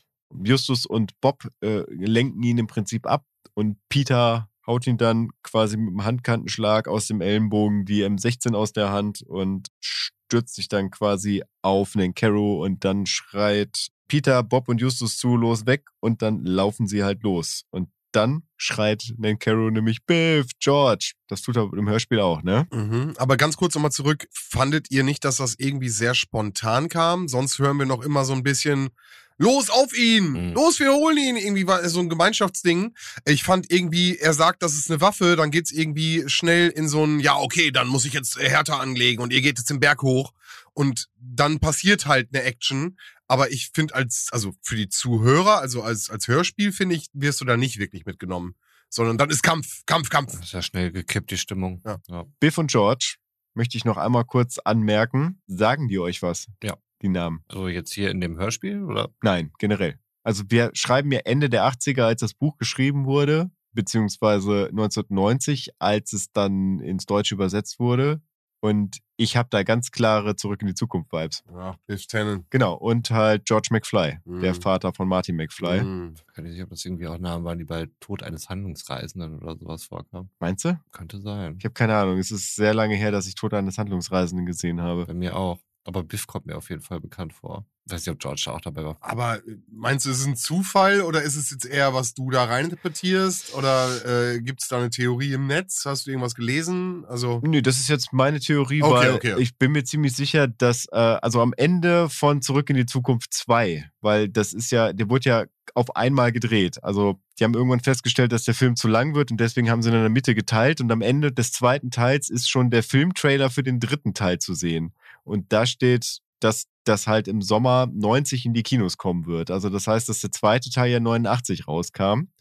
Justus und Bob äh, lenken ihn im Prinzip ab und Peter haut ihn dann quasi mit dem Handkantenschlag aus dem Ellenbogen die M sechzehn aus der Hand und stürzt sich dann quasi auf Nenkero und dann schreit Peter, Bob und Justus zu, los weg und dann laufen sie halt los. Und dann schreit Nenkero nämlich Biff, George. Das tut er im Hörspiel auch, ne? Mhm. Aber ganz kurz nochmal zurück, fandet ihr nicht, dass das irgendwie sehr spontan kam? Sonst hören wir noch immer so ein bisschen, los auf ihn, Mhm. los, wir holen ihn. Irgendwie war es so ein Gemeinschaftsding. Ich fand irgendwie, er sagt, das ist eine Waffe, dann geht's irgendwie schnell in so ein, ja okay, dann muss ich jetzt härter anlegen und ihr geht jetzt den Berg hoch. Und dann passiert halt eine Action. Aber ich finde als, also für die Zuhörer, also als, als Hörspiel, finde ich, wirst du da nicht wirklich mitgenommen. Sondern dann ist Kampf, Kampf, Kampf. Das ist ja schnell gekippt, die Stimmung. Ja. Ja. Biff und George, möchte ich noch einmal kurz anmerken. Sagen die euch was? Ja. Die Namen? Also jetzt hier in dem Hörspiel, oder? Nein, generell. Also wir schreiben ja Ende der achtziger, als das Buch geschrieben wurde, beziehungsweise neunzehnhundertneunzig, als es dann ins Deutsche übersetzt wurde. Und ich habe da ganz klare Zurück in die Zukunft-Vibes. Ja, Biff Tannen. Genau, und halt George McFly, Mhm. der Vater von Marty McFly. Mhm. Kann ich nicht, ob das irgendwie auch Namen waren, die bei Tod eines Handlungsreisenden oder sowas vorkamen. Meinst du? Könnte sein. Ich habe keine Ahnung. Es ist sehr lange her, dass ich Tod eines Handlungsreisenden gesehen habe. Bei mir auch. Aber Biff kommt mir auf jeden Fall bekannt vor. Ich weiß nicht, ob George da auch dabei war. Aber äh, meinst du, ist es ein Zufall oder ist es jetzt eher, was du da reininterpretierst? Oder äh, gibt es da eine Theorie im Netz? Hast du irgendwas gelesen? Also Nee, das ist jetzt meine Theorie, Okay, weil okay. ich bin mir ziemlich sicher, dass, äh, also am Ende von Zurück in die Zukunft zwei, weil das ist ja, der wurde ja auf einmal gedreht. Also die haben irgendwann festgestellt, dass der Film zu lang wird und deswegen haben sie ihn in der Mitte geteilt und am Ende des zweiten Teils ist schon der Filmtrailer für den dritten Teil zu sehen. Und da steht, dass das halt im Sommer neunzig in die Kinos kommen wird. Also das heißt, dass der zweite Teil ja neunundachtzig rauskam.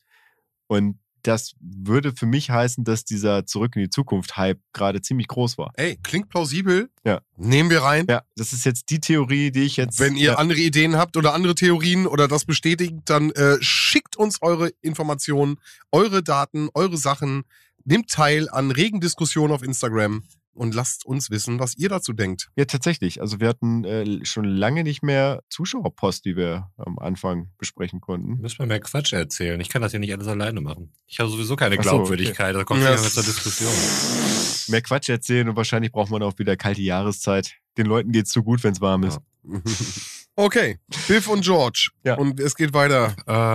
Und das würde für mich heißen, dass dieser Zurück in die Zukunft-Hype gerade ziemlich groß war. ey, klingt plausibel. Ja. Nehmen wir rein. Ja, das ist jetzt die Theorie, die ich jetzt... Wenn ihr ja, andere Ideen habt oder andere Theorien oder das bestätigt, dann äh, schickt uns eure Informationen, eure Daten, eure Sachen. Nehmt teil an regen Diskussionen auf Instagram und lasst uns wissen, was ihr dazu denkt. ja, tatsächlich. Also wir hatten äh, schon lange nicht mehr Zuschauerpost, die wir am Anfang besprechen konnten. Müssen wir mehr Quatsch erzählen. Ich kann das ja nicht alles alleine machen. Ich habe sowieso keine Ach so, Glaubwürdigkeit. Da kommt Ja, ja das- zur Diskussion. Mehr Quatsch erzählen und wahrscheinlich braucht man auch wieder kalte Jahreszeit. Den Leuten geht's so gut, wenn es warm ist. Ja. Okay, Biff und George. Ja. Und es geht weiter.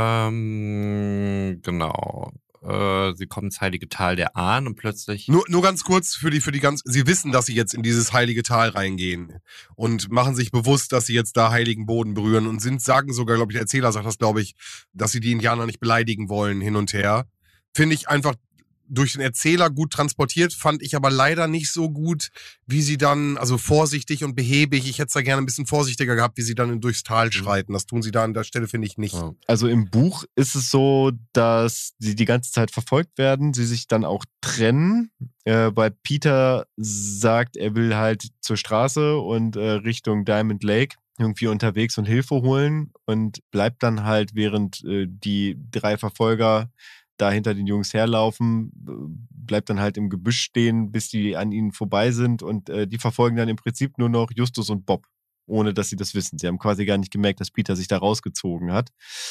Ähm, genau. Äh, sie kommen ins heilige Tal der Ahnen und plötzlich... Nur, nur ganz kurz für die, für die ganz, sie wissen, dass sie jetzt in dieses heilige Tal reingehen und machen sich bewusst, dass sie jetzt da heiligen Boden berühren und sind, sagen sogar, glaube ich, der Erzähler sagt das, glaube ich, dass sie die Indianer nicht beleidigen wollen, hin und her. Finde ich einfach durch den Erzähler gut transportiert, fand ich aber leider nicht so gut, wie sie dann, also vorsichtig und behäbig, ich hätte es da gerne ein bisschen vorsichtiger gehabt, wie sie dann durchs Tal schreiten. Das tun sie da an der Stelle, finde ich, nicht. Also im Buch ist es so, dass sie die ganze Zeit verfolgt werden, sie sich dann auch trennen, äh, weil Peter sagt, er will halt zur Straße und äh, Richtung Diamond Lake irgendwie unterwegs und Hilfe holen und bleibt dann halt, während äh, die drei Verfolger da hinter den Jungs herlaufen, bleibt dann halt im Gebüsch stehen, bis die an ihnen vorbei sind und äh, die verfolgen dann im Prinzip nur noch Justus und Bob, ohne dass sie das wissen. Sie haben quasi gar nicht gemerkt, dass Peter sich da rausgezogen hat.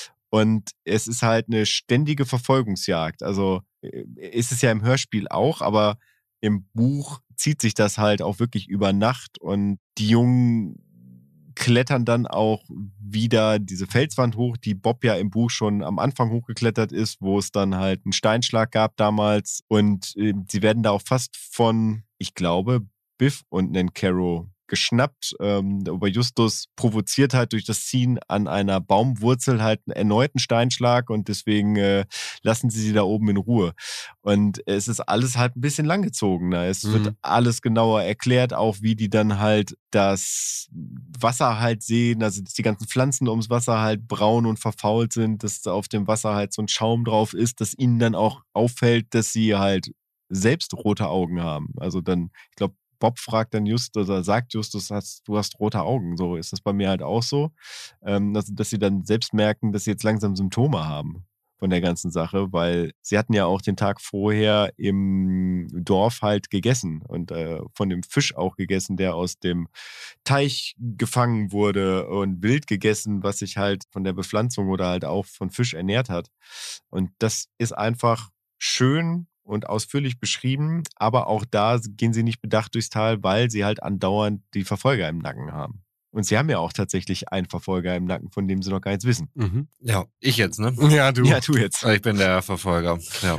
Und es ist halt eine ständige Verfolgungsjagd. Also äh, ist es ja im Hörspiel auch, aber im Buch zieht sich das halt auch wirklich über Nacht und die Jungen klettern dann auch wieder diese Felswand hoch, die Bob ja im Buch schon am Anfang hochgeklettert ist, wo es dann halt einen Steinschlag gab damals. Und äh, sie werden da auch fast von, ich glaube, Biff und Nenkero geschnappt. Ähm, aber Justus provoziert halt durch das Ziehen an einer Baumwurzel halt einen erneuten Steinschlag und deswegen äh, lassen sie sie da oben in Ruhe. Und es ist alles halt ein bisschen langgezogener. Es mhm. wird alles genauer erklärt, auch wie die dann halt das Wasser halt sehen, also dass die ganzen Pflanzen ums Wasser halt braun und verfault sind, dass auf dem Wasser halt so ein Schaum drauf ist, dass ihnen dann auch auffällt, dass sie halt selbst rote Augen haben. Also dann, ich glaube, Bob fragt dann just oder sagt Justus, hast, du hast rote Augen. So ist das bei mir halt auch so, ähm, dass, dass sie dann selbst merken, dass sie jetzt langsam Symptome haben von der ganzen Sache, weil sie hatten ja auch den Tag vorher im Dorf halt gegessen und äh, von dem Fisch auch gegessen, der aus dem Teich gefangen wurde und wild gegessen, was sich halt von der Bepflanzung oder halt auch von Fisch ernährt hat. Und das ist einfach schön und ausführlich beschrieben, aber auch da gehen sie nicht bedacht durchs Tal, weil sie halt andauernd die Verfolger im Nacken haben. Und sie haben ja auch tatsächlich einen Verfolger im Nacken, von dem sie noch gar nichts wissen. Mhm. Ja, ich jetzt, ne? Ja, du. Ja, du jetzt. Ich bin der Verfolger, ja.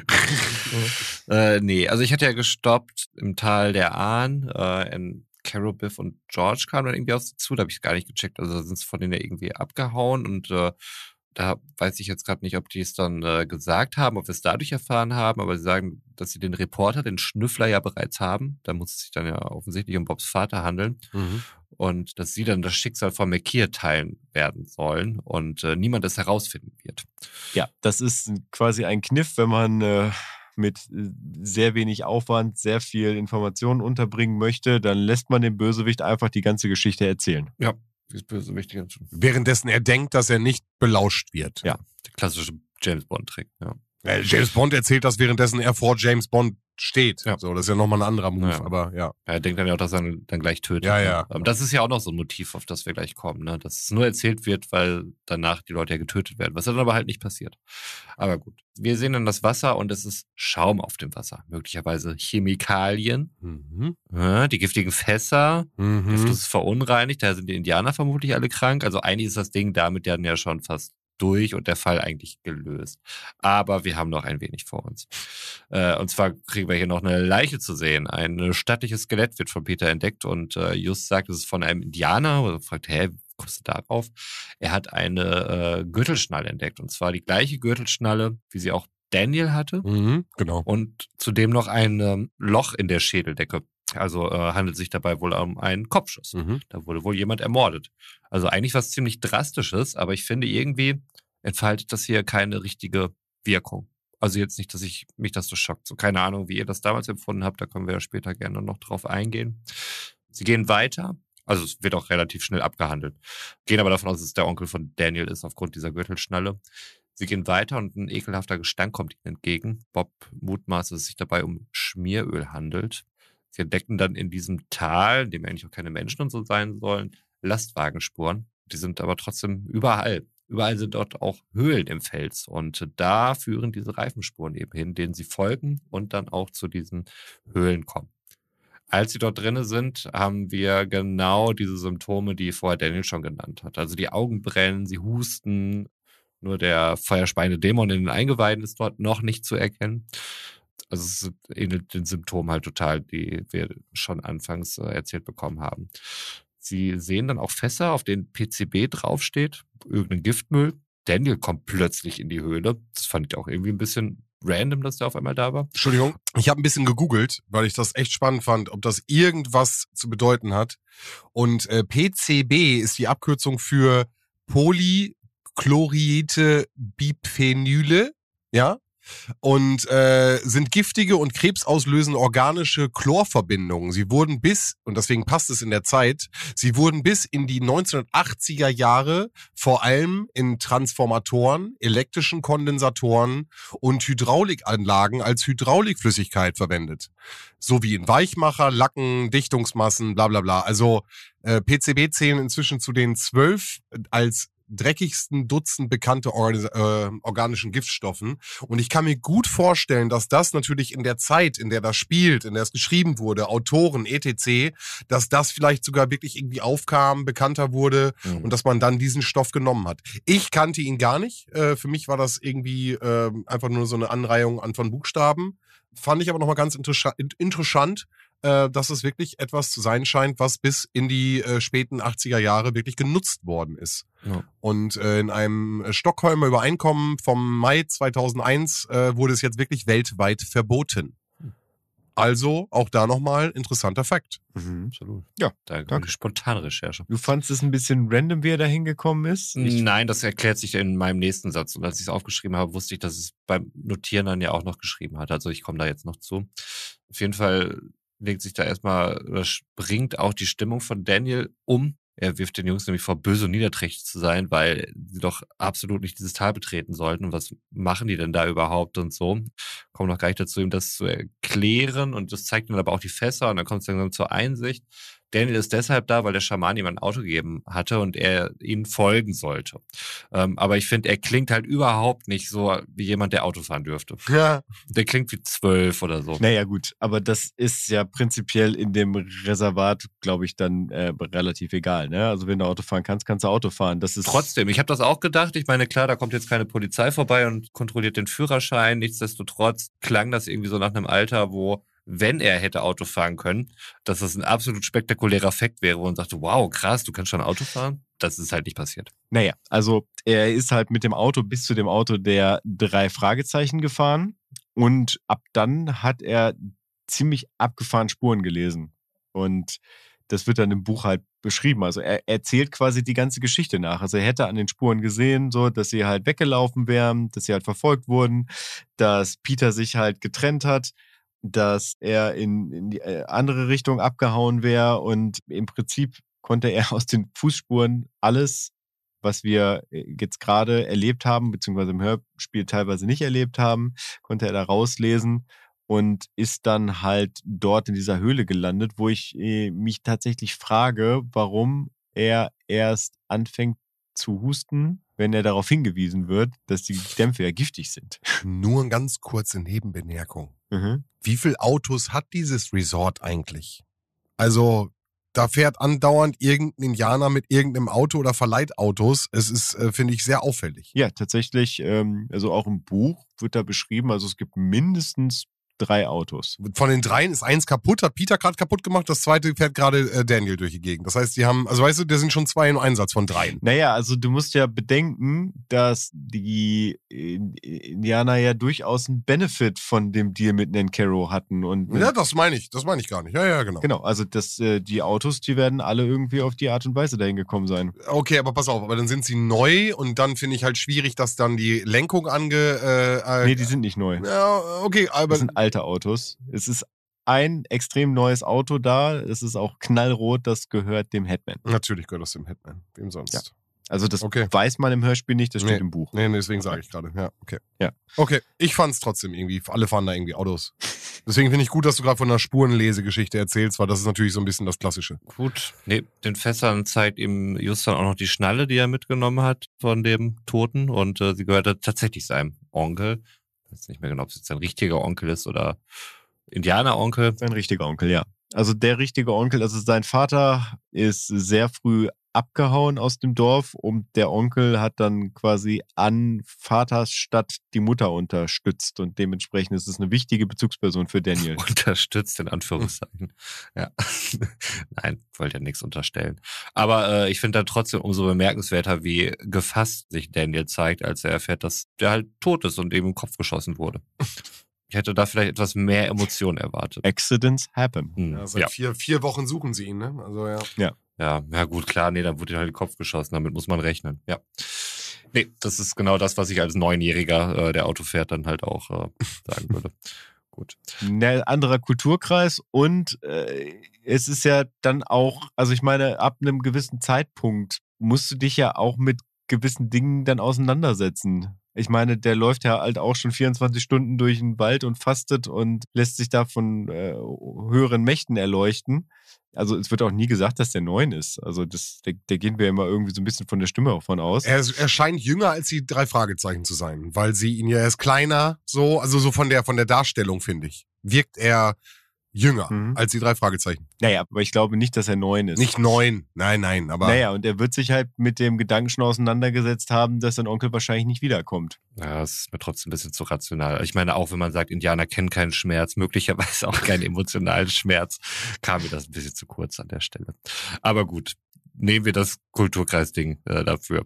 äh, nee, also ich hatte ja gestoppt im Tal der Ahn, äh, in Caro, Biff und George kamen dann irgendwie auf sie zu, da habe ich gar nicht gecheckt, also da sind sie von denen ja irgendwie abgehauen und äh, da weiß ich jetzt gerade nicht, ob die es dann äh, gesagt haben, ob wir es dadurch erfahren haben, aber sie sagen, dass sie den Reporter, den Schnüffler ja bereits haben. Da muss es sich dann ja offensichtlich um Bobs Vater handeln. Mhm. Und dass sie dann das Schicksal von McKeer teilen werden sollen und äh, niemand es herausfinden wird. Ja, das ist quasi ein Kniff, wenn man äh, mit sehr wenig Aufwand sehr viel Informationen unterbringen möchte, dann lässt man dem Bösewicht einfach die ganze Geschichte erzählen. Ja. Ist Bösewicht ganz schön. Währenddessen er denkt, dass er nicht belauscht wird. Ja, der klassische James Bond-Trick. Ja. James Bond erzählt das, währenddessen er vor James Bond steht. Ja. So, das ist ja nochmal ein anderer Move, ja. aber ja. ja. Er denkt dann ja auch, dass er dann gleich tötet. Ja, ja. Aber das ist ja auch noch so ein Motiv, auf das wir gleich kommen, ne? Dass es nur erzählt wird, weil danach die Leute ja getötet werden, was dann aber halt nicht passiert. Aber gut. Wir sehen dann das Wasser und es ist Schaum auf dem Wasser. Möglicherweise Chemikalien, mhm. ja, die giftigen Fässer, mhm. der Fluss ist verunreinigt, da sind die Indianer vermutlich alle krank. Also eigentlich ist das Ding damit dann ja schon fast durch und der Fall eigentlich gelöst. Aber wir haben noch ein wenig vor uns. Äh, und zwar kriegen wir hier noch eine Leiche zu sehen. Ein stattliches Skelett wird von Peter entdeckt und äh, Just sagt, es ist von einem Indianer. Und fragt, hä, wie kommst du darauf? Er hat eine äh, Gürtelschnalle entdeckt. Und zwar die gleiche Gürtelschnalle, wie sie auch Daniel hatte. Mhm, genau. Und zudem noch ein ähm, Loch in der Schädeldecke. Also äh, handelt sich dabei wohl um einen Kopfschuss. Mhm. Da wurde wohl jemand ermordet. Also eigentlich was ziemlich Drastisches, aber ich finde irgendwie entfaltet das hier keine richtige Wirkung. Also jetzt nicht, dass ich mich das so schockt. So keine Ahnung, wie ihr das damals empfunden habt, da können wir ja später gerne noch drauf eingehen. Sie gehen weiter, also es wird auch relativ schnell abgehandelt. Gehen aber davon aus, dass es der Onkel von Daniel ist, aufgrund dieser Gürtelschnalle. Sie gehen weiter und ein ekelhafter Gestank kommt ihnen entgegen. Bob mutmaßt, dass es sich dabei um Schmieröl handelt. Sie entdecken dann in diesem Tal, in dem eigentlich auch keine Menschen und so sein sollen, Lastwagenspuren. Die sind aber trotzdem überall. Überall sind dort auch Höhlen im Fels. Und da führen diese Reifenspuren eben hin, denen sie folgen und dann auch zu diesen Höhlen kommen. Als sie dort drinnen sind, haben wir genau diese Symptome, die vorher Daniel schon genannt hat. Also die Augen brennen, sie husten. Nur der feuerspeiende Dämon in den Eingeweiden ist dort noch nicht zu erkennen. Also es ähnelt den Symptomen halt total, die wir schon anfangs äh, erzählt bekommen haben. Sie sehen dann auch Fässer, auf denen P C B draufsteht, irgendein Giftmüll. Daniel kommt plötzlich in die Höhle. Das fand ich auch irgendwie ein bisschen random, dass der auf einmal da war. Entschuldigung, ich habe ein bisschen gegoogelt, weil ich das echt spannend fand, ob das irgendwas zu bedeuten hat. Und äh, P C B ist die Abkürzung für Polychlorierte Biphenyle, ja? Und äh, sind giftige und krebsauslösende organische Chlorverbindungen. Sie wurden bis, und deswegen passt es in der Zeit, sie wurden bis in die neunzehnhundertachtziger Jahre vor allem in Transformatoren, elektrischen Kondensatoren und Hydraulikanlagen als Hydraulikflüssigkeit verwendet. Sowie in Weichmacher, Lacken, Dichtungsmassen, bla bla bla. Also äh, P C B zählen inzwischen zu den zwölf als dreckigsten Dutzend bekannte Organ- äh, organischen Giftstoffen. Und ich kann mir gut vorstellen, dass das natürlich in der Zeit, in der das spielt, in der es geschrieben wurde, Autoren, et cetera, dass das vielleicht sogar wirklich irgendwie aufkam, bekannter wurde mhm. und dass man dann diesen Stoff genommen hat. Ich kannte ihn gar nicht. Äh, für mich war das irgendwie äh, einfach nur so eine Anreihung an von Buchstaben. Fand ich aber nochmal ganz interessa- interessant, äh, dass es wirklich etwas zu sein scheint, was bis in die äh, späten achtziger Jahre wirklich genutzt worden ist. Ja. Und äh, in einem Stockholmer Übereinkommen vom Mai zweitausendeins äh, wurde es jetzt wirklich weltweit verboten. Also auch da nochmal interessanter Fakt. Mhm, absolut. Ja, danke. Eine spontane Recherche. Du fandst es ein bisschen random, wie er da hingekommen ist? Ich Nein, das erklärt sich in meinem nächsten Satz. Und als ich es aufgeschrieben habe, wusste ich, dass es beim Notieren dann ja auch noch geschrieben hat. Also ich komme da jetzt noch zu. Auf jeden Fall legt sich da erstmal, oder springt auch die Stimmung von Daniel um. Er wirft den Jungs nämlich vor, böse und niederträchtig zu sein, weil sie doch absolut nicht dieses Tal betreten sollten. Und was machen die denn da überhaupt und so? Kommen noch gar nicht dazu, ihm das zu erklären. Und das zeigt dann aber auch die Fässer. Und dann kommt es langsam zur Einsicht. Daniel ist deshalb da, weil der Schaman ihm ein Auto gegeben hatte und er ihnen folgen sollte. Ähm, aber ich finde, er klingt halt überhaupt nicht so wie jemand, der Auto fahren dürfte. Ja. Der klingt wie zwölf oder so. Naja gut, aber das ist ja prinzipiell in dem Reservat, glaube ich, dann äh, relativ egal. Ne? Also wenn du Auto fahren kannst, kannst du Auto fahren. Das ist Trotzdem, ich habe das auch gedacht. Ich meine, klar, da kommt jetzt keine Polizei vorbei und kontrolliert den Führerschein. Nichtsdestotrotz klang das irgendwie so nach einem Alter, wo, wenn er hätte Auto fahren können, dass das ein absolut spektakulärer Fakt wäre, wo man sagte, wow, krass, du kannst schon Auto fahren. Das ist halt nicht passiert. Naja, also er ist halt mit dem Auto bis zu dem Auto der drei Fragezeichen gefahren und ab dann hat er ziemlich abgefahren Spuren gelesen. Und das wird dann im Buch halt beschrieben. Also er erzählt quasi die ganze Geschichte nach. Also er hätte an den Spuren gesehen, so, dass sie halt weggelaufen wären, dass sie halt verfolgt wurden, dass Peter sich halt getrennt hat, dass er in, in die andere Richtung abgehauen wäre und im Prinzip konnte er aus den Fußspuren alles, was wir jetzt gerade erlebt haben, beziehungsweise im Hörspiel teilweise nicht erlebt haben, konnte er da rauslesen und ist dann halt dort in dieser Höhle gelandet, wo ich äh, mich tatsächlich frage, warum er erst anfängt zu husten, wenn er darauf hingewiesen wird, dass die Dämpfe ja giftig sind. Nur eine ganz kurze Nebenbemerkung. Mhm. Wie viele Autos hat dieses Resort eigentlich? Also, da fährt andauernd irgendein Indianer mit irgendeinem Auto oder verleiht Autos. Es ist, äh, finde ich, sehr auffällig. Ja, tatsächlich, ähm, also auch im Buch wird da beschrieben, also es gibt mindestens drei Autos. Von den dreien ist eins kaputt, hat Peter gerade kaputt gemacht, das zweite fährt gerade äh, Daniel durch die Gegend. Das heißt, die haben, also weißt du, da sind schon zwei im Einsatz von dreien. Naja, also du musst ja bedenken, dass die Indianer ja durchaus einen Benefit von dem Deal mit Nancaro hatten. Und ja, das meine ich, das meine ich gar nicht. Ja, ja, genau. Genau, also das, äh, die Autos, die werden alle irgendwie auf die Art und Weise dahin gekommen sein. Okay, aber pass auf, aber dann sind sie neu und dann finde ich halt schwierig, dass dann die Lenkung ange... Äh, äh, nee, die sind nicht neu. Ja, okay, aber... Das sind alte Autos. Es ist ein extrem neues Auto da. Es ist auch knallrot. Das gehört dem Headman. Natürlich gehört das dem Headman. Wem sonst? Ja. Also das okay. weiß man im Hörspiel nicht, das steht nee. im Buch. Nee, nee deswegen sage ich gerade. Ja, okay. Ja. Okay, ich fand's trotzdem irgendwie. Alle fahren da irgendwie Autos. Deswegen finde ich gut, dass du gerade von einer Spurenlesegeschichte erzählst, weil das ist natürlich so ein bisschen das Klassische. Gut, neben den Fässern zeigt ihm Justan auch noch die Schnalle, die er mitgenommen hat von dem Toten. Und äh, sie gehörte tatsächlich seinem Onkel. Ich weiß nicht mehr genau, ob es jetzt ein richtiger Onkel ist oder Indianeronkel. Sein richtiger Onkel, ja. Also der richtige Onkel, also sein Vater ist sehr früh abgehauen aus dem Dorf und der Onkel hat dann quasi an Vaters Stadt die Mutter unterstützt und dementsprechend ist es eine wichtige Bezugsperson für Daniel. Unterstützt, in Anführungszeichen. Ja. Nein, wollte ja nichts unterstellen. Aber äh, ich finde dann trotzdem umso bemerkenswerter, wie gefasst sich Daniel zeigt, als er erfährt, dass der halt tot ist und eben im Kopf geschossen wurde. Ich hätte da vielleicht etwas mehr Emotion erwartet. Accidents happen. Hm. Ja, seit Ja. Vier, vier Wochen suchen sie ihn, ne? Also ja. Ja, ja gut, klar, nee, dann wurde ihm halt den Kopf geschossen, damit muss man rechnen, ja. Nee, das ist genau das, was ich als Neunjähriger, äh, der Auto fährt, dann halt auch äh, sagen würde. Gut. Ein anderer Kulturkreis und äh, es ist ja dann auch, also ich meine, ab einem gewissen Zeitpunkt musst du dich ja auch mit gewissen Dingen dann auseinandersetzen. Ich meine, der läuft ja halt auch schon vierundzwanzig Stunden durch den Wald und fastet und lässt sich da von äh, höheren Mächten erleuchten. Also es wird auch nie gesagt, dass der neun ist. Also das, der, der gehen wir immer irgendwie so ein bisschen von der Stimme auch von aus. Er, er scheint jünger als die drei Fragezeichen zu sein, weil sie ihn ja erst kleiner, so, also so von der von der Darstellung, finde ich. Wirkt er jünger Mhm. als die drei Fragezeichen. Naja, aber ich glaube nicht, dass er neun ist. Nicht neun, nein, nein, aber Naja, und er wird sich halt mit dem Gedanken schon auseinandergesetzt haben, dass sein Onkel wahrscheinlich nicht wiederkommt. Ja, das ist mir trotzdem ein bisschen zu rational. Ich meine, auch wenn man sagt, Indianer kennen keinen Schmerz, möglicherweise auch keinen emotionalen Schmerz, kam mir das ein bisschen zu kurz an der Stelle. Aber gut, nehmen wir das Kulturkreisding äh, dafür.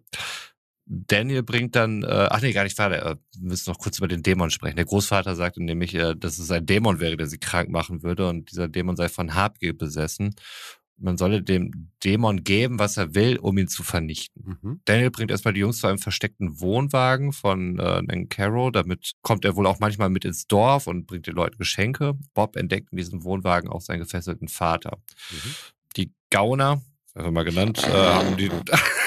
Daniel bringt dann, äh, ach nee, gar nicht Vater, äh, wir müssen noch kurz über den Dämon sprechen. Der Großvater sagte nämlich, äh, dass es ein Dämon wäre, der sie krank machen würde und dieser Dämon sei von Habgier besessen. Man solle dem Dämon geben, was er will, um ihn zu vernichten. Mhm. Daniel bringt erstmal die Jungs zu einem versteckten Wohnwagen von äh, Nancaro. Damit kommt er wohl auch manchmal mit ins Dorf und bringt den Leuten Geschenke. Bob entdeckt in diesem Wohnwagen auch seinen gefesselten Vater. Mhm. Die Gauner, einfach mal genannt, äh, haben die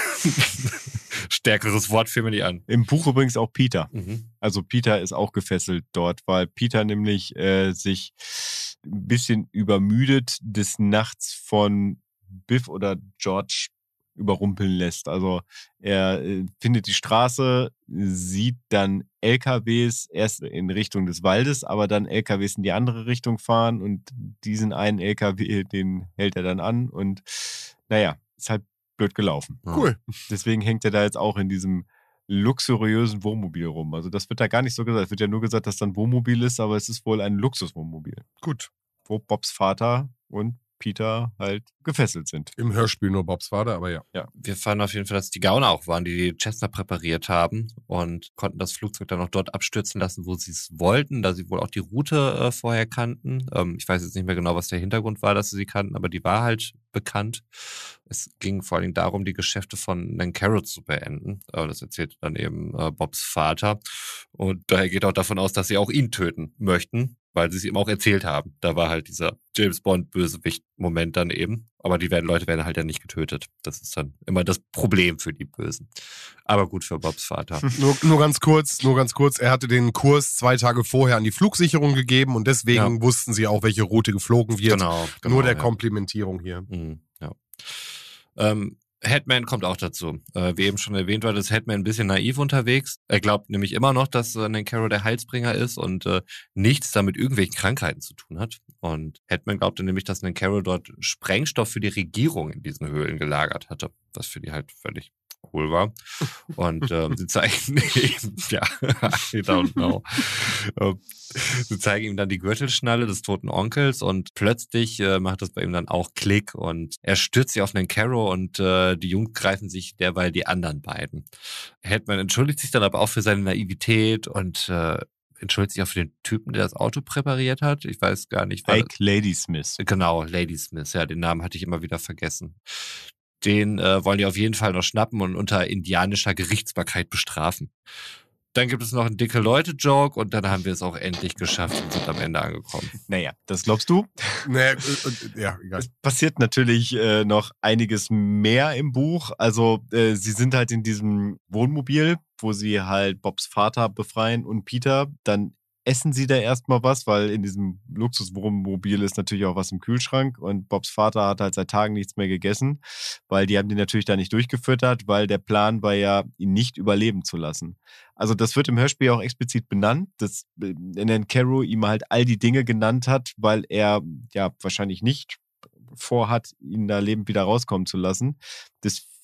stärkeres Wort für mich nicht an. Im Buch übrigens auch Peter. Mhm. Also Peter ist auch gefesselt dort, weil Peter nämlich äh, sich ein bisschen übermüdet des Nachts von Biff oder George überrumpeln lässt. Also er äh, findet die Straße, sieht dann L K Ws erst in Richtung des Waldes, aber dann L K Ws in die andere Richtung fahren und diesen einen L K W, den hält er dann an und naja, ist halt blöd gelaufen. Cool. Deswegen hängt er da jetzt auch in diesem luxuriösen Wohnmobil rum. Also das wird da gar nicht so gesagt. Es wird ja nur gesagt, dass da ein Wohnmobil ist, aber es ist wohl ein Luxuswohnmobil, Gut. wo Bobs Vater und Peter halt gefesselt sind. Im Hörspiel nur Bobs Vater, aber ja. Wir fanden auf jeden Fall, dass die Gauner auch waren, die die Cessna präpariert haben und konnten das Flugzeug dann auch dort abstürzen lassen, wo sie es wollten, da sie wohl auch die Route äh, vorher kannten. Ähm, ich weiß jetzt nicht mehr genau, was der Hintergrund war, dass sie sie kannten, aber die war halt bekannt. Es ging vor allen Dingen darum, die Geschäfte von Nancaro zu beenden. Aber das erzählt dann eben äh, Bobs Vater. Und daher geht auch davon aus, dass sie auch ihn töten möchten, weil sie es ihm auch erzählt haben. Da war halt dieser James Bond-Bösewicht-Moment dann eben. Aber die werden, Leute werden halt ja nicht getötet. Das ist dann immer das Problem für die Bösen. Aber gut für Bobs Vater. Nur, nur ganz kurz, nur ganz kurz. Er hatte den Kurs zwei Tage vorher an die Flugsicherung gegeben und deswegen Ja. wussten sie auch, welche Route geflogen wird. Genau, genau. nur der ja. Komplementierung hier. Mhm, ja. Ähm, Headman kommt auch dazu. Äh, wie eben schon erwähnt war, ist Headman ein bisschen naiv unterwegs. Er glaubt nämlich immer noch, dass äh, Nancaro der Heilsbringer ist und äh, nichts damit irgendwelchen Krankheiten zu tun hat. Und Headman glaubte nämlich, dass Nancaro dort Sprengstoff für die Regierung in diesen Höhlen gelagert hatte. Was für die halt völlig cool war. Und ähm, sie zeigen ihm, ja, I don't know. Ähm, sie zeigen ihm dann die Gürtelschnalle des toten Onkels und plötzlich äh, macht das bei ihm dann auch Klick und er stürzt sich auf Nancaro und äh, die Jungs greifen sich derweil die anderen beiden. Headman entschuldigt sich dann aber auch für seine Naivität und äh, entschuldigt sich auch für den Typen, der das Auto präpariert hat. Ich weiß gar nicht. war Ike Ladysmith. das- Genau, Ladysmith. Ja, den Namen hatte ich immer wieder vergessen. Den äh, wollen die auf jeden Fall noch schnappen und unter indianischer Gerichtsbarkeit bestrafen. Dann gibt es noch einen dicke Leute-Joke und dann haben wir es auch endlich geschafft und sind am Ende angekommen. Naja, das glaubst du? Nee, äh, äh, ja, egal. Es passiert natürlich äh, noch einiges mehr im Buch. Also äh, sie sind halt in diesem Wohnmobil, wo sie halt Bobs Vater befreien und Peter. Dann essen sie da erstmal was, weil in diesem Luxuswohnmobil ist natürlich auch was im Kühlschrank und Bobs Vater hat halt seit Tagen nichts mehr gegessen, weil die haben den natürlich da nicht durchgefüttert, weil der Plan war ja, ihn nicht überleben zu lassen. Also das wird im Hörspiel auch explizit benannt, dass äh, Nancaro ihm halt all die Dinge genannt hat, weil er ja wahrscheinlich nicht vorhat, ihn da lebend wieder rauskommen zu lassen. Das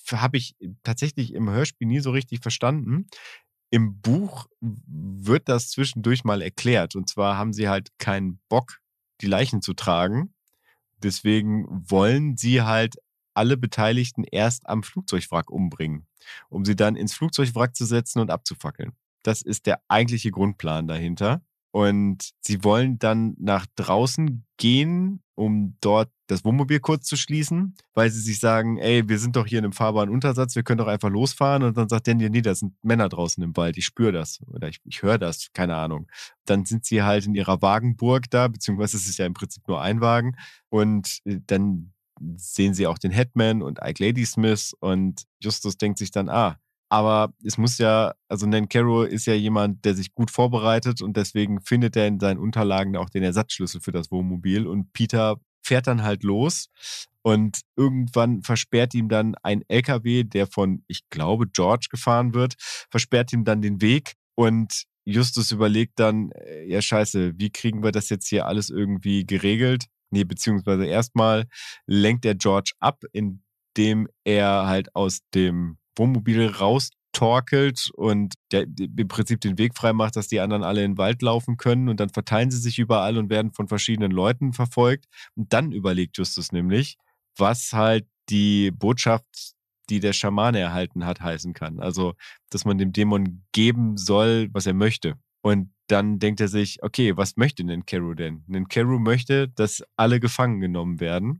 habe ich tatsächlich im Hörspiel nie so richtig verstanden. Im Buch wird das zwischendurch mal erklärt. Und zwar haben sie halt keinen Bock, die Leichen zu tragen. Deswegen wollen sie halt alle Beteiligten erst am Flugzeugwrack umbringen, um sie dann ins Flugzeugwrack zu setzen und abzufackeln. Das ist der eigentliche Grundplan dahinter. Und sie wollen dann nach draußen gehen, um dort das Wohnmobil kurz zu schließen, weil sie sich sagen, ey, wir sind doch hier in einem fahrbaren Untersatz, wir können doch einfach losfahren. Und dann sagt Daniel, nee, da sind Männer draußen im Wald, ich spüre das oder ich, ich höre das, keine Ahnung. Dann sind sie halt in ihrer Wagenburg da, beziehungsweise es ist ja im Prinzip nur ein Wagen. Und dann sehen sie auch den Headman und Ike Ladysmith und Justus denkt sich dann, ah, aber es muss ja, also Nancaro ist ja jemand, der sich gut vorbereitet und deswegen findet er in seinen Unterlagen auch den Ersatzschlüssel für das Wohnmobil und Peter fährt dann halt los und irgendwann versperrt ihm dann ein L K W, der von, ich glaube, George gefahren wird, versperrt ihm dann den Weg und Justus überlegt dann, ja scheiße, wie kriegen wir das jetzt hier alles irgendwie geregelt? Nee, beziehungsweise erstmal lenkt er George ab, indem er halt aus dem Wohnmobil raustorkelt und der, im Prinzip den Weg frei macht, dass die anderen alle in den Wald laufen können und dann verteilen sie sich überall und werden von verschiedenen Leuten verfolgt. Und dann überlegt Justus nämlich, was halt die Botschaft, die der Schamane erhalten hat, heißen kann. Also, dass man dem Dämon geben soll, was er möchte. Und dann denkt er sich, okay, was möchte Nancaro denn? Nancaro möchte, dass alle gefangen genommen werden.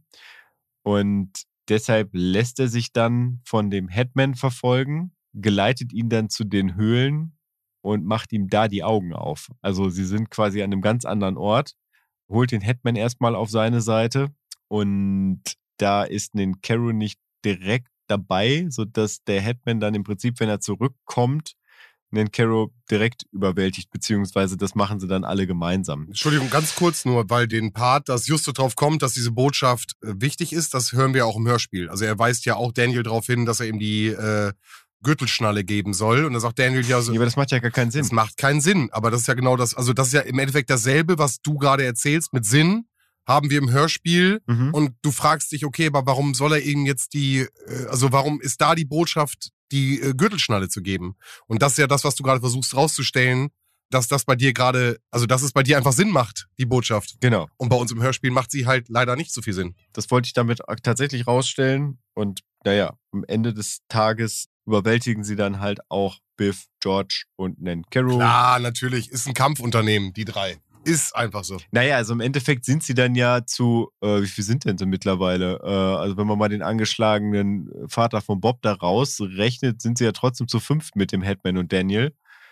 Und deshalb lässt er sich dann von dem Headman verfolgen, geleitet ihn dann zu den Höhlen und macht ihm da die Augen auf. Also sie sind quasi an einem ganz anderen Ort, holt den Headman erstmal auf seine Seite und da ist Nancaro nicht direkt dabei, sodass der Headman dann im Prinzip, wenn er zurückkommt, Nancaro direkt überwältigt, beziehungsweise das machen sie dann alle gemeinsam. Entschuldigung, ganz kurz nur, weil den Part, dass Justus drauf kommt, dass diese Botschaft äh, wichtig ist, das hören wir auch im Hörspiel. Also er weist ja auch Daniel darauf hin, dass er ihm die äh, Gürtelschnalle geben soll. Und dann sagt Daniel ja so... Ja, aber das macht ja gar keinen Sinn. Das macht keinen Sinn, aber das ist ja genau das, also das ist ja im Endeffekt dasselbe, was du gerade erzählst mit Sinn, haben wir im Hörspiel Mhm. und du fragst dich, okay, aber warum soll er ihm jetzt die, äh, also warum ist da die Botschaft, die äh, Gürtelschnalle zu geben? Und das ist ja das, was du gerade versuchst rauszustellen, dass das bei dir gerade, also dass es bei dir einfach Sinn macht, die Botschaft. Genau. Und bei uns im Hörspiel macht sie halt leider nicht so viel Sinn. Das wollte ich damit tatsächlich rausstellen. Und naja, am Ende des Tages überwältigen sie dann halt auch Biff, George und Nancaro. Klar, natürlich, ist ein Kampfunternehmen, die drei. Ist einfach so. Naja, also im Endeffekt sind sie dann ja zu, äh, wie viel sind denn sie mittlerweile? Äh, also wenn man mal den angeschlagenen Vater von Bob da rausrechnet, sind sie ja trotzdem zu fünft mit dem Headman und Daniel.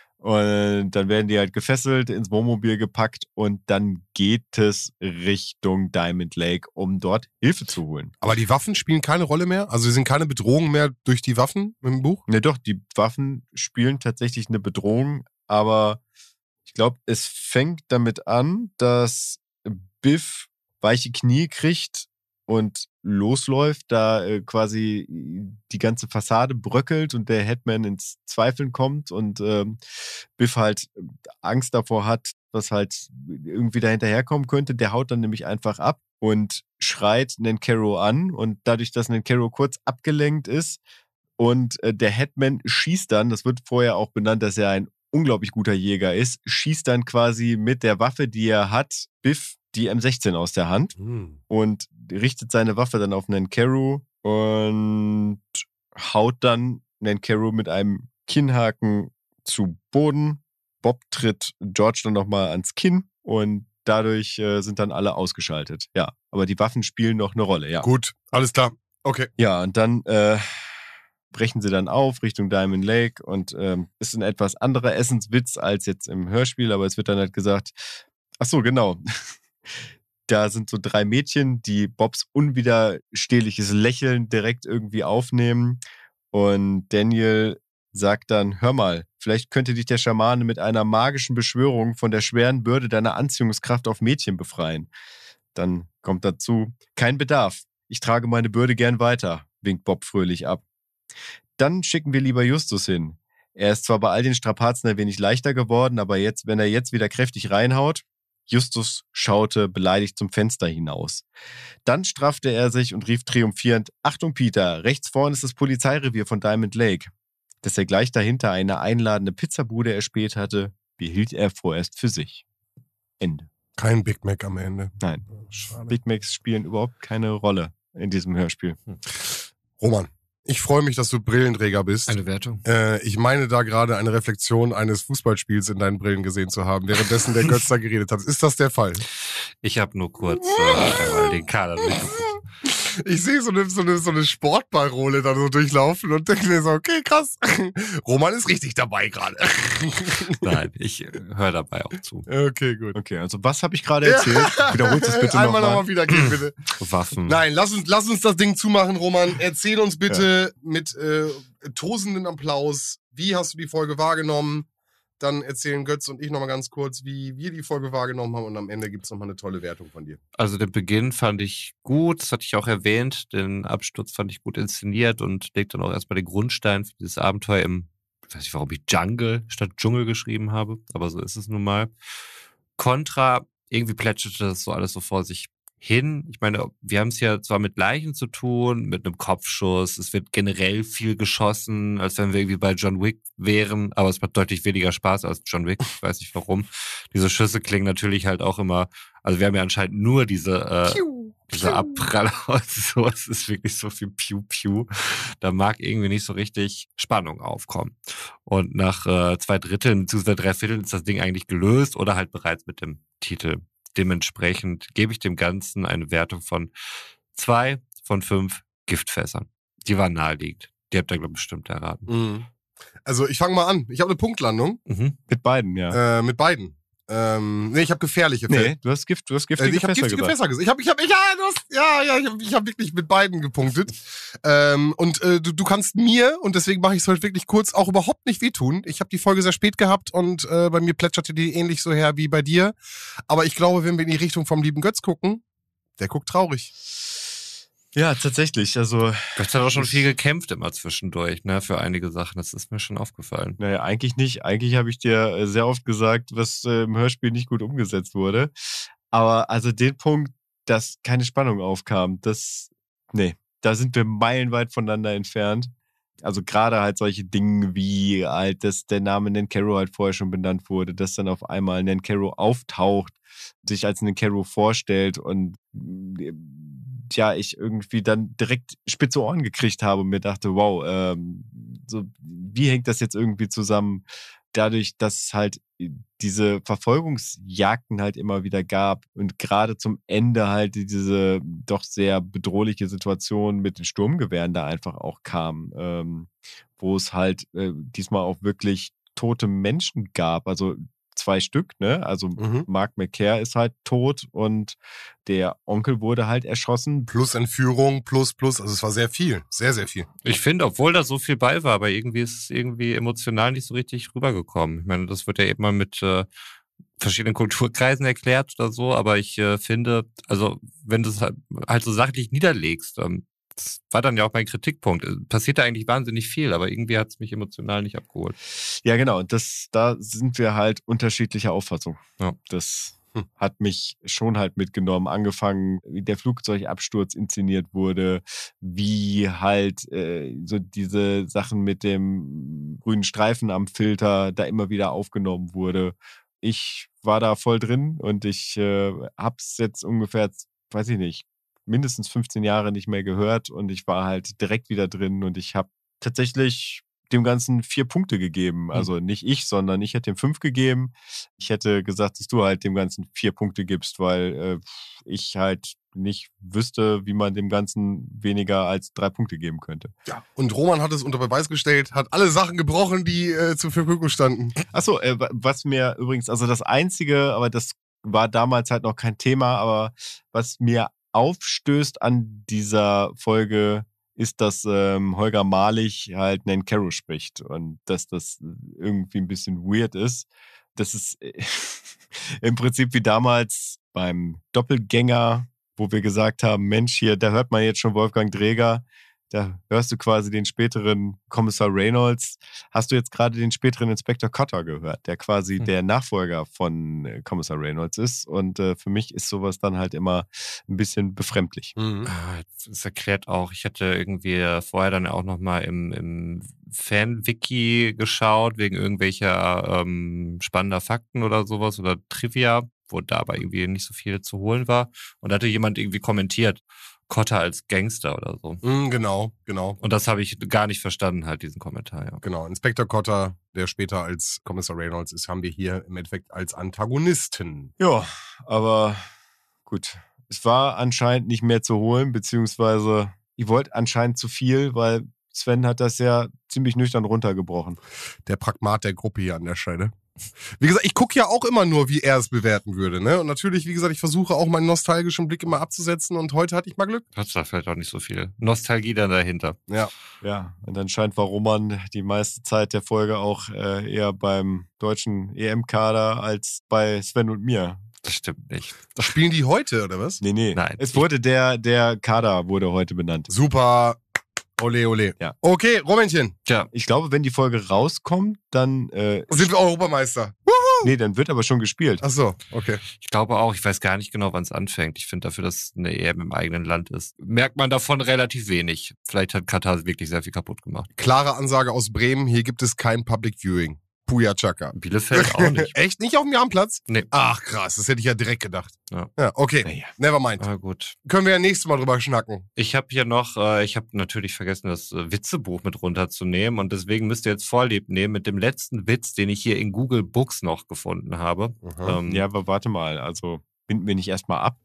Und dann werden die halt gefesselt, ins Wohnmobil gepackt und dann geht es Richtung Diamond Lake, um dort Hilfe zu holen. Aber die Waffen spielen keine Rolle mehr? Also sie sind keine Bedrohung mehr durch die Waffen im Buch? Ne, doch, die Waffen spielen tatsächlich eine Bedrohung, aber ich glaube, es fängt damit an, dass Biff weiche Knie kriegt und losläuft, da äh, quasi die ganze Fassade bröckelt und der Headman ins Zweifeln kommt und ähm, Biff halt Angst davor hat, was halt irgendwie da hinterherkommen könnte. Der haut dann nämlich einfach ab und schreit Nancaro an und dadurch, dass Nancaro kurz abgelenkt ist und äh, der Headman schießt dann, das wird vorher auch benannt, dass er ein unglaublich guter Jäger ist, schießt dann quasi mit der Waffe, die er hat, Biff die M sechzehn aus der Hand Hm. und richtet seine Waffe dann auf Nancaro und haut dann Nancaro mit einem Kinnhaken zu Boden. Bob tritt George dann nochmal ans Kinn und dadurch äh, sind dann alle ausgeschaltet. Ja, aber die Waffen spielen noch eine Rolle, ja. Gut, alles klar. Okay. Ja, und dann äh, brechen sie dann auf Richtung Diamond Lake und ähm, ist ein etwas anderer Essenswitz als jetzt im Hörspiel, aber es wird dann halt gesagt, ach so, genau, da sind so drei Mädchen, die Bobs unwiderstehliches Lächeln direkt irgendwie aufnehmen und Daniel sagt dann, hör mal, vielleicht könnte dich der Schamane mit einer magischen Beschwörung von der schweren Bürde deiner Anziehungskraft auf Mädchen befreien. Dann kommt dazu, kein Bedarf, ich trage meine Bürde gern weiter, winkt Bob fröhlich ab. Dann schicken wir lieber Justus hin. Er ist zwar bei all den Strapazen ein wenig leichter geworden, aber jetzt, wenn er jetzt wieder kräftig reinhaut, Justus schaute beleidigt zum Fenster hinaus. Dann straffte er sich und rief triumphierend: Achtung, Peter, rechts vorne ist das Polizeirevier von Diamond Lake. Dass er gleich dahinter eine einladende Pizzabude erspäht hatte, behielt er vorerst für sich. Ende. Kein Big Mac am Ende. Nein, Schade. Big Macs spielen überhaupt keine Rolle in diesem Hörspiel. Roman, ich freue mich, dass du Brillenträger bist. Eine Wertung? Äh, ich meine da gerade eine Reflexion eines Fußballspiels in deinen Brillen gesehen zu haben, währenddessen der Götz da geredet hat. Ist das der Fall? Ich habe nur kurz äh, einmal den Kader durchgeguckt. Ich sehe so eine, so eine, so eine Sportballrolle da so durchlaufen und denke mir so, okay, krass. Roman ist richtig dabei gerade. Nein, ich äh, höre dabei auch zu. Okay, gut. Okay, also was habe ich gerade erzählt? Wiederholt es bitte Einmal nochmal. nochmal wiedergeben, bitte. Waffen. Nein, lass uns, lass uns das Ding zumachen, Roman. Erzähl uns bitte mit äh, tosenden Applaus, wie hast du die Folge wahrgenommen? Dann erzählen Götz und ich nochmal ganz kurz, wie wir die Folge wahrgenommen haben und am Ende gibt's nochmal eine tolle Wertung von dir. Also den Beginn fand ich gut, das hatte ich auch erwähnt. Den Absturz fand ich gut inszeniert und legt dann auch erstmal den Grundstein für dieses Abenteuer im, ich weiß nicht, warum ich Jungle statt Dschungel geschrieben habe, aber so ist es nun mal. Contra, irgendwie plätscherte das so alles so vor sich hin. Ich meine, wir haben es ja zwar mit Leichen zu tun, mit einem Kopfschuss, es wird generell viel geschossen, als wenn wir irgendwie bei John Wick wären, aber es macht deutlich weniger Spaß als John Wick, ich weiß nicht warum. Diese Schüsse klingen natürlich halt auch immer, also wir haben ja anscheinend nur diese äh, diese Abpraller und so, es ist wirklich so viel Piu-Piu. Da mag irgendwie nicht so richtig Spannung aufkommen. Und nach äh, zwei Dritteln bzw. drei Vierteln ist das Ding eigentlich gelöst oder halt bereits mit dem Titel. Dementsprechend gebe ich dem Ganzen eine Wertung von zwei von fünf Giftfässern. Die waren naheliegend. Die habt ihr, glaube ich, bestimmt erraten. Mhm. Also ich fange mal an. Ich habe eine Punktlandung Mhm. Mit beiden, ja. äh, mit beiden. Ähm, nee, ich habe gefährliche nee, Fälle. du hast Gift, du hast Äh, giftige ich habe Fässer giftige gesagt. Fässer gesagt. Ich habe, ich habe, ja, du hast, ja, ja, ich habe ich hab wirklich mit beiden gepunktet. Ähm, und äh, du, du kannst mir, und deswegen mache ich es heute wirklich kurz, auch überhaupt nicht wehtun. Ich habe die Folge sehr spät gehabt und äh, bei mir plätscherte die ähnlich so her wie bei dir. Aber ich glaube, wenn wir in die Richtung vom lieben Götz gucken, der guckt traurig. Ja, tatsächlich. Also, Götz hat auch schon viel gekämpft immer zwischendurch, ne, für einige Sachen. Das ist mir schon aufgefallen. naja, eigentlich nicht. Eigentlich habe ich dir äh, sehr oft gesagt, was äh, im Hörspiel nicht gut umgesetzt wurde. Aber also den Punkt, dass keine Spannung aufkam, das, nee, da sind wir meilenweit voneinander entfernt. Also gerade halt solche Dinge wie halt, dass der Name Nenkero halt vorher schon benannt wurde, dass dann auf einmal Nenkero auftaucht, sich als Nenkero vorstellt und äh, ja, ich irgendwie dann direkt spitze Ohren gekriegt habe und mir dachte, wow, ähm, so wie hängt das jetzt irgendwie zusammen? Dadurch, dass es halt diese Verfolgungsjagden halt immer wieder gab und gerade zum Ende halt diese doch sehr bedrohliche Situation mit den Sturmgewehren da einfach auch kam, ähm, wo es halt äh, diesmal auch wirklich tote Menschen gab, also zwei Stück, ne? Also Mhm. Mark McCare ist halt tot und der Onkel wurde halt erschossen. Plus Entführung, plus, plus, also es war sehr viel, sehr, sehr viel. Ich finde, obwohl da so viel bei war, aber irgendwie ist es irgendwie emotional nicht so richtig rübergekommen. Ich meine, das wird ja eben mal mit äh, verschiedenen Kulturkreisen erklärt oder so, aber ich äh, finde, also wenn du es halt, halt so sachlich niederlegst, ähm, das war dann ja auch mein Kritikpunkt. Es passiert da eigentlich wahnsinnig viel, aber irgendwie hat es mich emotional nicht abgeholt. Ja, genau. Und das, da sind wir halt unterschiedlicher Auffassung. Ja. Das Hm. hat mich schon halt mitgenommen. Angefangen, wie der Flugzeugabsturz inszeniert wurde, wie halt äh, so diese Sachen mit dem grünen Streifen am Filter da immer wieder aufgenommen wurde. Ich war da voll drin und ich äh, hab's jetzt ungefähr, weiß ich nicht, mindestens fünfzehn Jahre nicht mehr gehört und ich war halt direkt wieder drin und ich habe tatsächlich dem Ganzen vier Punkte gegeben. Also nicht ich, sondern ich hätte ihm fünf gegeben. Ich hätte gesagt, dass du halt dem Ganzen vier Punkte gibst, weil äh, ich halt nicht wüsste, wie man dem Ganzen weniger als drei Punkte geben könnte. Ja. Und Roman hat es unter Beweis gestellt, hat alle Sachen gebrochen, die äh, zur Verfügung standen. Achso, äh, was mir übrigens, also das Einzige, aber das war damals halt noch kein Thema, aber was mir aufstößt an dieser Folge, ist, dass ähm, Holger Malich halt Nenkero spricht und dass das irgendwie ein bisschen weird ist. Das ist äh, im Prinzip wie damals beim Doppelgänger, wo wir gesagt haben, Mensch, hier, da hört man jetzt schon Wolfgang Dreger, Da hörst du quasi den späteren Kommissar Reynolds. Hast du jetzt gerade den späteren Inspektor Cotter gehört, der quasi hm. der Nachfolger von äh, Kommissar Reynolds ist. Und äh, für mich ist sowas dann halt immer ein bisschen befremdlich. Mhm. Das erklärt auch, ich hatte irgendwie vorher dann auch nochmal im, im Fan-Wiki geschaut, wegen irgendwelcher ähm, spannender Fakten oder sowas oder Trivia, wo da aber irgendwie nicht so viel zu holen war. Und da hatte jemand irgendwie kommentiert, Cotter als Gangster oder so. Mhm, genau, genau. Und das habe ich gar nicht verstanden, halt, diesen Kommentar, ja. Genau, Inspektor Cotter, der später als Kommissar Reynolds ist, haben wir hier im Endeffekt als Antagonisten. Ja, aber gut. Es war anscheinend nicht mehr zu holen, beziehungsweise ihr wollt anscheinend zu viel, weil Sven hat das ja ziemlich nüchtern runtergebrochen. Der Pragmat der Gruppe hier an der Stelle. Wie gesagt, ich gucke ja auch immer nur, wie er es bewerten würde, ne? Und natürlich, wie gesagt, ich versuche auch meinen nostalgischen Blick immer abzusetzen und heute hatte ich mal Glück. Hat da vielleicht auch nicht so viel Nostalgie dann dahinter. Ja. Ja, und anscheinend war Roman die meiste Zeit der Folge auch äh, eher beim deutschen E M-Kader als bei Sven und mir. Das stimmt nicht. Spielen die heute, oder was? Nee, nee. Nein. Es wurde der, der Kader wurde heute benannt. Super. Ole, ole. Ja. Okay, Romännchen. Tja, Ich glaube, wenn die Folge rauskommt, dann äh, Sind wir Europameister? nee, dann wird aber schon gespielt. Ach so, okay. ich glaube auch, ich weiß gar nicht genau, wann es anfängt. Ich finde dafür, dass eine E M im eigenen Land ist, merkt man davon relativ wenig. Vielleicht hat Katar wirklich sehr viel kaputt gemacht. Klare Ansage aus Bremen, hier gibt es kein Public Viewing. Puja Chaka. Bielefeld auch nicht. Echt? Nicht auf dem Jahrenplatz? Nee. Ach krass, das hätte ich ja direkt gedacht. Ja. Ja, okay. Naja. Never mind. Aber gut. Können wir ja nächstes Mal drüber schnacken. Ich habe hier noch, äh, ich habe natürlich vergessen, das äh, Witzebuch mit runterzunehmen und deswegen müsst ihr jetzt Vorlieb nehmen mit dem letzten Witz, den ich hier in Google Books noch gefunden habe. Ähm, Ja, aber warte mal, also binden wir nicht erstmal ab?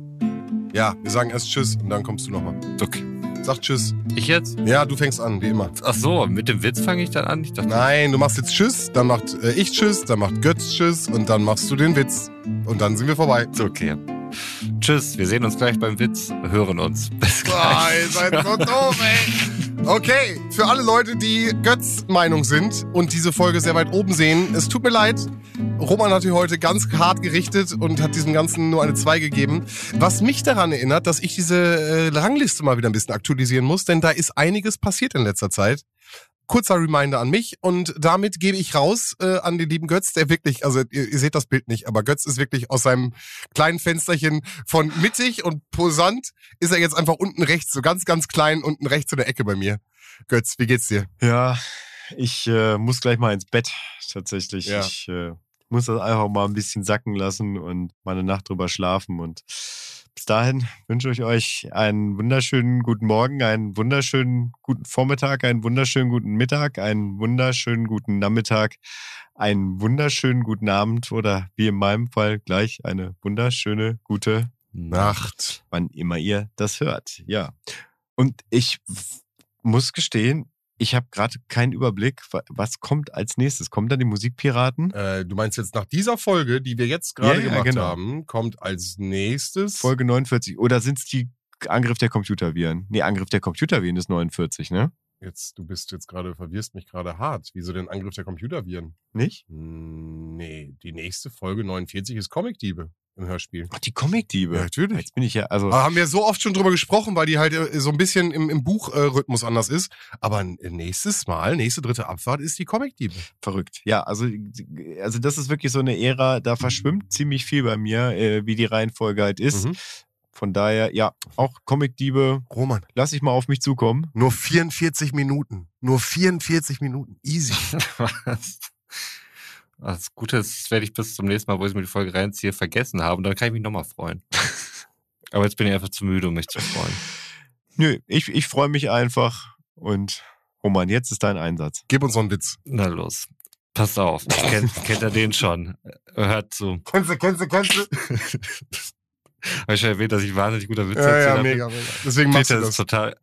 Ja, wir sagen erst Tschüss und dann kommst du nochmal. Okay. Sag Tschüss. Ich jetzt? Ja, du fängst an, wie immer. Ach so, mit dem Witz fange ich dann an? Ich dachte, Nein, du machst jetzt Tschüss, dann macht äh, ich Tschüss, dann macht Götz Tschüss und dann machst du den Witz. Und dann sind wir vorbei. okay. Tschüss, wir sehen uns gleich beim Witz, hören uns. Bis Boah, gleich. ihr seid so doof, ey. Okay, für alle Leute, die Götz-Meinung sind und diese Folge sehr weit oben sehen, es tut mir leid. Roman hat hier heute ganz hart gerichtet und hat diesem Ganzen nur eine zwei gegeben. Was mich daran erinnert, dass ich diese äh, Rangliste mal wieder ein bisschen aktualisieren muss, denn da ist einiges passiert in letzter Zeit. Kurzer Reminder an mich und damit gebe ich raus äh, an den lieben Götz, der wirklich, also ihr, ihr seht das Bild nicht, aber Götz ist wirklich aus seinem kleinen Fensterchen von mittig und posant ist er jetzt einfach unten rechts, so ganz, ganz klein unten rechts in der Ecke bei mir. Götz, wie geht's dir? Ja, ich äh, muss gleich mal ins Bett, tatsächlich. Ja. Ich äh, muss das einfach mal ein bisschen sacken lassen und mal eine Nacht drüber schlafen. Und bis dahin wünsche ich euch einen wunderschönen guten Morgen, einen wunderschönen guten Vormittag, einen wunderschönen guten Mittag, einen wunderschönen guten Nachmittag, einen wunderschönen guten Abend oder wie in meinem Fall gleich eine wunderschöne gute Nacht. wann immer ihr das hört. Ja. Und ich f- muss gestehen, ich habe gerade keinen Überblick, wa- was kommt als nächstes. Kommen dann die Musikpiraten? Äh, du meinst jetzt nach dieser Folge, die wir jetzt gerade Ja, ja, gemacht genau. haben, kommt als nächstes... Folge neunundvierzig. Oder sind es die Angriff der Computerviren? Nee, Angriff der Computerviren ist neunundvierzig, ne? Jetzt, du bist jetzt gerade, verwirrst mich gerade hart. Wieso denn Angriff der Computerviren? Nicht? Hm, nee, die nächste Folge neunundvierzig ist Comicdiebe im Hörspiel. Ach, die Comicdiebe. Ja, natürlich. Jetzt bin ich ja, also. Aber haben wir so oft schon drüber gesprochen, weil die halt äh, so ein bisschen im, im Buchrhythmus anders ist. Aber n- nächstes Mal, nächste dritte Abfahrt ist die Comicdiebe. Verrückt. Ja, also, also das ist wirklich so eine Ära, da verschwimmt ziemlich viel bei mir, äh, wie die Reihenfolge halt ist. Mhm. Von daher, ja, auch Comicdiebe, Roman, lass ich mal auf mich zukommen. nur vierundvierzig Minuten. Nur vierundvierzig Minuten. Easy. Was? Das Gute ist, das werde ich bis zum nächsten Mal, wo ich mir die Folge reinziehe, vergessen haben. Und dann kann ich mich nochmal freuen. Aber jetzt bin ich einfach zu müde, um mich zu freuen. Nö, ich, ich freue mich einfach. Und Roman, jetzt ist dein Einsatz. Gib uns so einen Witz. Na los. Passt auf. Kennt, kennt er den schon? Hört zu. Kennst du, kennst du, kennst du? Habe ich schon erwähnt, dass ich wahnsinnig guter Witz Ja, erzählt ja, habe? mega, mega. Deswegen machst Peter du ist das. total.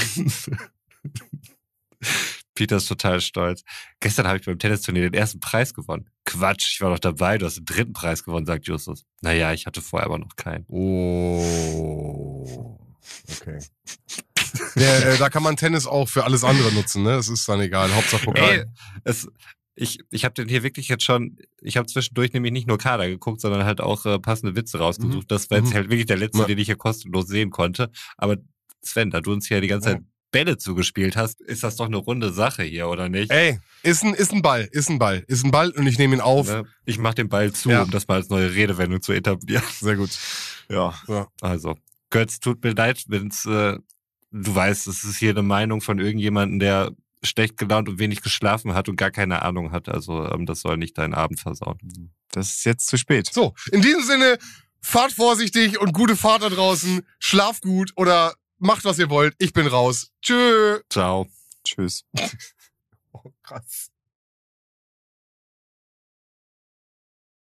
Peter ist total stolz. Gestern habe ich beim Tennisturnier den ersten Preis gewonnen. Quatsch, ich war doch dabei, du hast den dritten Preis gewonnen, sagt Justus. Naja, ich hatte vorher aber noch keinen. Oh. Okay. Der, äh, da kann man Tennis auch für alles andere nutzen, ne? Das ist dann egal. Hauptsache Pokal. Ey, es, ich, ich habe den hier wirklich jetzt schon, ich habe zwischendurch nämlich nicht nur Kader geguckt, sondern halt auch äh, passende Witze rausgesucht. Mhm. Das war jetzt Mhm. halt wirklich der letzte, Ja. den ich hier kostenlos sehen konnte. Aber Sven, da du uns hier die ganze Zeit Bälle zugespielt hast, ist das doch eine runde Sache hier, oder nicht? Ey, ist ein, ist ein Ball, ist ein Ball, ist ein Ball und ich nehme ihn auf. Ne? Ich mach den Ball zu, Ja. um das mal als neue Redewendung zu etablieren. Sehr gut. Ja. Ja. Also, Götz, tut mir leid, wenn's, äh, du weißt, es ist hier eine Meinung von irgendjemandem, der schlecht gelaunt und wenig geschlafen hat und gar keine Ahnung hat. Also, ähm, das soll nicht deinen Abend versauen. Das ist jetzt zu spät. So, in diesem Sinne, fahrt vorsichtig und gute Fahrt da draußen. Schlaft gut oder macht, was ihr wollt. Ich bin raus. Tschö. Ciao. Tschüss. Oh, krass.